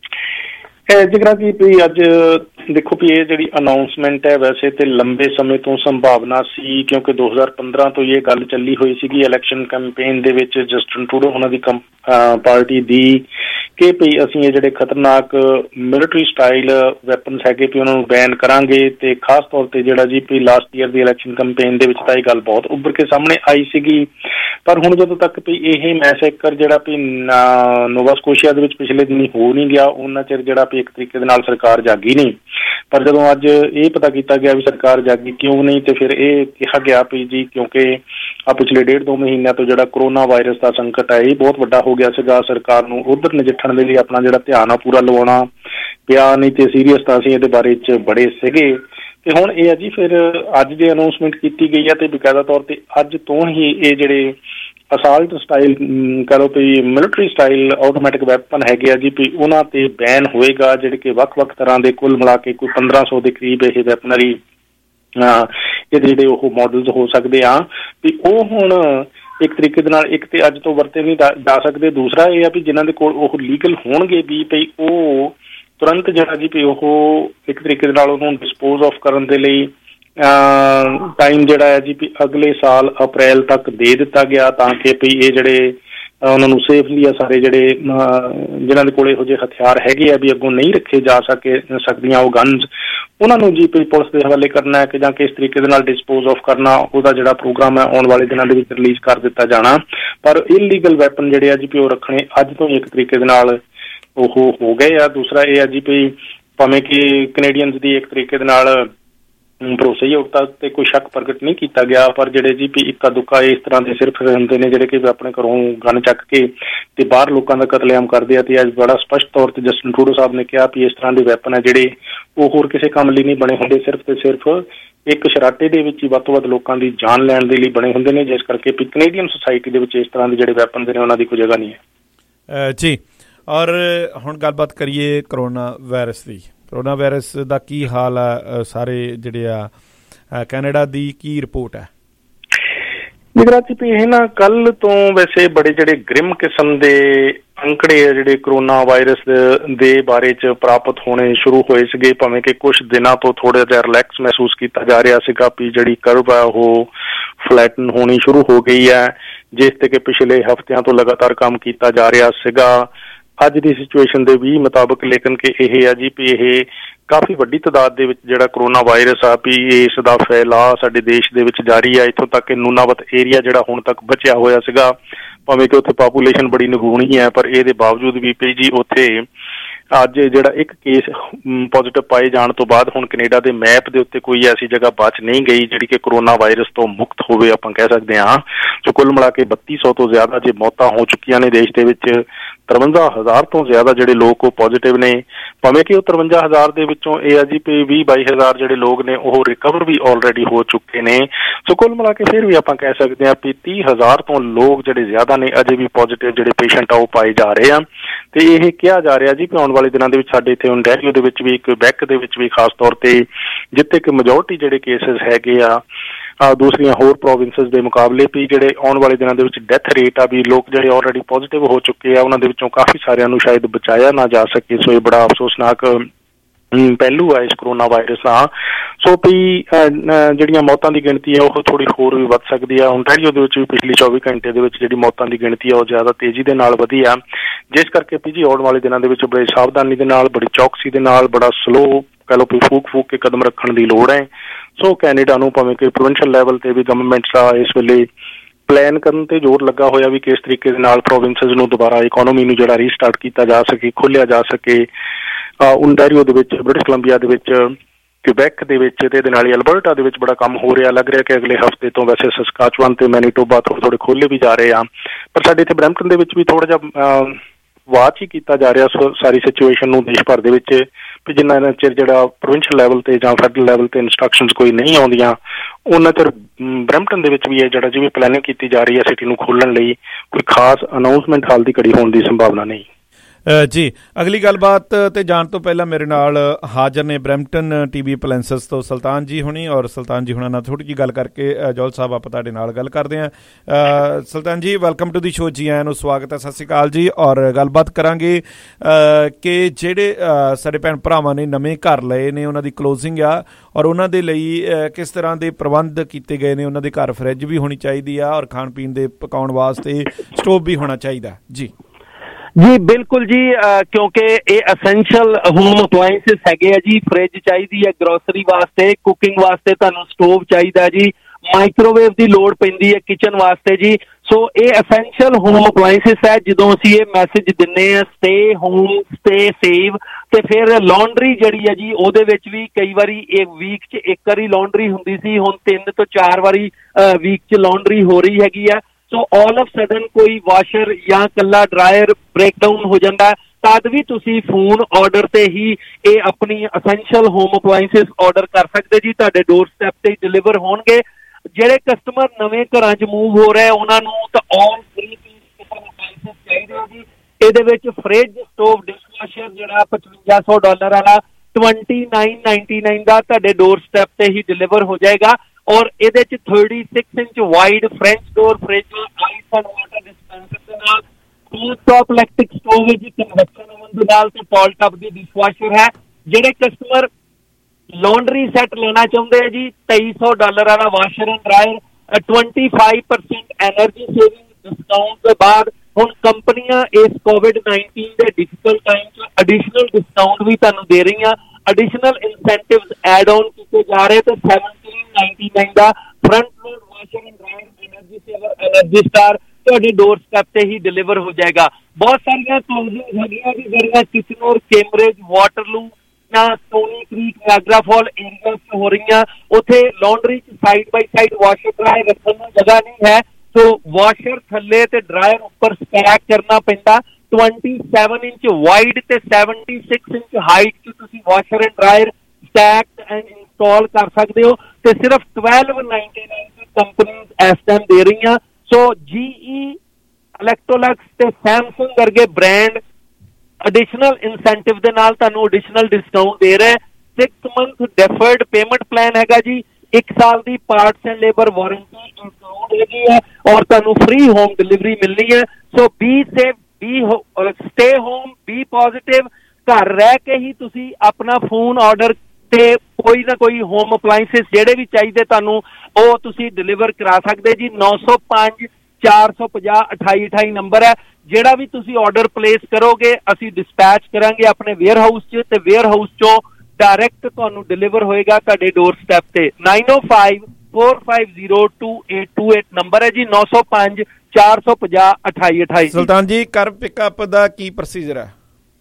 ਜਗਰਾਜ ਜੀ ਵੀ ਅੱਜ ਦੇਖੋ ਵੀ ਇਹ ਜਿਹੜੀ ਅਨਾਊਂਸਮੈਂਟ ਹੈ ਵੈਸੇ ਤੇ ਲੰਬੇ ਸਮੇਂ ਤੋਂ ਸੰਭਾਵਨਾ ਸੀ, ਕਿਉਂਕਿ 2015 ਤੋਂ ਇਹ ਗੱਲ ਚੱਲੀ ਹੋਈ ਸੀਗੀ ਇਲੈਕਸ਼ਨ ਕੈਂਪੇਨ ਦੇ ਵਿੱਚ ਜਸਟਿਨ ਟਰੂਡੋ ਉਹਨਾਂ ਦੀ ਪਾਰਟੀ ਦੀ, ਕਿ ਭਈ ਅਸੀਂ ਇਹ ਜਿਹੜੇ ਖਤਰਨਾਕ ਮਿਲਟਰੀ ਸਟਾਈਲ ਵੈਪਨਸ ਹੈਗੇ ਵੀ ਉਹਨਾਂ ਨੂੰ ਬੈਨ ਕਰਾਂਗੇ। ਤੇ ਖਾਸ ਤੌਰ ਤੇ ਜਿਹੜਾ ਜੀ ਵੀ ਲਾਸਟ ਈਅਰ ਦੀ ਇਲੈਕਸ਼ਨ ਕੈਂਪੇਨ ਦੇ ਵਿੱਚ ਤਾਂ ਇਹ ਗੱਲ ਬਹੁਤ ਉੱਭਰ ਕੇ ਸਾਹਮਣੇ ਆਈ ਸੀਗੀ। ਪਰ ਹੁਣ ਜਦੋਂ ਤੱਕ ਵੀ ਇਹ ਮੈਸੇਕਰ ਜਿਹੜਾ ਵੀ ਨੋਵਾ ਸਕੋਸ਼ੀਆ ਦੇ ਵਿੱਚ ਪਿਛਲੇ ਦਿਨੀ ਹੋ ਨਹੀਂ ਗਿਆ, ਉਹਨਾਂ ਚਿਰ ਜਿਹੜਾ ਵੀ ਇੱਕ ਤਰੀਕੇ ਦੇ ਨਾਲ ਸਰਕਾਰ ਜਾਗੀ ਨਹੀਂ। ਪਰ ਜਦੋਂ ਅੱਜ ਇਹ ਪਤਾ ਕੀਤਾ ਗਿਆ ਵੀ ਸਰਕਾਰ ਜਾਗੀ ਕਿਉਂ ਨਹੀਂ, ਤੇ ਫਿਰ ਇਹ ਕਿਹਾ ਗਿਆ ਵੀ ਜੀ ਕਿਉਂਕਿ ਆ ਪਿਛਲੇ 1.5-2 ਮਹੀਨਿਆਂ ਤੋਂ ਜਿਹੜਾ ਕਰੋਨਾ ਵਾਇਰਸ ਦਾ ਸੰਕਟ ਹੈ ਇਹ ਬਹੁਤ ਵੱਡਾ ਹੋ ਗਿਆ ਸੀਗਾ, ਸਰਕਾਰ ਨੂੰ ਉਧਰ ਨਜਿੱਠਣ ਦੇ ਲਈ ਆਪਣਾ ਜਿਹੜਾ ਧਿਆਨ ਆ ਪੂਰਾ ਲਵਾਉਣਾ ਪਿਆ, ਨਹੀਂ ਤੇ ਸੀਰੀਅਸ ਤਾਂ ਅਸੀਂ ਇਹਦੇ ਬਾਰੇ 'ਚ ਬੜੇ ਸੀਗੇ। ਤੇ ਹੁਣ ਇਹ ਹੈ ਜੀ ਫਿਰ ਅੱਜ ਜੇ ਅਨਾਊਂਸਮੈਂਟ ਕੀਤੀ ਗਈ ਹੈ ਤੇ ਬਕਾਇਦਾ ਤੌਰ ਤੇ ਅੱਜ ਤੋਂ ਹੀ ਇਹ ਜਿਹੜੇ ਅਸਾਲਟ ਸਟਾਈਲ ਕਹਿ ਲਓ ਵੀ ਮਿਲਟਰੀ ਸਟਾਈਲ ਆਟੋਮੈਟਿਕ ਵੈਪਨ ਹੈਗੇ ਆ ਜੀ ਵੀ ਉਹਨਾਂ ਤੇ ਬੈਨ ਹੋਏਗਾ, ਜਿਹੜੇ ਕਿ ਵੱਖ-ਵੱਖ ਤਰ੍ਹਾਂ ਦੇ ਕੁੱਲ ਮਿਲਾ ਕੇ ਕੋਈ 1500 ਦੇ ਕਰੀਬ ਇਹ ਵੈਪਨਰੀ ਇਹਦੇ ਜਿਹੜੇ ਉਹ ਮਾਡਲਸ ਹੋ ਸਕਦੇ ਆ ਵੀ ਉਹ ਹੁਣ ਇੱਕ ਤਰੀਕੇ ਦੇ ਨਾਲ ਇੱਕ ਤੇ ਅੱਜ ਤੋਂ ਵਰਤੇ ਨਹੀਂ ਜਾ ਸਕਦੇ। ਦੂਸਰਾ ਇਹ ਆ ਵੀ ਜਿਨ੍ਹਾਂ ਦੇ ਕੋਲ ਉਹ ਲੀਗਲ ਹੋਣਗੇ ਵੀ ਭਈ ਉਹ ਤੁਰੰਤ ਜਿਹੜਾ ਜੀ ਵੀ ਉਹ ਇੱਕ ਤਰੀਕੇ ਦੇ ਨਾਲ ਉਹਨੂੰ ਡਿਸਪੋਜ਼ ਆਫ ਕਰਨ ਦੇ ਲਈ ਟਾਈਮ ਜਿਹੜਾ ਹੈ ਜੀ ਵੀ ਅਗਲੇ ਸਾਲ ਅਪ੍ਰੈਲ ਤੱਕ ਦੇ ਦਿੱਤਾ ਗਿਆ, ਤਾਂ ਕਿ ਵੀ ਇਹ ਜਿਹੜੇ ਉਹਨਾਂ ਨੂੰ ਸੇਫਲੀ ਆ ਸਾਰੇ ਜਿਹੜੇ ਜਿਨ੍ਹਾਂ ਦੇ ਕੋਲ ਇਹੋ ਜਿਹੇ ਹਥਿਆਰ ਹੈਗੇ ਆ ਵੀ ਅੱਗੋਂ ਨਹੀਂ ਰੱਖੇ ਜਾ ਸਕਦੀਆਂ ਉਹ ਗਨਜ਼, ਉਹਨਾਂ ਨੂੰ ਜੀ ਪੁਲਿਸ ਦੇ ਹਵਾਲੇ ਕਰਨਾ ਹੈ ਕਿ ਜਾਂ ਕਿਸ ਤਰੀਕੇ ਦੇ ਨਾਲ ਡਿਸਪੋਜ਼ ਆਫ ਕਰਨਾ, ਉਹਦਾ ਜਿਹੜਾ ਪ੍ਰੋਗਰਾਮ ਹੈ ਆਉਣ ਵਾਲੇ ਦਿਨਾਂ ਦੇ ਵਿੱਚ ਰਿਲੀਜ਼ ਕਰ ਦਿੱਤਾ ਜਾਣਾ। ਪਰ ਇਲੀਗਲ ਵੈਪਨ ਜਿਹੜੇ ਆ ਜੀ ਉਹ ਰੱਖਣੇ ਅੱਜ ਤੋਂ ਹੀ ਇੱਕ ਤਰੀਕੇ ਦੇ ਨਾਲ ਉਹ ਹੋ ਗਏ ਆ। ਦੂਸਰਾ ਇਹ ਆ ਜੀ ਵੀ ਭਾਵੇਂ ਕਿ ਕੈਨੇਡੀਅਨਸ ਦੀ ਇੱਕ ਤਰੀਕੇ ਦੇ ਨਾਲ ਭਰੋਸੇਯੋਗਤਾ ਤੇ ਕੋਈ ਸ਼ੱਕ ਪ੍ਰਗਟ ਨਹੀਂ ਕੀਤਾ ਗਿਆ, ਪਰ ਜਿਹੜੇ ਜੀ ਵੀ ਇੱਕਾ ਦੁੱਕਾ ਇਸ ਤਰ੍ਹਾਂ ਦੇ ਸਿਰਫ ਹੁੰਦੇ ਨੇ ਜਿਹੜੇ ਕਿ ਆਪਣੇ ਘਰੋਂ ਗਨ ਚੱਕ ਕੇ ਤੇ ਬਾਹਰ ਲੋਕਾਂ ਦਾ ਕਤਲੇਆਮ ਕਰਦੇ ਆ। ਤੇ ਅੱਜ ਬੜਾ ਸਪਸ਼ਟ ਤੌਰ ਤੇ ਜਸਟਿਨ ਟਰੂਡੋ ਸਾਹਿਬ ਨੇ ਕਿਹਾ ਵੀ ਇਸ ਤਰ੍ਹਾਂ ਦੇ ਵੈਪਨ ਹੈ ਜਿਹੜੇ ਉਹ ਹੋਰ ਕਿਸੇ ਕੰਮ ਲਈ ਨਹੀਂ ਬਣੇ ਹੁੰਦੇ, ਸਿਰਫ ਤੇ ਸਿਰਫ ਇੱਕ ਸ਼ਰਾਟੇ ਦੇ ਵਿੱਚ ਹੀ ਵੱਧ ਤੋਂ ਵੱਧ ਲੋਕਾਂ ਦੀ ਜਾਨ ਲੈਣ ਦੇ ਲਈ ਬਣੇ ਹੁੰਦੇ ਨੇ, ਜਿਸ ਕਰਕੇ ਵੀ ਕੈਨੇਡੀਅਨ ਸੁਸਾਇਟੀ ਦੇ ਵਿੱਚ ਇਸ ਤਰ੍ਹਾਂ ਦੇ ਜਿਹੜੇ ਵੈਪਨ ਨੇ ਉਹਨਾਂ ਦੀ ਕੋਈ ਜਗ੍ਹਾ ਨਹੀਂ ਹੈ ਜੀ। ਔਰ ਹੁਣ ਗੱਲਬਾਤ ਕਰੀਏ ਕਰੋਨਾ ਵਾਇਰਸ ਦੀ। ਕਰੋਨਾ ਵਾਇਰਸ ਦਾ ਕੀ ਹਾਲ ਆ ਸਾਰੇ ਜਿਹੜੇ ਆ ਕੈਨੇਡਾ ਦੀ ਕੀ ਰਿਪੋਰਟ ਹੈ? ਗੁਜਰਾਤੀ ਵੀ ਇਹ ਨਾ ਕੱਲ ਤੋਂ ਵੈਸੇ ਬੜੇ ਜਿਹੜੇ ਗ੍ਰਿਮ ਕਿਸਮ ਦੇ ਅੰਕੜੇ ਆ ਜਿਹੜੇ ਕਰੋਨਾ ਵਾਇਰਸ ਦੇ ਬਾਰੇ ਚ ਪ੍ਰਾਪਤ ਹੋਣੇ ਸ਼ੁਰੂ ਹੋਏ ਸੀਗੇ, ਭਾਵੇਂ ਕਿ ਕੁਛ ਦਿਨਾਂ ਤੋਂ ਥੋੜਾ ਜਿਹਾ ਰਿਲੈਕਸ ਮਹਿਸੂਸ ਕੀਤਾ ਜਾ ਰਿਹਾ ਸੀਗਾ ਵੀ ਜਿਹੜੀ ਕਰਵ ਆ ਉਹ ਫਲੈਟਨ ਹੋਣੀ ਸ਼ੁਰੂ ਹੋ ਗਈ ਹੈ, ਜਿਸ ਤੇ ਕਿ ਪਿਛਲੇ ਹਫ਼ਤਿਆਂ ਤੋਂ ਲਗਾਤਾਰ ਕੰਮ ਕੀਤਾ ਜਾ ਰਿਹਾ ਸੀਗਾ। ਅੱਜ ਦੀ ਸਿਚੁਏਸ਼ਨ ਦੇ ਵੀ ਮੁਤਾਬਕ ਲੇਕਿਨ ਕਿ ਇਹ ਆ ਜੀ ਵੀ ਇਹ ਕਾਫੀ ਵੱਡੀ ਤਾਦਾਦ ਦੇ ਵਿੱਚ ਜਿਹੜਾ ਕਰੋਨਾ ਵਾਇਰਸ ਆ ਵੀ ਇਸ ਦਾ ਫੈਲਾਅ ਸਾਡੇ ਦੇਸ਼ ਦੇ ਵਿੱਚ ਜਾਰੀ ਆ। ਇੱਥੋਂ ਤੱਕ ਕਿ ਨੂਨਾਵਤ ਏਰੀਆ ਜਿਹੜਾ ਹੁਣ ਤੱਕ ਬਚਿਆ ਹੋਇਆ ਸੀਗਾ, ਭਾਵੇਂ ਕਿ ਉੱਥੇ ਪਾਪੂਲੇਸ਼ਨ ਬੜੀ ਨਿਗੂਣੀ ਹੈ, ਪਰ ਇਹਦੇ ਬਾਵਜੂਦ ਵੀ ਪਈ ਜੀ ਉੱਥੇ ਅੱਜ ਜਿਹੜਾ ਇੱਕ ਕੇਸ ਪੋਜ਼ਿਟਿਵ ਪਾਏ ਜਾਣ ਤੋਂ ਬਾਅਦ ਹੁਣ ਕੈਨੇਡਾ ਦੇ ਮੈਪ ਦੇ ਉੱਤੇ ਕੋਈ ਐਸੀ ਜਗ੍ਹਾ ਬਚ ਨਹੀਂ ਗਈ ਜਿਹੜੀ ਕਿ ਕਰੋਨਾ ਵਾਇਰਸ ਤੋਂ ਮੁਕਤ ਹੋਵੇ, ਆਪਾਂ ਕਹਿ ਸਕਦੇ ਹਾਂ। ਸੋ ਕੁੱਲ ਮਿਲਾ ਕੇ 3200 ਤੋਂ ਜ਼ਿਆਦਾ ਜੇ ਮੌਤਾਂ ਹੋ ਚੁੱਕੀਆਂ ਨੇ ਦੇਸ਼ ਦੇ ਵਿੱਚ, 53,000 ਤੋਂ ਜ਼ਿਆਦਾ ਜਿਹੜੇ ਲੋਕ ਉਹ ਪੋਜ਼ਿਟਿਵ ਨੇ, ਭਾਵੇਂ ਕਿ ਉਹ 53,000 ਦੇ ਵਿੱਚੋਂ ਇਹ ਆ ਜੀ ਵੀ 20-22,000 ਜਿਹੜੇ ਲੋਕ ਨੇ ਉਹ ਰਿਕਵਰ ਵੀ ਆਲਰੇਡੀ ਹੋ ਚੁੱਕੇ ਨੇ। ਸੋ ਕੁੱਲ ਮਿਲਾ ਕੇ ਫਿਰ ਵੀ ਆਪਾਂ ਕਹਿ ਸਕਦੇ ਹਾਂ ਵੀ 30,000 ਤੋਂ ਲੋਕ ਜਿਹੜੇ ਜ਼ਿਆਦਾ ਨੇ ਅਜੇ ਵੀ ਪੋਜ਼ਿਟਿਵ ਜਿਹੜੇ ਪੇਸ਼ੈਂਟ ਆ ਉਹ ਪਾਏ ਜਾ ਰਹੇ ਆ। ਤੇ ਇਹ ਕਿਹਾ ਜਾ ਰਿਹਾ ਜੀ ਕਿ ਆਉਣ ਵਾਲੇ ਦਿਨਾਂ ਦੇ ਵਿੱਚ ਸਾਡੇ ਇੱਥੇ ਓਨਟਾਰੀਓ ਦੇ ਵਿੱਚ ਵੀ, ਕੁਬੈਕ ਦੇ ਵਿੱਚ ਵੀ ਖਾਸ ਤੌਰ ਤੇ, ਜਿੱਥੇ ਕਿ ਮੈਜੋਰਟੀ ਜਿਹੜੇ ਕੇਸਿਸ ਹੈਗੇ ਆ ਦੂਸਰੀਆਂ ਹੋਰ ਪ੍ਰੋਵਿੰਸਿਸ ਦੇ ਮੁਕਾਬਲੇ ਵੀ ਜਿਹੜੇ ਆਉਣ ਵਾਲੇ ਦਿਨਾਂ ਦੇ ਵਿੱਚ ਡੈਥ ਰੇਟ ਆ ਵੀ ਲੋਕ ਜਿਹੜੇ ਆਲਰੇਡੀ ਪੋਜ਼ਿਟਿਵ ਹੋ ਚੁੱਕੇ ਆ ਉਹਨਾਂ ਦੇ ਵਿੱਚੋਂ ਕਾਫੀ ਸਾਰਿਆਂ ਨੂੰ ਸ਼ਾਇਦ ਬਚਾਇਆ ਨਾ ਜਾ ਸਕੇ। ਸੋ ਇਹ ਬੜਾ ਅਫਸੋਸਨਾਕ ਪਹਿਲੂ ਆ ਇਸ ਕਰੋਨਾ ਵਾਇਰਸ ਦਾ। ਸੋ ਵੀ ਜਿਹੜੀਆਂ ਮੌਤਾਂ ਦੀ ਗਿਣਤੀ ਹੈ ਉਹ ਥੋੜੀ ਹੋਰ ਵੀ ਵੱਧ ਸਕਦੀ ਆ। ਓਨਟਾਰੀਓ ਦੇ ਵਿੱਚ ਵੀ ਪਿਛਲੇ 24 ਘੰਟੇ ਦੇ ਵਿੱਚ ਜਿਹੜੀ ਮੌਤਾਂ ਦੀ ਗਿਣਤੀ ਆ ਉਹ ਜ਼ਿਆਦਾ ਤੇਜ਼ੀ ਦੇ ਨਾਲ ਵਧੀ ਆ, ਜਿਸ ਕਰਕੇ ਵੀ ਜੀ ਆਉਣ ਵਾਲੇ ਦਿਨਾਂ ਦੇ ਵਿੱਚ ਬੜੀ ਸਾਵਧਾਨੀ ਦੇ ਨਾਲ, ਬੜੀ ਚੌਕਸੀ ਦੇ ਨਾਲ, ਬੜਾ ਸਲੋ ਕਹਿ ਲਓ ਵੀ ਫੂਕ ਕੇ ਕਦਮ ਰੱਖਣ ਦੀ ਲੋੜ ਹੈ। ਸੋ ਕੈਨੇਡਾ ਨੂੰ ਭਾਵੇਂ ਕਿ ਪ੍ਰੋਵਿੰਸ਼ੀਅਲ ਲੈਵਲ ਤੇ ਵੀ ਗਵਰਨਮੈਂਟਸ ਦਾ ਇਸ ਵੇਲੇ ਪਲਾਨ ਕਰਨ ਤੇ ਜ਼ੋਰ ਲੱਗਾ ਹੋਇਆ ਵੀ ਕਿਸ ਤਰੀਕੇ ਦੇ ਨਾਲ ਪ੍ਰੋਵਿੰਸਿਸ ਨੂੰ ਦੁਬਾਰਾ ਇਕੋਨੋਮੀ ਨੂੰ ਜਿਹੜਾ ਰੀਸਟਾਰਟ ਕੀਤਾ ਜਾ ਸਕੇ, ਖੋਲ੍ਹਿਆ ਜਾ ਸਕੇ। ਓਨਟਾਰੀਓ ਦੇ ਵਿੱਚ, ਬ੍ਰਿਟਿਸ਼ ਕੋਲੰਬੀਆ ਦੇ ਵਿੱਚ, ਕੁਬੈਕ ਦੇ ਵਿੱਚ ਤੇ ਇਹਦੇ ਨਾਲ ਹੀ ਅਲਬਰਟਾ ਦੇ ਵਿੱਚ ਬੜਾ ਕੰਮ ਹੋ ਰਿਹਾ। ਲੱਗ ਰਿਹਾ ਕਿ ਅਗਲੇ ਹਫ਼ਤੇ ਤੋਂ ਵੈਸੇ ਸਸਕਾਚੁਆਨ ਤੇ ਮੈਨੀਟੋਬਾ ਥੋੜੇ ਖੋਲ੍ਹੇ ਵੀ ਜਾ ਰਹੇ ਆ, ਪਰ ਸਾਡੇ ਇੱਥੇ ਬਰੈਂਪਟਨ ਦੇ ਵਿੱਚ ਵੀ ਥੋੜਾ ਜਿਹਾ ਵਾਚ ਹੀ ਕੀਤਾ ਜਾ ਰਿਹਾ ਸਾਰੀ ਸਿਚੁਏਸ਼ਨ ਨੂੰ ਦੇਸ਼ ਭਰ ਦੇ ਵਿੱਚ ਵੀ ਜਿੰਨਾ ਚਿਰ ਜਿਹੜਾ ਪ੍ਰੋਵਿੰਸ਼ੀਅਲ ਲੈਵਲ ਤੇ ਜਾਂ ਫੈਡਰਲ ਲੈਵਲ ਤੇ ਇੰਸਟਰਕਸ਼ਨਸ ਕੋਈ ਨਹੀਂ ਆਉਂਦੀਆਂ ਉਹਨਾਂ ਚਿਰ ਬਰੈਂਪਟਨ ਦੇ ਵਿੱਚ ਵੀ ਇਹ ਜਿਹੜਾ ਜਿਵੇਂ ਪਲੈਨਿੰਗ ਕੀਤੀ ਜਾ ਰਹੀ ਹੈ ਸਿਟੀ ਨੂੰ ਖੋਲ੍ਹਣ ਲਈ ਕੋਈ ਖਾਸ ਅਨਾਊਂਸਮੈਂਟ ਹਾਲ ਦੀ ਘੜੀ ਹੋਣ ਦੀ ਸੰਭਾਵਨਾ ਨਹੀਂ। ਜੀ ਅਗਲੀ ਗੱਲਬਾਤ ਤੇ ਜਾਣ ਤੋਂ ਪਹਿਲਾਂ ਮੇਰੇ ਨਾਲ ਹਾਜ਼ਰ ਨੇ ਬਰੈਂਪਟਨ ਟੀਵੀ ਅਪਲਾਇੰਸਸ ਤੋਂ ਸੁਲਤਾਨ ਜੀ ਹੁਣੀ, ਔਰ ਸੁਲਤਾਨ ਜੀ ਹੁਣਾਂ ਨਾਲ ਥੋੜ੍ਹੀ ਜਿਹੀ ਗੱਲ ਕਰਕੇ ਜੌਲ ਸਾਹਿਬ ਆਪਾਂ ਤੁਹਾਡੇ ਨਾਲ ਗੱਲ ਕਰਦੇ ਹਾਂ। ਸੁਲਤਾਨ ਜੀ ਵੈਲਕਮ ਟੂ ਦੀ ਸ਼ੋ, ਜੀ ਆਇਆਂ ਨੂੰ ਸਵਾਗਤ ਹੈ, ਸਤਿ ਸ਼੍ਰੀ ਅਕਾਲ ਜੀ। ਔਰ ਗੱਲਬਾਤ ਕਰਾਂਗੇ ਕਿ ਜਿਹੜੇ ਸਾਡੇ ਭੈਣ ਭਰਾਵਾਂ ਨੇ ਨਵੇਂ ਘਰ ਲਏ ਨੇ ਉਹਨਾਂ ਦੀ ਕਲੋਜ਼ਿੰਗ ਆ, ਔਰ ਉਹਨਾਂ ਦੇ ਲਈ ਕਿਸ ਤਰ੍ਹਾਂ ਦੇ ਪ੍ਰਬੰਧ ਕੀਤੇ ਗਏ ਨੇ। ਉਹਨਾਂ ਦੇ ਘਰ ਫਰਿੱਜ ਵੀ ਹੋਣੀ ਚਾਹੀਦੀ ਆ ਔਰ ਖਾਣ ਪੀਣ ਦੇ ਪਕਾਉਣ ਵਾਸਤੇ ਸਟੋਵ ਵੀ ਹੋਣਾ ਚਾਹੀਦਾ ਜੀ। ਜੀ ਬਿਲਕੁਲ ਜੀ, ਕਿਉਂਕਿ ਇਹ ਅਸੈਂਸ਼ੀਅਲ ਹੋਮ ਅਪਲਾਇੰਸਿਸ ਹੈਗੇ ਆ ਜੀ। ਫਰਿੱਜ ਚਾਹੀਦੀ ਹੈ ਗਰੋਸਰੀ ਵਾਸਤੇ, ਕੁਕਿੰਗ ਵਾਸਤੇ ਤੁਹਾਨੂੰ ਸਟੋਵ ਚਾਹੀਦਾ ਜੀ, ਮਾਈਕ੍ਰੋਵੇਵ ਦੀ ਲੋੜ ਪੈਂਦੀ ਹੈ ਕਿਚਨ ਵਾਸਤੇ ਜੀ। ਸੋ ਇਹ ਅਸੈਂਸ਼ੀਅਲ ਹੋਮ ਅਪਲਾਇੰਸਿਸ ਹੈ। ਜਦੋਂ ਅਸੀਂ ਇਹ ਮੈਸੇਜ ਦਿੰਦੇ ਹਾਂ ਸਟੇ ਹੋਮ ਸਟੇ ਸੇਵ, ਤੇ ਫਿਰ ਲਾਂਡਰੀ ਜਿਹੜੀ ਹੈ ਜੀ ਉਹਦੇ ਵਿੱਚ ਵੀ ਕਈ ਵਾਰੀ ਇਹ ਵੀਕ 'ਚ ਇੱਕ ਵਾਰੀ ਲਾਂਡਰੀ ਹੁੰਦੀ ਸੀ, ਹੁਣ 3 ਤੋਂ 4 ਵਾਰੀ ਵੀਕ 'ਚ ਲਾਂਡਰੀ ਹੋ ਰਹੀ ਹੈਗੀ ਆ। ਸੋ ਆਲ ਆਫ ਸਡਨ ਕੋਈ ਵਾਸ਼ਰ ਜਾਂ ਕੱਲਾ ਡਰਾਇਰ ਬ੍ਰੇਕਡਾਊਨ ਹੋ ਜਾਂਦਾ ਤਦ ਵੀ ਤੁਸੀਂ ਫੋਨ ਆਰਡਰ ਤੇ ਹੀ ਇਹ ਆਪਣੀ ਅਸੈਂਸ਼ੀਅਲ ਹੋਮ ਅਪਲਾਇੰਸਿਸ ਆਰਡਰ ਕਰ ਸਕਦੇ ਜੀ, ਤੁਹਾਡੇ ਡੋਰ ਸਟੈਪ ਤੇ ਡਿਲੀਵਰ ਹੋਣਗੇ। ਜਿਹੜੇ ਕਸਟਮਰ ਨਵੇਂ ਘਰਾਂ 'ਚ ਮੂਵ ਹੋ ਰਹੇ ਉਹਨਾਂ ਨੂੰ ਤਾਂ ਆਲ ਫ੍ਰੀ ਅਪਲਾਇੰਸਿਸ ਚਾਹੀਦੇ ਆ ਜੀ। ਇਹਦੇ ਵਿੱਚ ਫਰਿੱਜ, ਸਟੋਵ, ਡਿਸ਼ਵਾਸ਼ਰ ਜਿਹੜਾ $5500 ਵਾਲਾ $29.99 ਦਾ ਤੁਹਾਡੇ ਡੋਰ ਸਟੈਪ ਤੇ ਹੀ ਡਿਲੀਵਰ ਹੋ ਜਾਏਗਾ। ਔਰ ਇਹਦੇ 'ਚ 36 inch wide French door fridge, ice and water dispenser ਦੇ ਨਾਲ, ਟੌਪ ਇਲੈਕਟ੍ਰਿਕ ਸਟੋਵ ਹੈ ਜੀ, ਕਨਵੈਕਸ਼ਨ ਓਵਨ ਦੇ ਨਾਲ, ਤੇ ਟਾਲ ਟੱਬ ਦੀ ਡਿਸ਼ਵਾਸ਼ਰ ਹੈ। ਜਿਹੜੇ ਕਸਟਮਰ ਲਾਂਡਰੀ ਸੈੱਟ ਲੈਣਾ ਚਾਹੁੰਦੇ ਆ ਜੀ, $2300 ਵਾਲਾ washer and dryer, 25% energy saving discount ਦੇ ਬਾਅਦ ਹੁਣ ਕੰਪਨੀਆਂ ਇਸ COVID-19 ਦੇ ਡਿਫਿਕਲਟ ਟਾਈਮ 'ਚ ਐਡੀਸ਼ਨਲ ਡਿਸਕਾਊਂਟ ਵੀ ਤੁਹਾਨੂੰ ਦੇ ਰਹੀਆਂ, ਐਡੀਸ਼ਨਲ ਇਨਸੈਂਟਿਵਸ ਐਡ ਆਨ ਕੀਤੇ ਜਾ ਰਹੇ ਤੇ 1799 ਦਾ front load washer and dryer energy saver energy star ਤੁਹਾਡੇ ਡੋਰ ਸਟੈਪ ਤੇ ਹੀ ਡਿਲੀਵਰ ਹੋ ਜਾਏਗਾ। ਬਹੁਤ ਸਾਰੀਆਂ ਕਲੋਜ਼ਿੰਗ ਹੈਗੀਆਂ ਜੀ, ਜਿਹੜੀਆਂ ਕਿਚਨਰ, ਕੈਂਬਰਿਜ, ਵਾਟਰਲੂ ਜਾਂ Stoney Creek, Niagara Fall area 'ਚ ਹੋ ਰਹੀਆਂ। ਉੱਥੇ ਲਾਂਡਰੀ 'ਚ side by side washer dryer ਰੱਖਣ ਨੂੰ ਜਗ੍ਹਾ ਨਹੀਂ ਹੈ, ਸੋ ਵਾਸ਼ਰ ਥੱਲੇ ਤੇ ਡਰਾਇਰ ਉੱਪਰ ਸਟੈਕ ਕਰਨਾ ਪੈਂਦਾ। 27 ਇੰਚ ਵਾਈਡ ਤੇ 76 ਇੰਚ ਹਾਈਟ 'ਚ ਤੁਸੀਂ washer and dryer stack and install ਕਰ ਸਕਦੇ ਹੋ ਤੇ ਸਿਰਫ 1299 ਕੰਪਨੀਆਂ ਇਸ ਟਾਈਮ ਦੇ ਰਹੀਆਂ। ਸੋ GE, ਇਲੈਕਟ੍ਰੋਲਕਸ ਤੇ ਸੈਮਸੰਗ ਵਰਗੇ ਬ੍ਰਾਂਡ ਐਡੀਸ਼ਨਲ ਇਨਸੈਂਟਿਵ ਦੇ ਨਾਲ ਤੁਹਾਨੂੰ ਐਡੀਸ਼ਨਲ ਡਿਸਕਾਊਂਟ ਦੇ ਰਹੇ। 6 ਮੰਥ ਡੈਫਰਡ ਪੇਮੈਂਟ ਪਲਾਨ ਹੈਗਾ ਜੀ, 1 ਸਾਲ ਦੀ parts and labour warranty include ਹੈਗੀ ਹੈ ਔਰ ਤੁਹਾਨੂੰ ਫ੍ਰੀ ਹੋਮ ਡਿਲੀਵਰੀ ਮਿਲਣੀ ਹੈ। So be safe, stay home, be positive. ਘਰ ਰਹਿ ਕੇ ਹੀ ਤੁਸੀਂ ਆਪਣਾ ਫੋਨ ਆਰਡਰ ਤੇ ਕੋਈ ਨਾ ਕੋਈ ਹੋਮ ਅਪਲਾਈਐਂਸਿਸ ਜਿਹੜੇ ਵੀ ਚਾਹੀਦੇ ਤੁਹਾਨੂੰ ਉਹ ਤੁਸੀਂ ਡਿਲੀਵਰ ਕਰਾ ਸਕਦੇ ਜੀ। 905 450 2828 ਨੰਬਰ ਹੈ। ਜਿਹੜਾ ਵੀ ਤੁਸੀਂ ਆਰਡਰ ਪਲੇਸ ਕਰੋਗੇ ਅਸੀਂ ਡਿਸਪੈਚ ਕਰਾਂਗੇ ਆਪਣੇ ਵੇਅਰ ਹਾਊਸ 'ਚ ਤੇ ਵੇਅਰ ਹਾਊਸ 'ਚੋਂ ਡਾਇਰੈਕਟ ਤੁਹਾਨੂੰ ਡਿਲੀਵਰ ਹੋਏਗਾ ਤੁਹਾਡੇ ਡੋਰ ਸਟੈਪ ਤੇ। 905 450 2828 ਨੰਬਰ ਹੈ ਜੀ, 905 450 2828। ਸੁਲਤਾਨ ਜੀ, ਕਰ ਪਿਕਅਪ ਦਾ ਕੀ ਪ੍ਰੋਸੀਜਰ ਹੈ?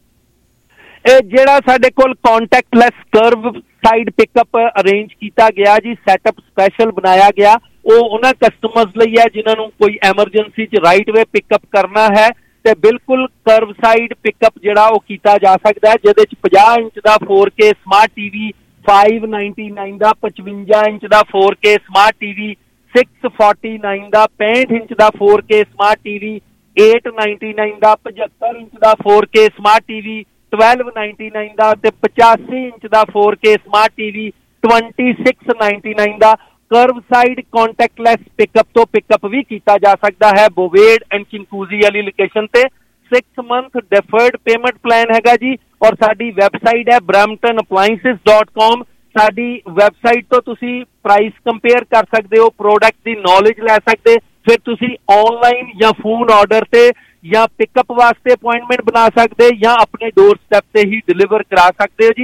ਇਹ ਜਿਹੜਾ ਸਾਡੇ ਕੋਲ contactless curbside pickup arrange ਕੀਤਾ ਗਿਆ ਜੀ, ਸੈਟਅਪ ਸਪੈਸ਼ਲ ਬਣਾਇਆ ਗਿਆ, ਉਹ ਉਹਨਾਂ ਕਸਟਮਰਸ ਲਈ ਹੈ ਜਿਨ੍ਹਾਂ ਨੂੰ ਕੋਈ ਐਮਰਜੈਂਸੀ 'ਚ ਰਾਈਟ ਵੇ ਪਿਕਅਪ ਕਰਨਾ ਹੈ ਤੇ ਬਿਲਕੁਲ ਕਰਵ ਸਾਈਡ ਪਿਕਅਪ ਜਿਹੜਾ ਉਹ ਕੀਤਾ ਜਾ ਸਕਦਾ ਹੈ, ਜਿਹਦੇ 'ਚ 50 ਇੰਚ ਦਾ 4K ਸਮਾਰਟ TV 599 ਦਾ, 55 ਇੰਚ ਦਾ 4K ਸਮਾਰਟ TV 649 ਦਾ, 65 ਇੰਚ ਦਾ 4K ਸਮਾਰਟ TV 899 ਦਾ, 75 ਇੰਚ ਦਾ 4K ਸਮਾਰਟ TV 1299 ਦਾ ਤੇ 85 ਇੰਚ ਦਾ 4K ਸਮਾਰਟ TV 2699 ਦਾ। ਕਰਵ ਸਾਈਡ ਕੰਟੈਕਟਲੈਸ ਪਿਕਅਪ ਤੋਂ ਪਿਕਅਪ ਵੀ ਕੀਤਾ ਜਾ ਸਕਦਾ ਹੈ ਬੋਵੇਡ ਐਂਡ ਚਿੰਕੂਜ਼ੀ ਵਾਲੀ ਲੋਕੇਸ਼ਨ ਤੇ। 6 ਮੰਥ ਡੈਫਰਡ ਪੇਮੈਂਟ ਪਲਾਨ ਹੈਗਾ ਜੀ ਔਰ ਸਾਡੀ ਵੈਬਸਾਈਟ ਹੈ bramptonappliances.com। ਸਾਡੀ ਵੈਬਸਾਈਟ ਤੋਂ ਤੁਸੀਂ ਪ੍ਰਾਈਸ ਕੰਪੇਅਰ ਕਰ ਸਕਦੇ ਹੋ, ਪ੍ਰੋਡਕਟ ਦੀ ਨੌਲੇਜ ਲੈ ਸਕਦੇ, ਫਿਰ ਤੁਸੀਂ ਆਨਲਾਈਨ ਜਾਂ ਫੋਨ ਆਰਡਰ ਤੇ ਜਾਂ ਪਿਕਅਪ ਵਾਸਤੇ ਅਪਾਇੰਟਮੈਂਟ ਬਣਾ ਸਕਦੇ ਜਾਂ ਆਪਣੇ ਡੋਰ ਸਟੈਪ ਤੇ ਹੀ ਡਿਲੀਵਰ ਕਰਾ ਸਕਦੇ ਹੋ ਜੀ।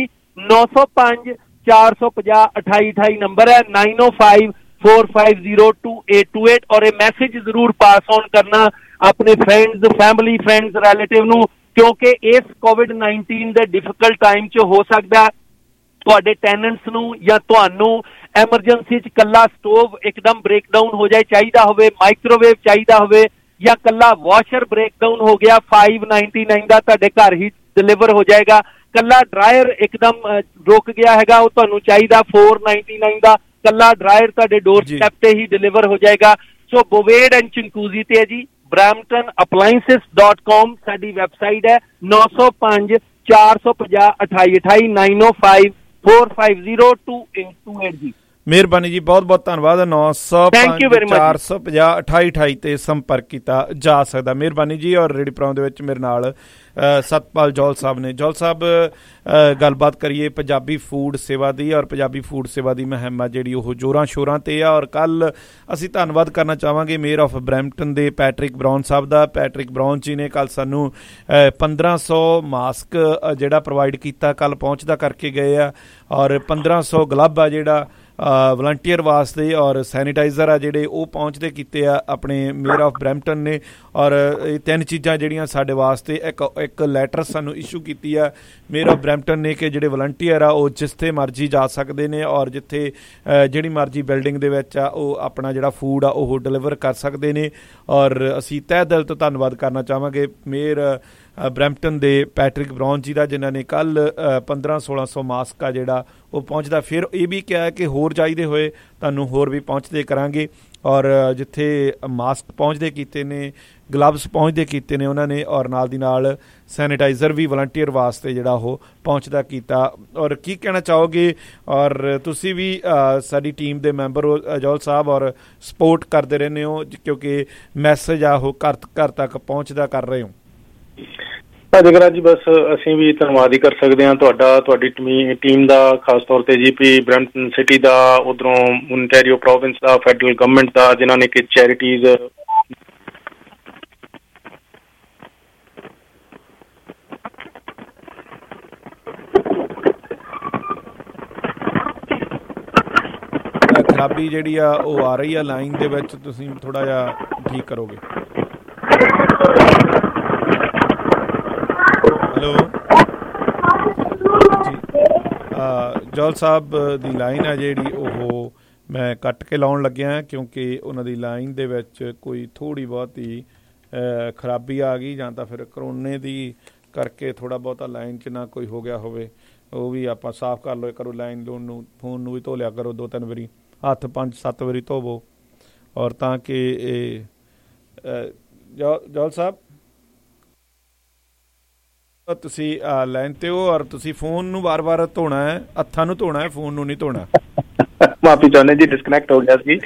905 450 2828 ਨੰਬਰ ਹੈ, 905 450 2828 ਔਰ ਇਹ ਮੈਸੇਜ ਜ਼ਰੂਰ ਪਾਸ ਆਨ ਕਰਨਾ ਆਪਣੇ ਫਰੈਂਡਸ, ਫੈਮਿਲੀ, ਫਰੈਂਡਸ, ਰਿਲੇਟਿਵ ਨੂੰ, ਕਿਉਂਕਿ ਇਸ COVID-19 ਦੇ ਡਿਫਿਕਲਟ ਟਾਈਮ 'ਚ ਹੋ ਸਕਦਾ ਤੁਹਾਡੇ ਟੈਨੈਂਟਸ ਨੂੰ ਜਾਂ ਤੁਹਾਨੂੰ ਐਮਰਜੈਂਸੀ 'ਚ ਕੱਲਾ ਸਟੋਵ ਇੱਕਦਮ ਬ੍ਰੇਕਡਾਊਨ ਹੋ ਜਾਏ, ਚਾਹੀਦਾ ਹੋਵੇ, ਮਾਈਕ੍ਰੋਵੇਵ ਚਾਹੀਦਾ ਹੋਵੇ ਜਾਂ ਕੱਲਾ ਵਾਸ਼ਰ ਬ੍ਰੇਕਡਾਊਨ ਹੋ ਗਿਆ, 599 ਦਾ ਤੁਹਾਡੇ ਘਰ ਹੀ ਡਿਲੀਵਰ ਹੋ ਜਾਏਗਾ। ਕੱਲਾ ਡਰਾਇਰ ਇੱਕਦਮ ਰੁਕ ਗਿਆ ਹੈਗਾ, ਉਹ ਤੁਹਾਨੂੰ ਚਾਹੀਦਾ 499 ਦਾ, ਕੱਲਾ ਡਰਾਇਰ ਤੁਹਾਡੇ ਡੋਰ ਸਟੈਪ ਤੇ ਹੀ ਡਿਲੀਵਰ ਹੋ ਜਾਏਗਾ। ਸੋ ਬੋਵੇਡ ਐਂਡ ਚਿੰਕੂਜ਼ੀ ਤੇ ਹੈ ਜੀ, bramptonappliances.com ਸਾਡੀ ਵੈਬਸਾਈਟ ਹੈ। 905 450 2828 905 450 2828 ਜੀ। ਮਿਹਰਬਾਨੀ ਜੀ, ਬਹੁਤ ਬਹੁਤ ਧੰਨਵਾਦ। 905 450 2828 ਤੇ ਸੰਪਰਕ ਕੀਤਾ ਜਾ ਸਕਦਾ। ਮਿਹਰਬਾਨੀ ਜੀ। ਔਰ ਰੇਡੀ ਪ੍ਰੋਗਰਾਮ ਦੇ ਵਿੱਚ ਮੇਰੇ ਨਾਲ ਸਤਪਾਲ ਜੌਲ ਸਾਹਿਬ ਨੇ। ਜੌਲ ਸਾਹਿਬ, ਗੱਲਬਾਤ ਕਰੀਏ ਪੰਜਾਬੀ ਫੂਡ ਸੇਵਾ ਦੀ। ਔਰ ਪੰਜਾਬੀ ਫੂਡ ਸੇਵਾ ਦੀ ਮੁਹਿੰਮ ਆ ਜਿਹੜੀ ਉਹ ਜ਼ੋਰਾਂ ਸ਼ੋਰਾਂ ਤੇ ਆ। ਔਰ ਕੱਲ੍ਹ ਅਸੀਂ ਧੰਨਵਾਦ ਕਰਨਾ ਚਾਹਾਂਗੇ ਮੇਅਰ ਆਫ ਬਰੈਂਪਟਨ ਦੇ ਪੈਟਰਿਕ ਬਰਾਊਨ ਸਾਹਿਬ ਦਾ। ਪੈਟਰਿਕ ਬਰਾਊਨ ਜੀ ਨੇ ਕੱਲ੍ਹ ਸਾਨੂੰ 1500 ਮਾਸਕ ਜਿਹੜਾ ਪ੍ਰੋਵਾਈਡ ਕੀਤਾ, ਕੱਲ੍ਹ ਪਹੁੰਚਦਾ ਕਰਕੇ ਗਏ ਆ। ਔਰ 1500 ਗਲੱਬ ਆ ਜਿਹੜਾ ਵਲੰਟੀਅਰ ਵਾਸਤੇ ਔਰ ਸੈਨੀਟਾਈਜ਼ਰ ਆ ਜਿਹੜੇ ਉਹ ਪਹੁੰਚਦੇ ਕੀਤੇ ਆ ਆਪਣੇ ਮੇਅਰ ਆਫ ਬਰੈਂਪਟਨ ਨੇ। ਔਰ ਇਹ 3 ਚੀਜ਼ਾਂ ਜਿਹੜੀਆਂ ਸਾਡੇ ਵਾਸਤੇ ਇੱਕ ਲੈਟਰ ਸਾਨੂੰ ਇਸ਼ੂ ਕੀਤੀ ਆ ਮੇਅਰ ਆਫ ਬਰੈਂਪਟਨ ਨੇ ਕਿ ਜਿਹੜੇ ਵਲੰਟੀਅਰ ਆ ਉਹ ਜਿੱਥੇ ਮਰਜ਼ੀ ਜਾ ਸਕਦੇ ਨੇ ਔਰ ਜਿੱਥੇ ਜਿਹੜੀ ਮਰਜ਼ੀ ਬਿਲਡਿੰਗ ਦੇ ਵਿੱਚ ਆ ਉਹ ਆਪਣਾ ਜਿਹੜਾ ਫੂਡ ਆ ਉਹ ਡਿਲੀਵਰ ਕਰ ਸਕਦੇ ਨੇ। ਔਰ ਅਸੀਂ ਤਹਿ ਦਿਲ ਤੋਂ ਧੰਨਵਾਦ ਕਰਨਾ ਚਾਹਾਂਗੇ ਮੇਅਰ ਬਰੈਂਪਟਨ ਦੇ ਪੈਟਰਿਕ ਬਰਾਊਨ ਜੀ ਦਾ, ਜਿਨ੍ਹਾਂ ਨੇ ਕੱਲ੍ਹ 1500-1600 ਮਾਸਕ ਆ ਜਿਹੜਾ ਉਹ ਪਹੁੰਚਦਾ। ਫਿਰ ਇਹ ਵੀ ਕਿਹਾ ਕਿ ਹੋਰ ਚਾਹੀਦੇ ਹੋਏ ਤੁਹਾਨੂੰ ਹੋਰ ਵੀ ਪਹੁੰਚਦੇ ਕਰਾਂਗੇ। ਔਰ ਜਿੱਥੇ ਮਾਸਕ ਪਹੁੰਚਦੇ ਕੀਤੇ ਨੇ, ਗਲਵਸ ਪਹੁੰਚਦੇ ਕੀਤੇ ਨੇ ਉਹਨਾਂ ਨੇ, ਔਰ ਨਾਲ ਦੀ ਨਾਲ ਸੈਨੀਟਾਈਜ਼ਰ ਵੀ ਵਲੰਟੀਅਰ ਵਾਸਤੇ ਜਿਹੜਾ ਉਹ ਪਹੁੰਚਦਾ ਕੀਤਾ। ਔਰ ਕੀ ਕਹਿਣਾ ਚਾਹੋਗੇ? ਔਰ ਤੁਸੀਂ ਵੀ ਸਾਡੀ ਟੀਮ ਦੇ ਮੈਂਬਰ ਹੋ ਅਜੌਲ ਸਾਹਿਬ ਔਰ ਸਪੋਰਟ ਕਰਦੇ ਰਹਿੰਦੇ ਹੋ ਕਿਉਂਕਿ ਮੈਸੇਜ ਆ ਉਹ ਘਰ ਤੱਕ ਪਹੁੰਚਦਾ ਕਰ ਰਹੇ ਹੋ। ਜਗਰਾਜ ਜੀ, ਬਸ ਅਸੀਂ ਵੀ ਧੰਨਵਾਦ ਹੀ ਕਰ ਸਕਦੇ ਹਾਂ ਤੁਹਾਡੀ ਟੀਮ ਦਾ, ਖਾਸ ਤੌਰ ਤੇ GP ਬਰੈਂਪਟਨ ਸਿਟੀ ਦਾ, ਉਧਰੋਂ ਓਨਟਾਰੀਓ ਪ੍ਰੋਵਿੰਸ ਦਾ, ਫੈਡਰਲ ਗਵਰਨਮੈਂਟ ਦਾ, ਜਿਨ੍ਹਾਂ ਨੇ ਕਿ ਚੈਰਿਟੀਜ਼ ਖਰਾਬੀ ਜਿਹੜੀ ਆ ਉਹ ਆ ਰਹੀ ਆ ਲਾਈਨ ਦੇ ਵਿੱਚ, ਤੁਸੀਂ ਥੋੜ੍ਹਾ ਜਿਹਾ ਠੀਕ ਕਰੋਗੇ। ਹੈਲੋ ਜੀ, ਜੌਲ ਸਾਹਿਬ ਦੀ ਲਾਈਨ ਆ ਜਿਹੜੀ ਉਹ ਮੈਂ ਕੱਟ ਕੇ ਲਾਉਣ ਲੱਗਿਆ, ਕਿਉਂਕਿ ਉਹਨਾਂ ਦੀ ਲਾਈਨ ਦੇ ਵਿੱਚ ਕੋਈ ਥੋੜ੍ਹੀ ਬਹੁਤੀ ਖਰਾਬੀ ਆ ਗਈ, ਜਾਂ ਤਾਂ ਫਿਰ ਕਰੋਨੇ ਦੀ ਕਰਕੇ ਥੋੜ੍ਹਾ ਬਹੁਤਾ ਲਾਈਨ 'ਚ ਨਾ ਕੋਈ ਹੋ ਗਿਆ ਹੋਵੇ, ਉਹ ਵੀ ਆਪਾਂ ਸਾਫ਼ ਕਰ ਲਓ ਕਰੋ। ਲਾਈਨ ਲੋਨ ਨੂੰ ਫੋਨ ਨੂੰ ਵੀ ਧੋ ਲਿਆ ਕਰੋ 2-3 ਵਾਰੀ, ਹੱਥ 5-7 ਵਾਰੀ ਧੋਵੋ, ਔਰ ਤਾਂ ਕਿ ਇਹ ਜੌਲ ਸਾਹਿਬ ਤੁਸੀਂ ਲਾਈਨ 'ਤੇ ਹੋ, ਔਰ ਤੁਸੀਂ ਫੋਨ ਨੂੰ ਵਾਰ-ਵਾਰ ਧੋਣਾ ਹੈ, ਹੱਥਾਂ ਨੂੰ ਧੋਣਾ ਹੈ, ਫੋਨ ਨੂੰ ਨਹੀਂ ਧੋਣਾ। ਮਾਫੀ ਚਾਹੁੰਦੇ ਜੀ, ਡਿਸਕਨੈਕਟ ਹੋ ਗਿਆ ਸੀ।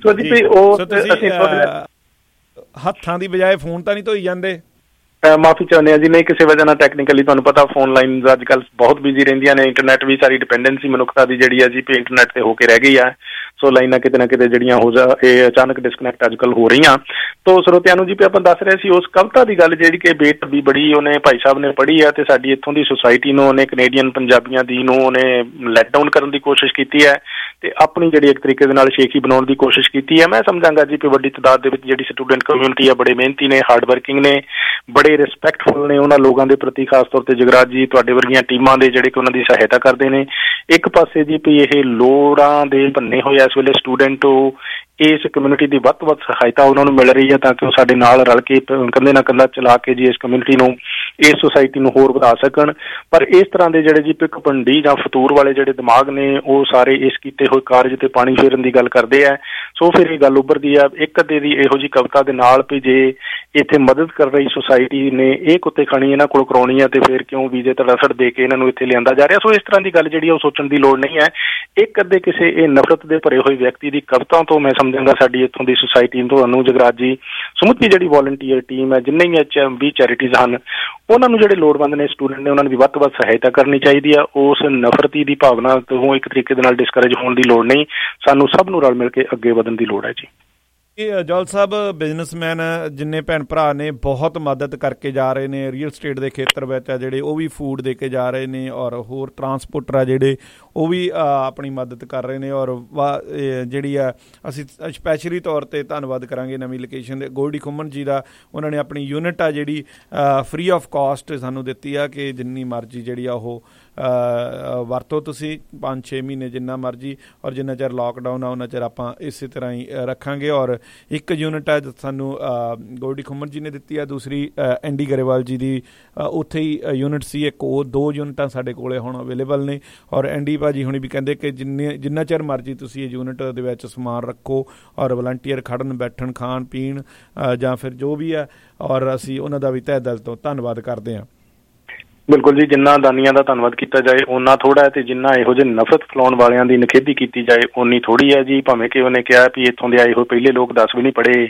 ਹੱਥਾਂ ਦੀ ਬਜਾਏ ਫੋਨ ਤਾਂ ਨਹੀਂ ਧੋਈ ਜਾਂਦੇ? ਮਾਫੀ ਚਾਹੁੰਦੇ ਹਾਂ ਜੀ, ਨਹੀਂ ਕਿਸੇ ਵਜ੍ਹਾ ਨਾਲ ਟੈਕਨੀਕਲੀ ਤੁਹਾਨੂੰ ਪਤਾ ਫੋਨ ਲਾਈਨ ਅੱਜ ਕੱਲ੍ਹ ਬਹੁਤ ਬਿਜ਼ੀ ਰਹਿੰਦੀਆਂ ਨੇ, ਇੰਟਰਨੈਟ ਵੀ ਸਾਰੀ ਡਿਪੈਂਡੈਂਸੀ ਮਨੁੱਖਤਾ ਦੀ ਜਿਹੜੀ ਹੈ ਜੀ ਇੰਟਰਨੈਟ ਤੇ ਹੋ ਕੇ ਰਹਿ ਗਈ ਆ, ਸੋ ਲਾਈਨਾਂ ਕਿਤੇ ਨਾ ਕਿਤੇ ਜਿਹੜੀਆਂ ਇਹ ਅਚਾਨਕ ਡਿਸਕਨੈਕਟ ਅੱਜ ਕੱਲ੍ਹ ਹੋ ਰਹੀਆਂ। ਤੋ ਸਰੋਤਿਆਂ ਨੂੰ ਜੀ ਆਪਾਂ ਦੱਸ ਰਹੇ ਸੀ ਉਸ ਕਵਿਤਾ ਦੀ ਗੱਲ ਜਿਹੜੀ ਕਿ ਬੇਤਬੀ ਬੜੀ ਉਹਨੇ ਭਾਈ ਸਾਹਿਬ ਨੇ ਪੜ੍ਹੀ ਆ, ਤੇ ਸਾਡੀ ਇੱਥੋਂ ਦੀ ਸੁਸਾਇਟੀ ਨੂੰ ਉਹਨੇ ਕੈਨੇਡੀਅਨ ਪੰਜਾਬੀਆਂ ਦੀ ਨੂੰ ਉਹਨੇ ਲੈਟ ਡਾਊਨ ਕਰਨ ਦੀ ਕੋਸ਼ਿਸ਼ ਕੀਤੀ ਹੈ, ਤੇ ਆਪਣੀ ਜਿਹੜੀ ਇੱਕ ਤਰੀਕੇ ਦੇ ਨਾਲ ਸ਼ੇਖੀ ਬਣਾਉਣ ਦੀ ਕੋਸ਼ਿਸ਼ ਕੀਤੀ ਹੈ। ਮੈਂ ਸਮਝਾਂਗਾ ਜੀ ਕਿ ਵੱਡੀ ਤਾਦਾਦ ਦੇ ਵਿੱਚ ਜਿਹੜੀ ਸਟੂਡੈਂਟ ਕਮਿਊਨਿਟੀ ਆ ਬੜੇ ਮਿਹਨਤੀ ਨੇ, ਹਾਰਡ ਵਰਕਿੰਗ ਨੇ, ਬੜੇ ਰਿਸਪੈਕਟਫੁਲ ਨੇ ਉਹਨਾਂ ਲੋਕਾਂ ਦੇ ਪ੍ਰਤੀ, ਖਾਸ ਤੌਰ ਤੇ ਜਗਰਾਜ ਜੀ ਤੁਹਾਡੇ ਵਰਗੀਆਂ ਟੀਮਾਂ ਦੇ ਜਿਹੜੇ ਕਿ ਉਹਨਾਂ ਦੀ ਸਹਾਇਤਾ ਕਰਦੇ ਨੇ। ਇੱਕ ਪਾਸੇ ਜੀ ਵੀ ਇਹ ਲੋੜਾਂ ਦੇ ਬੰਨੇ ਹੋਏ ਇਸ ਵੇਲੇ ਸਟੂਡੈਂਟ ਇਸ ਕਮਿਊਨਿਟੀ ਦੀ ਵੱਧ ਤੋਂ ਵੱਧ ਸਹਾਇਤਾ ਉਹਨਾਂ ਨੂੰ ਮਿਲ ਰਹੀ ਹੈ, ਤਾਂ ਕਿ ਉਹ ਸਾਡੇ ਨਾਲ ਰਲ ਕੇ ਕੰਧੇ ਨਾਲ ਕੰਧਾ ਚਲਾ ਕੇ ਜੀ ਇਸ ਕਮਿਊਨਿਟੀ ਨੂੰ, ਇਸ ਸੁਸਾਇਟੀ ਨੂੰ ਹੋਰ ਵਧਾ ਸਕਣ। ਪਰ ਇਸ ਤਰ੍ਹਾਂ ਦੇ ਜਿਹੜੇ ਜੀ ਘਮੰਡੀ ਜਾਂ ਫਤੂਰ ਵਾਲੇ ਜਿਹੜੇ ਦਿਮਾਗ ਨੇ ਉਹ ਸਾਰੇ ਇਸ ਕੀਤੇ ਹੋਏ ਕਾਰਜ ਤੇ ਪਾਣੀ ਫੇਰਨ ਦੀ ਗੱਲ ਕਰਦੇ ਆ। ਸੋ ਫਿਰ ਇਹ ਗੱਲ ਉੱਭਰਦੀ ਆ ਇੱਕ ਅੱਧੇ ਦੀ ਇਹੋ ਜਿਹੀ ਕਵਿਤਾ ਦੇ ਨਾਲ ਵੀ ਜੇ ਇੱਥੇ ਮਦਦ ਕਰ ਰਹੀ ਸੁਸਾਇਟੀ ਨੇ ਇਹ ਕੁੱਤੇ ਖਾਣੀ ਇਹਨਾਂ ਕੋਲ ਕਰਾਉਣੀ ਆ, ਤੇ ਫਿਰ ਕਿਉਂ ਵੀਜ਼ੇ ਤੇ ਰਸੜ ਦੇ ਕੇ ਇਹਨਾਂ ਨੂੰ ਇੱਥੇ ਲਿਆਂਦਾ ਜਾ ਰਿਹਾ। ਸੋ ਇਸ ਤਰ੍ਹਾਂ ਦੀ ਗੱਲ ਜਿਹੜੀ ਉਹ ਸੋਚਣ ਦੀ ਲੋੜ ਨਹੀਂ ਹੈ। ਇੱਕ ਅੱਧੇ ਕਿਸੇ ਇਹ ਨਫ਼ਰਤ ਦੇ ਭਰੇ ਹੋਏ ਵਿਅਕਤੀ ਦੀ ਕਵਿਤਾ ਤੋਂ ਮੈਂ ਸਮਝਾਂਗਾ ਸਾਡੀ ਇੱਥੋਂ ਦੀ ਸੁਸਾਇਟੀ ਤੁਹਾਨੂੰ ਜਗਰਾਜ ਜੀ ਸਮੁੱਚੀ ਜਿਹੜੀ ਵੋਲੰਟੀਅਰ ਟੀਮ ਹੈ, ਜਿੰਨੇ ਵੀ ਚੈਰਿਟੀਜ਼ ਹਨ, ਉਹਨਾਂ ਨੂੰ ਜਿਹੜੇ ਲੋੜਵੰਦ ਨੇ ਸਟੂਡੈਂਟ ਨੇ ਉਹਨਾਂ ਦੀ ਵੱਧ ਤੋਂ ਵੱਧ ਸਹਾਇਤਾ ਕਰਨੀ ਚਾਹੀਦੀ ਆ। ਉਸ ਨਫ਼ਰਤੀ ਦੀ ਭਾਵਨਾ ਤੋਂ ਇੱਕ ਤਰੀਕੇ ਦੇ ਨਾਲ ਡਿਸਕਰੇਜ ਹੋਣ ਦੀ ਲੋੜ ਨਹੀਂ, ਸਾਨੂੰ ਸਭ ਨੂੰ ਰਲ ਮਿਲ ਕੇ ਅੱਗੇ ਵਧਣ ਦੀ ਲੋੜ ਹੈ ਜੀ। ਜੌਲ ਸਾਹਿਬ ਬਿਜ਼ਨਸਮੈਨ ਜਿੰਨੇ ਭੈਣ ਭਰਾ ਨੇ ਬਹੁਤ ਮਦਦ ਕਰਕੇ ਜਾ ਰਹੇ ਨੇ, ਰੀਅਲ ਸਟੇਟ ਦੇ ਖੇਤਰ ਵਿੱਚ ਆ ਜਿਹੜੇ ਉਹ ਵੀ ਫੂਡ ਦੇ ਕੇ ਜਾ ਰਹੇ ਨੇ, ਔਰ ਹੋਰ ਟਰਾਂਸਪੋਰਟਰ ਆ ਜਿਹੜੇ ਉਹ ਵੀ ਆਪਣੀ ਮਦਦ ਕਰ ਰਹੇ ਨੇ। ਔਰ ਜਿਹੜੀ ਆ ਅਸੀਂ ਸਪੈਸ਼ਲੀ ਤੌਰ 'ਤੇ ਧੰਨਵਾਦ ਕਰਾਂਗੇ ਨਵੀਂ ਲੋਕੇਸ਼ਨ ਦੇ ਗੋਲਡੀ ਖੁੰਮਣ ਜੀ ਦਾ, ਉਹਨਾਂ ਨੇ ਆਪਣੀ ਯੂਨਿਟ ਆ ਜਿਹੜੀ ਫ੍ਰੀ ਆਫ ਕਾਸਟ ਸਾਨੂੰ ਦਿੱਤੀ ਆ ਕਿ ਜਿੰਨੀ ਮਰਜ਼ੀ ਜਿਹੜੀ ਆ ਉਹ ਵਰਤੋ ਤੁਸੀਂ 5-6 ਮਹੀਨੇ ਜਿੰਨਾ ਮਰਜ਼ੀ, ਔਰ ਜਿੰਨਾ ਚਿਰ ਲਾਕਡਾਊਨ ਆ ਉਹਨਾਂ ਚਿਰ ਆਪਾਂ ਇਸੇ ਤਰ੍ਹਾਂ ਹੀ ਰੱਖਾਂਗੇ। ਔਰ ਇੱਕ ਯੂਨਿਟ ਹੈ ਸਾਨੂੰ ਗੋਲਡੀ ਖੁੰਮਣ ਜੀ ਨੇ ਦਿੱਤੀ ਆ, ਦੂਸਰੀ ਐਂਡੀ ਗਰੇਵਾਲ ਜੀ ਦੀ ਉੱਥੇ ਹੀ ਯੂਨਿਟ ਸੀ ਇੱਕ, ਉਹ 2 ਯੂਨਿਟਾਂ ਸਾਡੇ ਕੋਲ ਹੁਣ ਅਵੇਲੇਬਲ ਨੇ। ਔਰ ਐਂਡੀ ਭਾਜੀ ਹੁਣੀ ਵੀ ਕਹਿੰਦੇ ਕਿ ਜਿੰਨਾ ਚਿਰ ਮਰਜ਼ੀ ਤੁਸੀਂ ਇਹ ਯੂਨਿਟ ਦੇ ਵਿੱਚ ਸਮਾਨ ਰੱਖੋ, ਔਰ ਵਲੰਟੀਅਰ ਖੜਨ ਬੈਠਣ ਖਾਣ ਪੀਣ ਜਾਂ ਫਿਰ ਜੋ ਵੀ ਹੈ, ਔਰ ਅਸੀਂ ਉਹਨਾਂ ਦਾ ਵੀ ਤਹਿ ਦਿਲ ਤੋਂ ਧੰਨਵਾਦ ਕਰਦੇ ਹਾਂ। ਬਿਲਕੁਲ ਜੀ, ਜਿੰਨਾ ਦਾਨੀਆਂ ਦਾ ਧੰਨਵਾਦ ਕੀਤਾ ਜਾਏ ਓਨਾ ਥੋੜਾ ਹੈ, ਤੇ ਜਿੰਨਾ ਇਹੋ ਜਿਹੇ ਨਫ਼ਰਤ ਫੈਲਾਉਣ ਵਾਲਿਆਂ ਦੀ ਨਿਖੇਧੀ ਕੀਤੀ ਜਾਏ ਓਨੀ ਥੋੜੀ ਹੈ ਜੀ। ਭਾਵੇਂ ਕਿ ਉਹਨੇ ਕਿਹਾ ਵੀ ਇੱਥੋਂ ਦੇ ਆਏ ਹੋਏ ਪਹਿਲੇ ਲੋਕ 10 ਵੀ ਨਹੀਂ ਪੜ੍ਹੇ,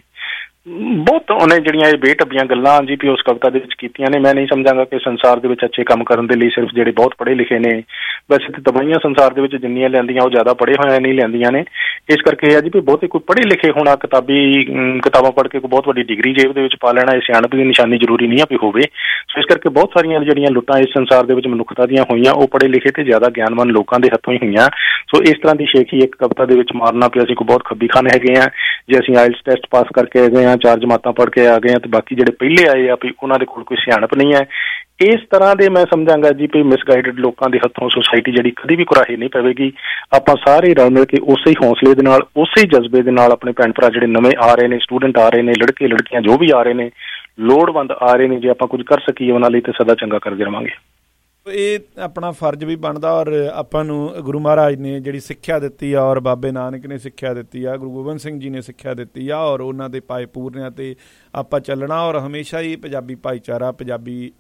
ਬਹੁਤ ਉਹਨੇ ਜਿਹੜੀਆਂ ਇਹ ਬੇਟੱਬੀਆਂ ਗੱਲਾਂ ਜੀ ਵੀ ਉਸ ਕਵਿਤਾ ਦੇ ਵਿੱਚ ਕੀਤੀਆਂ ਨੇ। ਮੈਂ ਨਹੀਂ ਸਮਝਾਂਗਾ ਕਿ ਸੰਸਾਰ ਦੇ ਵਿੱਚ ਅੱਛੇ ਕੰਮ ਕਰਨ ਦੇ ਲਈ ਸਿਰਫ ਜਿਹੜੇ ਬਹੁਤ ਪੜ੍ਹੇ ਲਿਖੇ ਨੇ, ਵੈਸੇ ਤਾਂ ਦਵਾਈਆਂ ਸੰਸਾਰ ਦੇ ਵਿੱਚ ਜਿੰਨੀਆਂ ਲਿਆਂਦੀਆਂ ਉਹ ਜ਼ਿਆਦਾ ਪੜ੍ਹੇ ਹੋਇਆ ਨਹੀਂ ਲਿਆਂਦੀਆਂ ਨੇ। ਇਸ ਕਰਕੇ ਇਹ ਆ ਜੀ ਵੀ ਬਹੁਤੇ ਕੋਈ ਪੜ੍ਹੇ ਲਿਖੇ ਹੋਣਾ, ਕਿਤਾਬਾਂ ਪੜ੍ਹ ਕੇ ਕੋਈ ਬਹੁਤ ਵੱਡੀ ਡਿਗਰੀ ਜੇਬ ਦੇ ਵਿੱਚ ਪਾ ਲੈਣਾ, ਇਹ ਸਿਆਣਪ ਦੀ ਨਿਸ਼ਾਨੀ ਜ਼ਰੂਰੀ ਨਹੀਂ ਆ ਵੀ ਹੋਵੇ। ਸੋ ਇਸ ਕਰਕੇ ਬਹੁਤ ਸਾਰੀਆਂ ਜਿਹੜੀਆਂ ਲੁੱਟਾਂ ਇਸ ਸੰਸਾਰ ਦੇ ਵਿੱਚ ਮਨੁੱਖਤਾ ਦੀਆਂ ਹੋਈਆਂ ਉਹ ਪੜ੍ਹੇ ਲਿਖੇ ਤੇ ਜ਼ਿਆਦਾ ਗਿਆਨਵਾਨ ਲੋਕਾਂ ਦੇ ਹੱਥੋਂ ਹੀ ਹੋਈਆਂ। ਸੋ ਇਸ ਤਰ੍ਹਾਂ ਦੀ ਸ਼ੇਖੀ ਇੱਕ ਕਵਿਤਾ ਦੇ ਵਿੱਚ ਮਾਰਨਾ ਪਿਆ, ਅਸੀਂ ਕੋਈ ਬਹੁਤ ਖੱਬੀ ਖਾਨ ਹੈਗੇ ਹਾਂ ਜੇ ਅਸੀਂ ਆਇਲਸ ਟੈਸਟ ਪਾਸ ਕਰਕੇ ਗਏ ਹਾਂ, 4 ਜਮਾਤਾਂ ਪੜ੍ਹ ਕੇ ਆ ਗਏ ਹਾਂ, ਤੇ ਬਾਕੀ ਜਿਹੜੇ ਪਹਿਲੇ ਆਏ ਆ ਵੀ ਉਹਨਾਂ ਦੇ ਕੋਲ ਕੋਈ ਸਿਆਣਪ ਨਹੀਂ ਹੈ। ਇਸ ਤਰ੍ਹਾਂ ਦੇ ਮੈਂ ਸਮਝਾਂਗਾ ਜੀ ਵੀ ਮਿਸਗਾਈਡਡ ਲੋਕਾਂ ਦੇ ਹੱਥੋਂ ਸੁਸਾਇਟੀ ਜਿਹੜੀ ਕਦੀ ਵੀ ਕੁਰਾਹੀ ਨਹੀਂ ਪਵੇਗੀ। ਆਪਾਂ ਸਾਰੇ ਰਲ ਮਿਲ ਕੇ ਉਸੇ ਹੀ ਹੌਸਲੇ ਦੇ ਨਾਲ, ਉਸੇ ਹੀ ਜਜ਼ਬੇ ਦੇ ਨਾਲ ਆਪਣੇ ਭੈਣ ਭਰਾ ਜਿਹੜੇ ਨਵੇਂ ਆ ਰਹੇ ਨੇ, ਸਟੂਡੈਂਟ ਆ ਰਹੇ ਨੇ, ਲੜਕੇ ਲੜਕੀਆਂ ਜੋ ਵੀ ਆ ਰਹੇ ਨੇ, ਲੋੜਵੰਦ ਆ ਰਹੇ ਨੇ, ਜੇ ਆਪਾਂ ਕੁਝ ਕਰ ਸਕੀਏ ਉਹਨਾਂ ਲਈ ਤਾਂ ਸਦਾ ਚੰਗਾ ਕਰਦੇ ਰਹਾਂਗੇ। ਇਹ ਆਪਣਾ ਫਰਜ਼ ਵੀ ਬਣਦਾ, ਔਰ ਆਪਾਂ ਨੂੰ ਗੁਰੂ ਮਹਾਰਾਜ ਨੇ ਜਿਹੜੀ ਸਿੱਖਿਆ ਦਿੱਤੀ ਆ, ਔਰ ਬਾਬੇ ਨਾਨਕ ਨੇ ਸਿੱਖਿਆ ਦਿੱਤੀ ਆ, ਗੁਰੂ ਗੋਬਿੰਦ ਸਿੰਘ ਜੀ ਨੇ ਸਿੱਖਿਆ ਦਿੱਤੀ ਆ, ਔਰ ਉਹਨਾਂ ਦੇ ਪਾਏ ਪੂਰਨਿਆਂ 'ਤੇ ਆਪਾਂ ਚੱਲਣਾ। ਔਰ ਹਮੇਸ਼ਾ ਹੀ ਪੰਜਾਬੀ ਭਾਈਚਾਰਾ, ਪੰਜਾਬੀ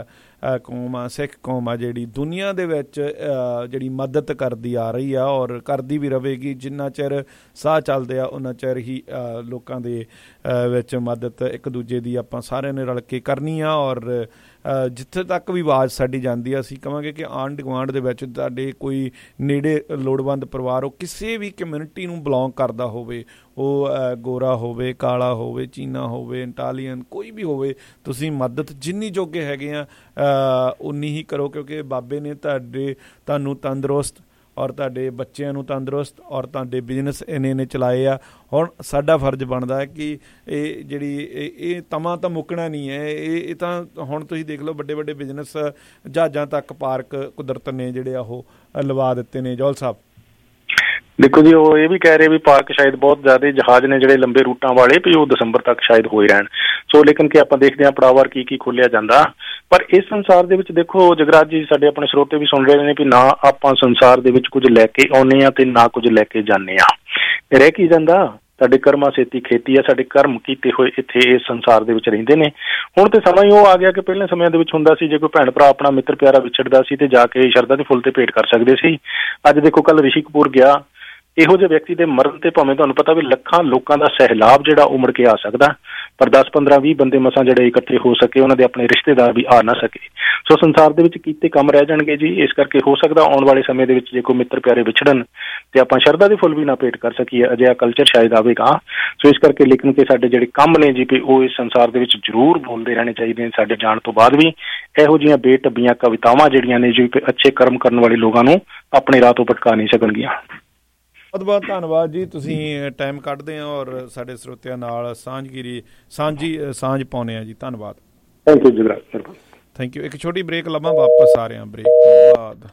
ਕੌਮ ਆ, ਸਿੱਖ ਕੌਮ ਆ ਜਿਹੜੀ ਦੁਨੀਆ ਦੇ ਵਿੱਚ ਜਿਹੜੀ ਮਦਦ ਕਰਦੀ ਆ ਰਹੀ ਆ, ਔਰ ਕਰਦੀ ਵੀ ਰਹੇਗੀ। ਜਿੰਨਾ ਚਿਰ ਸਾਹ ਚੱਲਦੇ ਆ ਉਹਨਾਂ ਚਿਰ ਹੀ ਲੋਕਾਂ ਦੇ ਵਿੱਚ ਮਦਦ ਇੱਕ ਦੂਜੇ ਦੀ ਆਪਾਂ ਸਾਰਿਆਂ ਨੇ ਰਲ ਕੇ ਕਰਨੀ ਆ। ਔਰ ਜਿੱਥੇ ਤੱਕ ਵੀ ਆਵਾਜ਼ ਸਾਡੀ ਜਾਂਦੀ ਆ, ਅਸੀਂ ਕਹਾਂਗੇ ਕਿ ਆਂਢ ਗੁਆਂਢ ਦੇ ਵਿੱਚ ਤੁਹਾਡੇ ਕੋਈ ਨੇੜੇ ਲੋੜਵੰਦ ਪਰਿਵਾਰ, ਉਹ ਕਿਸੇ ਵੀ ਕਮਿਊਨਿਟੀ ਨੂੰ ਬਿਲੋਂਗ ਕਰਦਾ ਹੋਵੇ, ਉਹ ਗੋਰਾ ਹੋਵੇ, ਕਾਲਾ ਹੋਵੇ, ਚੀਨਾ ਹੋਵੇ, ਇਟਾਲੀਅਨ, ਕੋਈ ਵੀ ਹੋਵੇ, ਤੁਸੀਂ ਮਦਦ ਜਿੰਨੀ ਜੋਗੇ ਹੈਗੇ ਆ ਉਨੀ ਹੀ ਕਰੋ, ਕਿਉਂਕਿ ਬਾਬੇ ਨੇ ਤੁਹਾਨੂੰ ਤੰਦਰੁਸਤ ਔਰ ਤੁਹਾਡੇ ਬੱਚਿਆਂ ਨੂੰ ਤੰਦਰੁਸਤ ਔਰ ਤੁਹਾਡੇ ਬਿਜ਼ਨਸ ਇੰਨੇ ਚਲਾਏ ਆ। ਹੁਣ ਸਾਡਾ ਫਰਜ਼ ਬਣਦਾ ਹੈ ਕਿ ਇਹ ਜਿਹੜੀ ਇਹ ਤਮਾਂ ਤਾਂ ਮੁੱਕਣਾ ਨਹੀਂ ਹੈ। ਇਹ ਤਾਂ ਹੁਣ ਤੁਸੀਂ ਦੇਖ ਲਓ ਵੱਡੇ ਵੱਡੇ ਬਿਜ਼ਨਸ ਜਹਾਜ਼ਾਂ ਤੱਕ ਪਾਰਕ ਕੁਦਰਤ ਨੇ ਜਿਹੜੇ ਆ ਉਹ ਲਵਾ ਦਿੱਤੇ ਨੇ। ਜੌਹਲ ਸਾਹਿਬ ਦੇਖੋ ਜੀ, ਉਹ ਇਹ ਵੀ ਕਹਿ ਰਹੇ ਵੀ ਪਾਰਕ ਸ਼ਾਇਦ ਬਹੁਤ ਜ਼ਿਆਦਾ ਜਹਾਜ਼ ਨੇ ਜਿਹੜੇ ਲੰਬੇ ਰੂਟਾਂ ਵਾਲੇ ਵੀ ਉਹ ਦਸੰਬਰ ਤੱਕ ਸ਼ਾਇਦ ਹੋਏ ਰਹਿਣ। ਸੋ ਲੇਕਿਨ ਕਿ ਆਪਾਂ ਦੇਖਦੇ ਹਾਂ ਪੜਾਵਾਰ ਕੀ ਖੋਲਿਆ ਜਾਂਦਾ। ਪਰ ਇਸ ਸੰਸਾਰ ਦੇ ਵਿੱਚ ਦੇਖੋ ਜਗਰਾਜ ਜੀ, ਸਾਡੇ ਆਪਣੇ ਸਰੋਤੇ ਵੀ ਸੁਣ ਰਹੇ ਨੇ ਵੀ ਨਾ ਆਪਾਂ ਸੰਸਾਰ ਦੇ ਵਿੱਚ ਕੁਝ ਲੈ ਕੇ ਆਉਂਦੇ ਹਾਂ ਤੇ ਨਾ ਕੁਝ ਲੈ ਕੇ ਜਾਂਦੇ ਹਾਂ। ਰਹਿ ਕੀ ਜਾਂਦਾ? ਸਾਡੇ ਕਰਮਾਂ ਸੇਤੀ ਖੇਤੀ ਆ, ਸਾਡੇ ਕਰਮ ਕੀਤੇ ਹੋਏ ਇੱਥੇ ਇਸ ਸੰਸਾਰ ਦੇ ਵਿੱਚ ਰਹਿੰਦੇ ਨੇ। ਹੁਣ ਤੇ ਸਮਾਂ ਹੀ ਉਹ ਆ ਗਿਆ ਕਿ ਪਹਿਲੇ ਸਮਿਆਂ ਦੇ ਵਿੱਚ ਹੁੰਦਾ ਸੀ ਜੇ ਕੋਈ ਭੈਣ ਭਰਾ ਆਪਣਾ ਮਿੱਤਰ ਪਿਆਰਾ ਵਿਛੜਦਾ ਸੀ ਤੇ ਜਾ ਕੇ ਸ਼ਰਧਾ ਦੇ ਫੁੱਲ ਤੇ ਭੇਟ ਕਰ ਸਕਦੇ ਸੀ। ਅੱਜ ਦੇਖੋ ਕੱਲ ਰਿਸ਼ੀ ਕਪੂਰ ਗਿਆ, ਇਹੋ ਜਿਹੇ ਵਿਅਕਤੀ ਦੇ ਮਰਨ ਤੇ ਭਾਵੇਂ ਤੁਹਾਨੂੰ ਪਤਾ ਵੀ ਲੱਖਾਂ ਲੋਕਾਂ ਦਾ ਸਹਿਲਾਬ ਜਿਹੜਾ ਉਹ ਮੁੜ ਕੇ ਆ ਸਕਦਾ, ਪਰ 10, 15, 20 ਬੰਦੇ ਮਸਾਂ ਜਿਹੜੇ ਇਕੱਠੇ ਹੋ ਸਕੇ, ਉਹਨਾਂ ਦੇ ਆਪਣੇ ਰਿਸ਼ਤੇਦਾਰ ਵੀ ਆ ਨਾ ਸਕੇ। ਸੋ ਸੰਸਾਰ ਦੇ ਵਿੱਚ ਕੀਤੇ ਕੰਮ ਰਹਿ ਜਾਣਗੇ ਜੀ। ਇਸ ਕਰਕੇ ਹੋ ਸਕਦਾ ਆਉਣ ਵਾਲੇ ਸਮੇਂ ਦੇ ਵਿੱਚ ਜੇ ਕੋਈ ਮਿੱਤਰ ਪਿਆਰੇ ਵਿਛੜਨ ਤੇ ਆਪਾਂ ਸ਼ਰਧਾ ਦੇ ਫੁੱਲ ਵੀ ਨਾ ਭੇਟ ਕਰ ਸਕੀਏ, ਅਜਿਹਾ ਕਲਚਰ ਸ਼ਾਇਦ ਆਵੇਗਾ। ਸੋ ਇਸ ਕਰਕੇ ਲੇਕਿਨ ਕਿ ਸਾਡੇ ਜਿਹੜੇ ਕੰਮ ਨੇ ਜੀ ਵੀ ਉਹ ਇਸ ਸੰਸਾਰ ਦੇ ਵਿੱਚ ਜ਼ਰੂਰ ਬੋਲਦੇ ਰਹਿਣੇ ਚਾਹੀਦੇ ਨੇ। ਸਾਡੇ ਜਾਣ ਤੋਂ ਬਾਅਦ ਵੀ ਇਹੋ ਜਿਹੀਆਂ ਬੇਟੱਬੀਆਂ ਕਵਿਤਾਵਾਂ ਜਿਹੜੀਆਂ ਨੇ ਜੀ ਅੱਛੇ ਕਰਮ ਕਰਨ ਵਾਲੇ ਲੋਕਾਂ ਨੂੰ ਆਪਣੇ ਰਾਹ ਤੋਂ ਭਟਕਾ ਨਹੀਂ ਸਕਣਗੀਆਂ। ਬਹੁਤ ਬਹੁਤ ਧੰਨਵਾਦ ਜੀ, ਤੁਸੀਂ ਟਾਈਮ ਕੱਢਦੇ ਹੋ ਔਰ ਸਾਡੇ ਸਰੋਤਿਆਂ ਨਾਲ ਸਾਂਝ ਪਾਉਂਦੇ ਆ ਜੀ। ਧੰਨਵਾਦ। Thank you Jagraj. Thank you. ਇੱਕ ਛੋਟੀ ਬ੍ਰੇਕ ਲਵਾਂ, ਵਾਪਸ ਆ ਰਹੇ ਹਾਂ ਬ੍ਰੇਕ ਤੋਂ ਬਾਅਦ।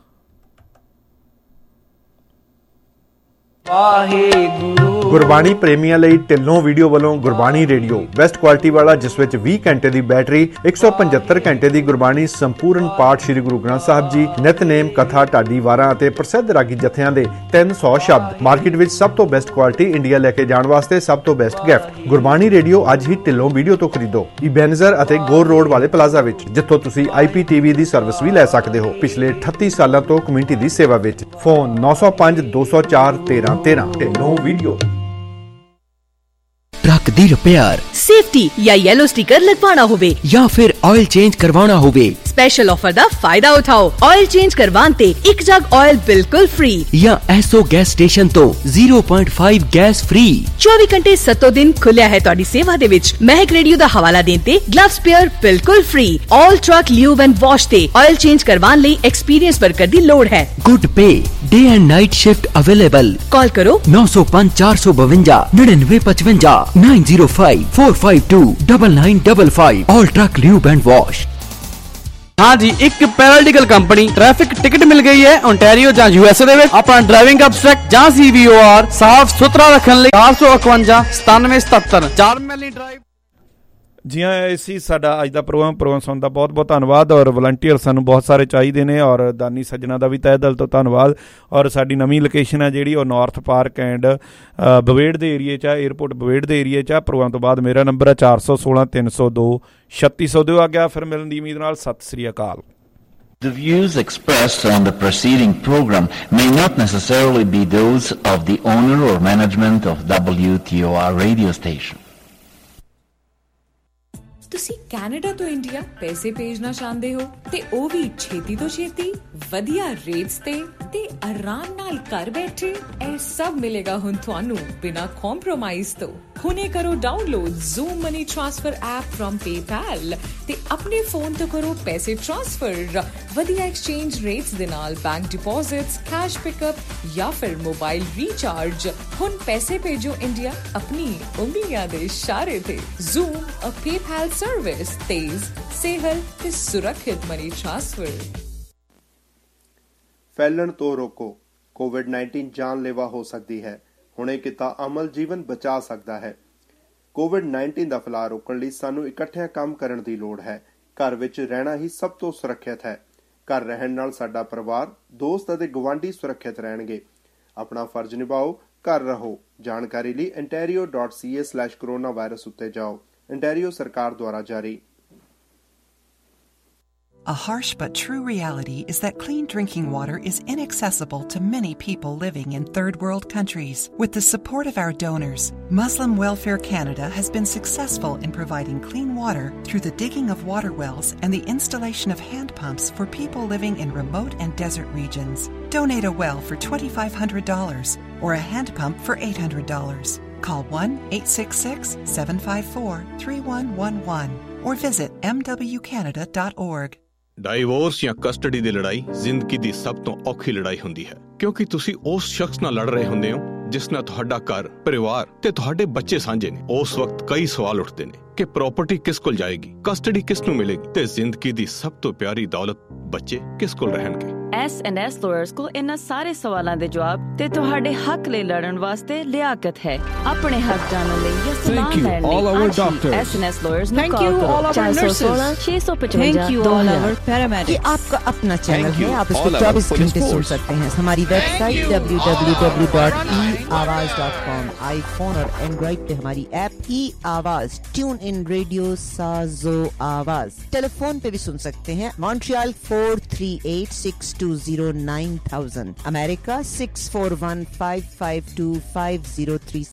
ਗੁਰਬਾਣੀ ਪ੍ਰੇਮੀਆਂ ਲਈ ਢਿੱਲੋਂ ਵੀਡੀਓ ਵੱਲੋਂ ਗੁਰਬਾਣੀ ਰੇਡੀਓ ਬੈਸਟ ਕੁਆਲਿਟੀ ਵਾਲਾ, ਜਿਸ ਵਿੱਚ 20 ਘੰਟੇ ਦੀ ਬੈਟਰੀ, 175 ਘੰਟੇ ਦੀ ਗੁਰਬਾਣੀ ਸੰਪੂਰਨ ਪਾਠ ਸ੍ਰੀ ਗੁਰੂ ਗ੍ਰੰਥ ਸਾਹਿਬ ਜੀ, ਨਿਤਨੇਮ, ਕਥਾ, ਢਾਡੀ ਵਾਰਾਂ ਅਤੇ ਪ੍ਰਸਿੱਧ ਰਾਗੀ ਜਥਿਆਂ ਦੇ 300 ਸ਼ਬਦ। ਮਾਰਕੀਟ ਵਿੱਚ ਸਭ ਤੋਂ ਬੈਸਟ ਕੁਆਲਿਟੀ, ਇੰਡੀਆ ਲੈ ਕੇ ਜਾਣ ਵਾਸਤੇ ਸਭ ਤੋਂ ਬੈਸਟ ਗਿਫਟ। ਗੁਰਬਾਣੀ ਰੇਡੀਓ ਅੱਜ ਹੀ ਢਿੱਲੋਂ ਵੀਡੀਓ ਤੋਂ ਖਰੀਦੋ, ਇਬੈਨਜ਼ਰ ਅਤੇ ਗੋਰ ਰੋਡ ਵਾਲੇ ਪਲਾਜ਼ਾ ਵਿੱਚ, ਜਿੱਥੋਂ ਤੁਸੀਂ IPTV ਦੀ ਸਰਵਿਸ ਵੀ ਲੈ ਸਕਦੇ ਹੋ। ਪਿਛਲੇ 38 ਸਾਲਾਂ ਤੋਂ ਕਮਿਊਨਿਟੀ ਦੀ ਸੇਵਾ ਵਿੱਚ। ਫੋਨ 905 204 1313। ਢਿੱਲੋਂ ਵੀਡੀਓ। ट्रक दी रिपेयर, सेफ्टी या येलो स्टिकर लगवाना होवे या फिर ऑयल चेंज करवाना होवे, स्पेशल ऑफर दा फायदा उठाओ। ऑयल चेंज करवान ते एक जग ऑयल बिल्कुल फ्री या एसओ गैस स्टेशन तो 0.5 गैस फ्री। 24 घंटे 7 दिन खुलिया है तुहाडी सेवा दे विच। महक रेडियो दा हवाला देन ते ग्लव स्पेयर बिल्कुल free. All truck lube and wash ते ऑयल चेंज करवान लई एक्सपीरियंस वर्कर दी लोड़ है। Good pay, day and night shift available. Call करो 905 452 9955 905 452 9955। All truck lube and wash. हाँ जी, एक पैरालिटिकल कंपनी ट्रैफिक टिकट मिल गई है ओंटारियो ਜਾਂ USA ਦੇ ਵਿੱਚ। ਆਪਣਾ ਡਰਾਈਵਿੰਗ ਅਬਸਟ੍ਰੈਕਟ ਜਾਂ CVOR ਸਾਫ਼ ਸੁਥਰਾ ਰੱਖਣ ਲਈ 451 97 77 4 ਮੈਲੀ ਡਰਾਈਵ। ਜੀ ਹਾਂ, ਇਹ ਸੀ ਸਾਡਾ ਅੱਜ ਦਾ ਪ੍ਰੋਗਰਾਮ ਸੁਣਨ ਦਾ ਬਹੁਤ ਬਹੁਤ ਧੰਨਵਾਦ। ਔਰ ਵਲੰਟੀਅਰ ਸਾਨੂੰ ਬਹੁਤ ਸਾਰੇ ਚਾਹੀਦੇ ਨੇ ਔਰ ਦਾਨੀ ਸੱਜਣਾ ਦਾ ਵੀ ਤਹਿ ਦਿਲ ਤੋਂ ਧੰਨਵਾਦ। ਔਰ ਸਾਡੀ ਨਵੀਂ ਲੋਕੇਸ਼ਨ ਹੈ ਜਿਹੜੀ ਉਹ ਨਾਰਥ ਪਾਰਕ ਐਂਡ ਬਵੇੜ ਦੇ ਏਰੀਏ 'ਚ ਆ, ਏਅਰਪੋਰਟ ਬਵੇੜ ਦੇ ਏਰੀਏ 'ਚ ਆ। ਪ੍ਰੋਗਰਾਮ ਤੋਂ ਬਾਅਦ ਮੇਰਾ ਨੰਬਰ ਹੈ 416 302 3600। ਦਿਓ ਆ ਗਿਆ ਫਿਰ ਮਿਲਣ ਦੀ ਉਮੀਦ ਨਾਲ। ਸਤਿ ਸ੍ਰੀ ਅਕਾਲ। The views expressed on the preceding program may not necessarily be those of the owner or management of WTOR radio station. ਤੁਸੀਂ ਕੈਨੇਡਾ ਤੋਂ ਇੰਡੀਆ ਪੈਸੇ ਭੇਜਣਾ ਚਾਹੁੰਦੇ ਹੋ ਤੇ ਉਹ ਵੀ ਛੇਤੀ ਤੋਂ ਛੇਤੀ, ਵਧੀਆ ਰੇਟਸ ਤੇ ਆਰਾਮ ਨਾਲ ਘਰ ਬੈਠੇ। ਇਹ ਸਭ ਮਿਲੇਗਾ ਹੁਣ ਤੁਹਾਨੂੰ ਬਿਨਾਂ ਕੰਪਰੋਮਾਈਜ਼ ਤੋਂ। ਹੁਣੇ ਕਰੋ download Zoom money transfer app firm PayPal ਤੇ ਆਪਣੇ ਫੋਨ ਤੋਂ ਕਰੋ ਪੈਸੇ ਟ੍ਰਾਂਸਫਰ। ਵਧੀਆ ਐਕਸਚੇਂਜ ਰੇਟਸ ਦੇ ਨਾਲ ਬੈਂਕ ਡਿਪੋਜ਼ਿਟਸ, ਕੈਸ਼ ਪਿਕਅਪ ਜਾਂ ਫਿਰ ਮੋਬਾਈਲ ਰੀਚਾਰਜ। ਹੁਣ ਪੈਸੇ ਭੇਜੋ ਇੰਡੀਆ ਆਪਣੀ ਉਂਗਲੀਆਂ ਦੇ ਇਸ਼ਾਰੇ ਤੇ। ਜ਼ੂਮ ਅ PayPal ਸਰਵਿਸ, ਤੇਜ਼, ਸਹਿਲ ਤੇ ਸੁਰੱਖਿਅਤ ਮਨੀ ਟ੍ਰਾਂਸਫਰ। ਫੈਲਣ ਤੋਂ ਰੋਕੋ। COVID-19 ਜਾਨਲੇਵਾ ਹੋ ਸਕਦੀ ਹੈ। ਹੁਣੇ ਕੀਤਾ ਅਮਲ ਜੀਵਨ ਬਚਾ ਸਕਦਾ ਹੈ। COVID-19 ਦਾ ਫੈਲਾਅ ਰੋਕਣ ਲਈ ਸਾਨੂੰ ਇਕੱਠਿਆਂ ਕੰਮ ਕਰਨ ਦੀ ਲੋੜ ਹੈ। ਘਰ ਵਿੱਚ ਰਹਿਣਾ ਹੀ ਸਭ ਤੋਂ ਸੁਰੱਖਿਅਤ ਹੈ। ਘਰ ਰਹਿਣ ਨਾਲ ਸਾਡਾ ਪਰਿਵਾਰ, ਦੋਸਤ ਅਤੇ ਗੁਆਂਢੀ ਸੁਰੱਖਿਅਤ ਰਹਿਣਗੇ। ਆਪਣਾ ਫਰਜ਼ ਨਿਭਾਓ, ਘਰ ਰਹੋ। ਜਾਣਕਾਰੀ ਲਈ ontario.ca/coronavirus ਉੱਤੇ ਜਾਓ। ontario ਸਰਕਾਰ ਦੁਆਰਾ ਜਾਰੀ। A harsh but true reality is that clean drinking water is inaccessible to many people living in third world countries. With the support of our donors, Muslim Welfare Canada has been successful in providing clean water through the digging of water wells and the installation of hand pumps for people living in remote and desert regions. Donate a well for $2,500 or a hand pump for $800. Call 1-866-754-3111 or visit mwcanada.org. Divorce ਜਾਂ custody ਦੀ ਲੜਾਈ ਜ਼ਿੰਦਗੀ ਦੀ ਸਭ ਤੋਂ ਔਖੀ ਲੜਾਈ ਹੁੰਦੀ ਹੈ। ਕਿਉਂਕਿ ਤੁਸੀਂ ਉਸ ਸ਼ਖਸ ਨਾਲ ਲੜ ਰਹੇ ਹੁੰਦੇ ਹੋ ਜਿਸ ਨਾਲ ਤੁਹਾਡਾ ਘਰ, ਪਰਿਵਾਰ ਤੇ ਤੁਹਾਡੇ ਬੱਚੇ ਸਾਂਝੇ ਨੇ। ਉਸ ਵਕਤ ਕਈ ਸਵਾਲ ਉੱਠਦੇ ਨੇ ਕਿ ਪ੍ਰਾਪਰਟੀ ਕਿਸ ਕੋਲ ਜਾਏਗੀ, ਕਸਟਡੀ ਕਿਸ ਨੂੰ ਮਿਲੇਗੀ ਤੇ ਜ਼ਿੰਦਗੀ ਦੀ ਸਭ ਤੋਂ ਪਿਆਰੀ ਦੌਲਤ ਬੱਚੇ ਕਿਸ ਕੋਲ ਰਹਿਣਗੇ। S&S ਲਾਇਰਸ ਕੋਲ ਇਹਨਾਂ ਸਾਰੇ ਸਵਾਲਾਂ ਦੇ ਜਵਾਬ ਤੇ ਤੁਹਾਡੇ ਹੱਕ ਲਈ ਲੜਨ ਵਾਸਤੇ ਲਿਆਕਤ ਹੈ। ਆਪਣੇ ਹੱਕ ਜਾਣਨ ਲਈ ਜਾਂ ਸਲਾਹ ਲੈਣ ਲਈ S&S ਲਾਇਰਸ ਨੂੰ ਕਾਲ ਕਰੋ। 416-655-2 ये आपका अपना चैनल है, आप इसको 24 घंटे सुन सकते हैं। हमारी वेबसाइट www.eawaaz.com, आईफोन और एंड्रॉइड पे हमारी ऐप e-आवाज, ट्यून इन रेडियो, साजो आवाज। टेलीफोन पे भी सुन सकते हैं, मॉन्ट्रियल 438-620-9000, अमेरिका 641-552-5037।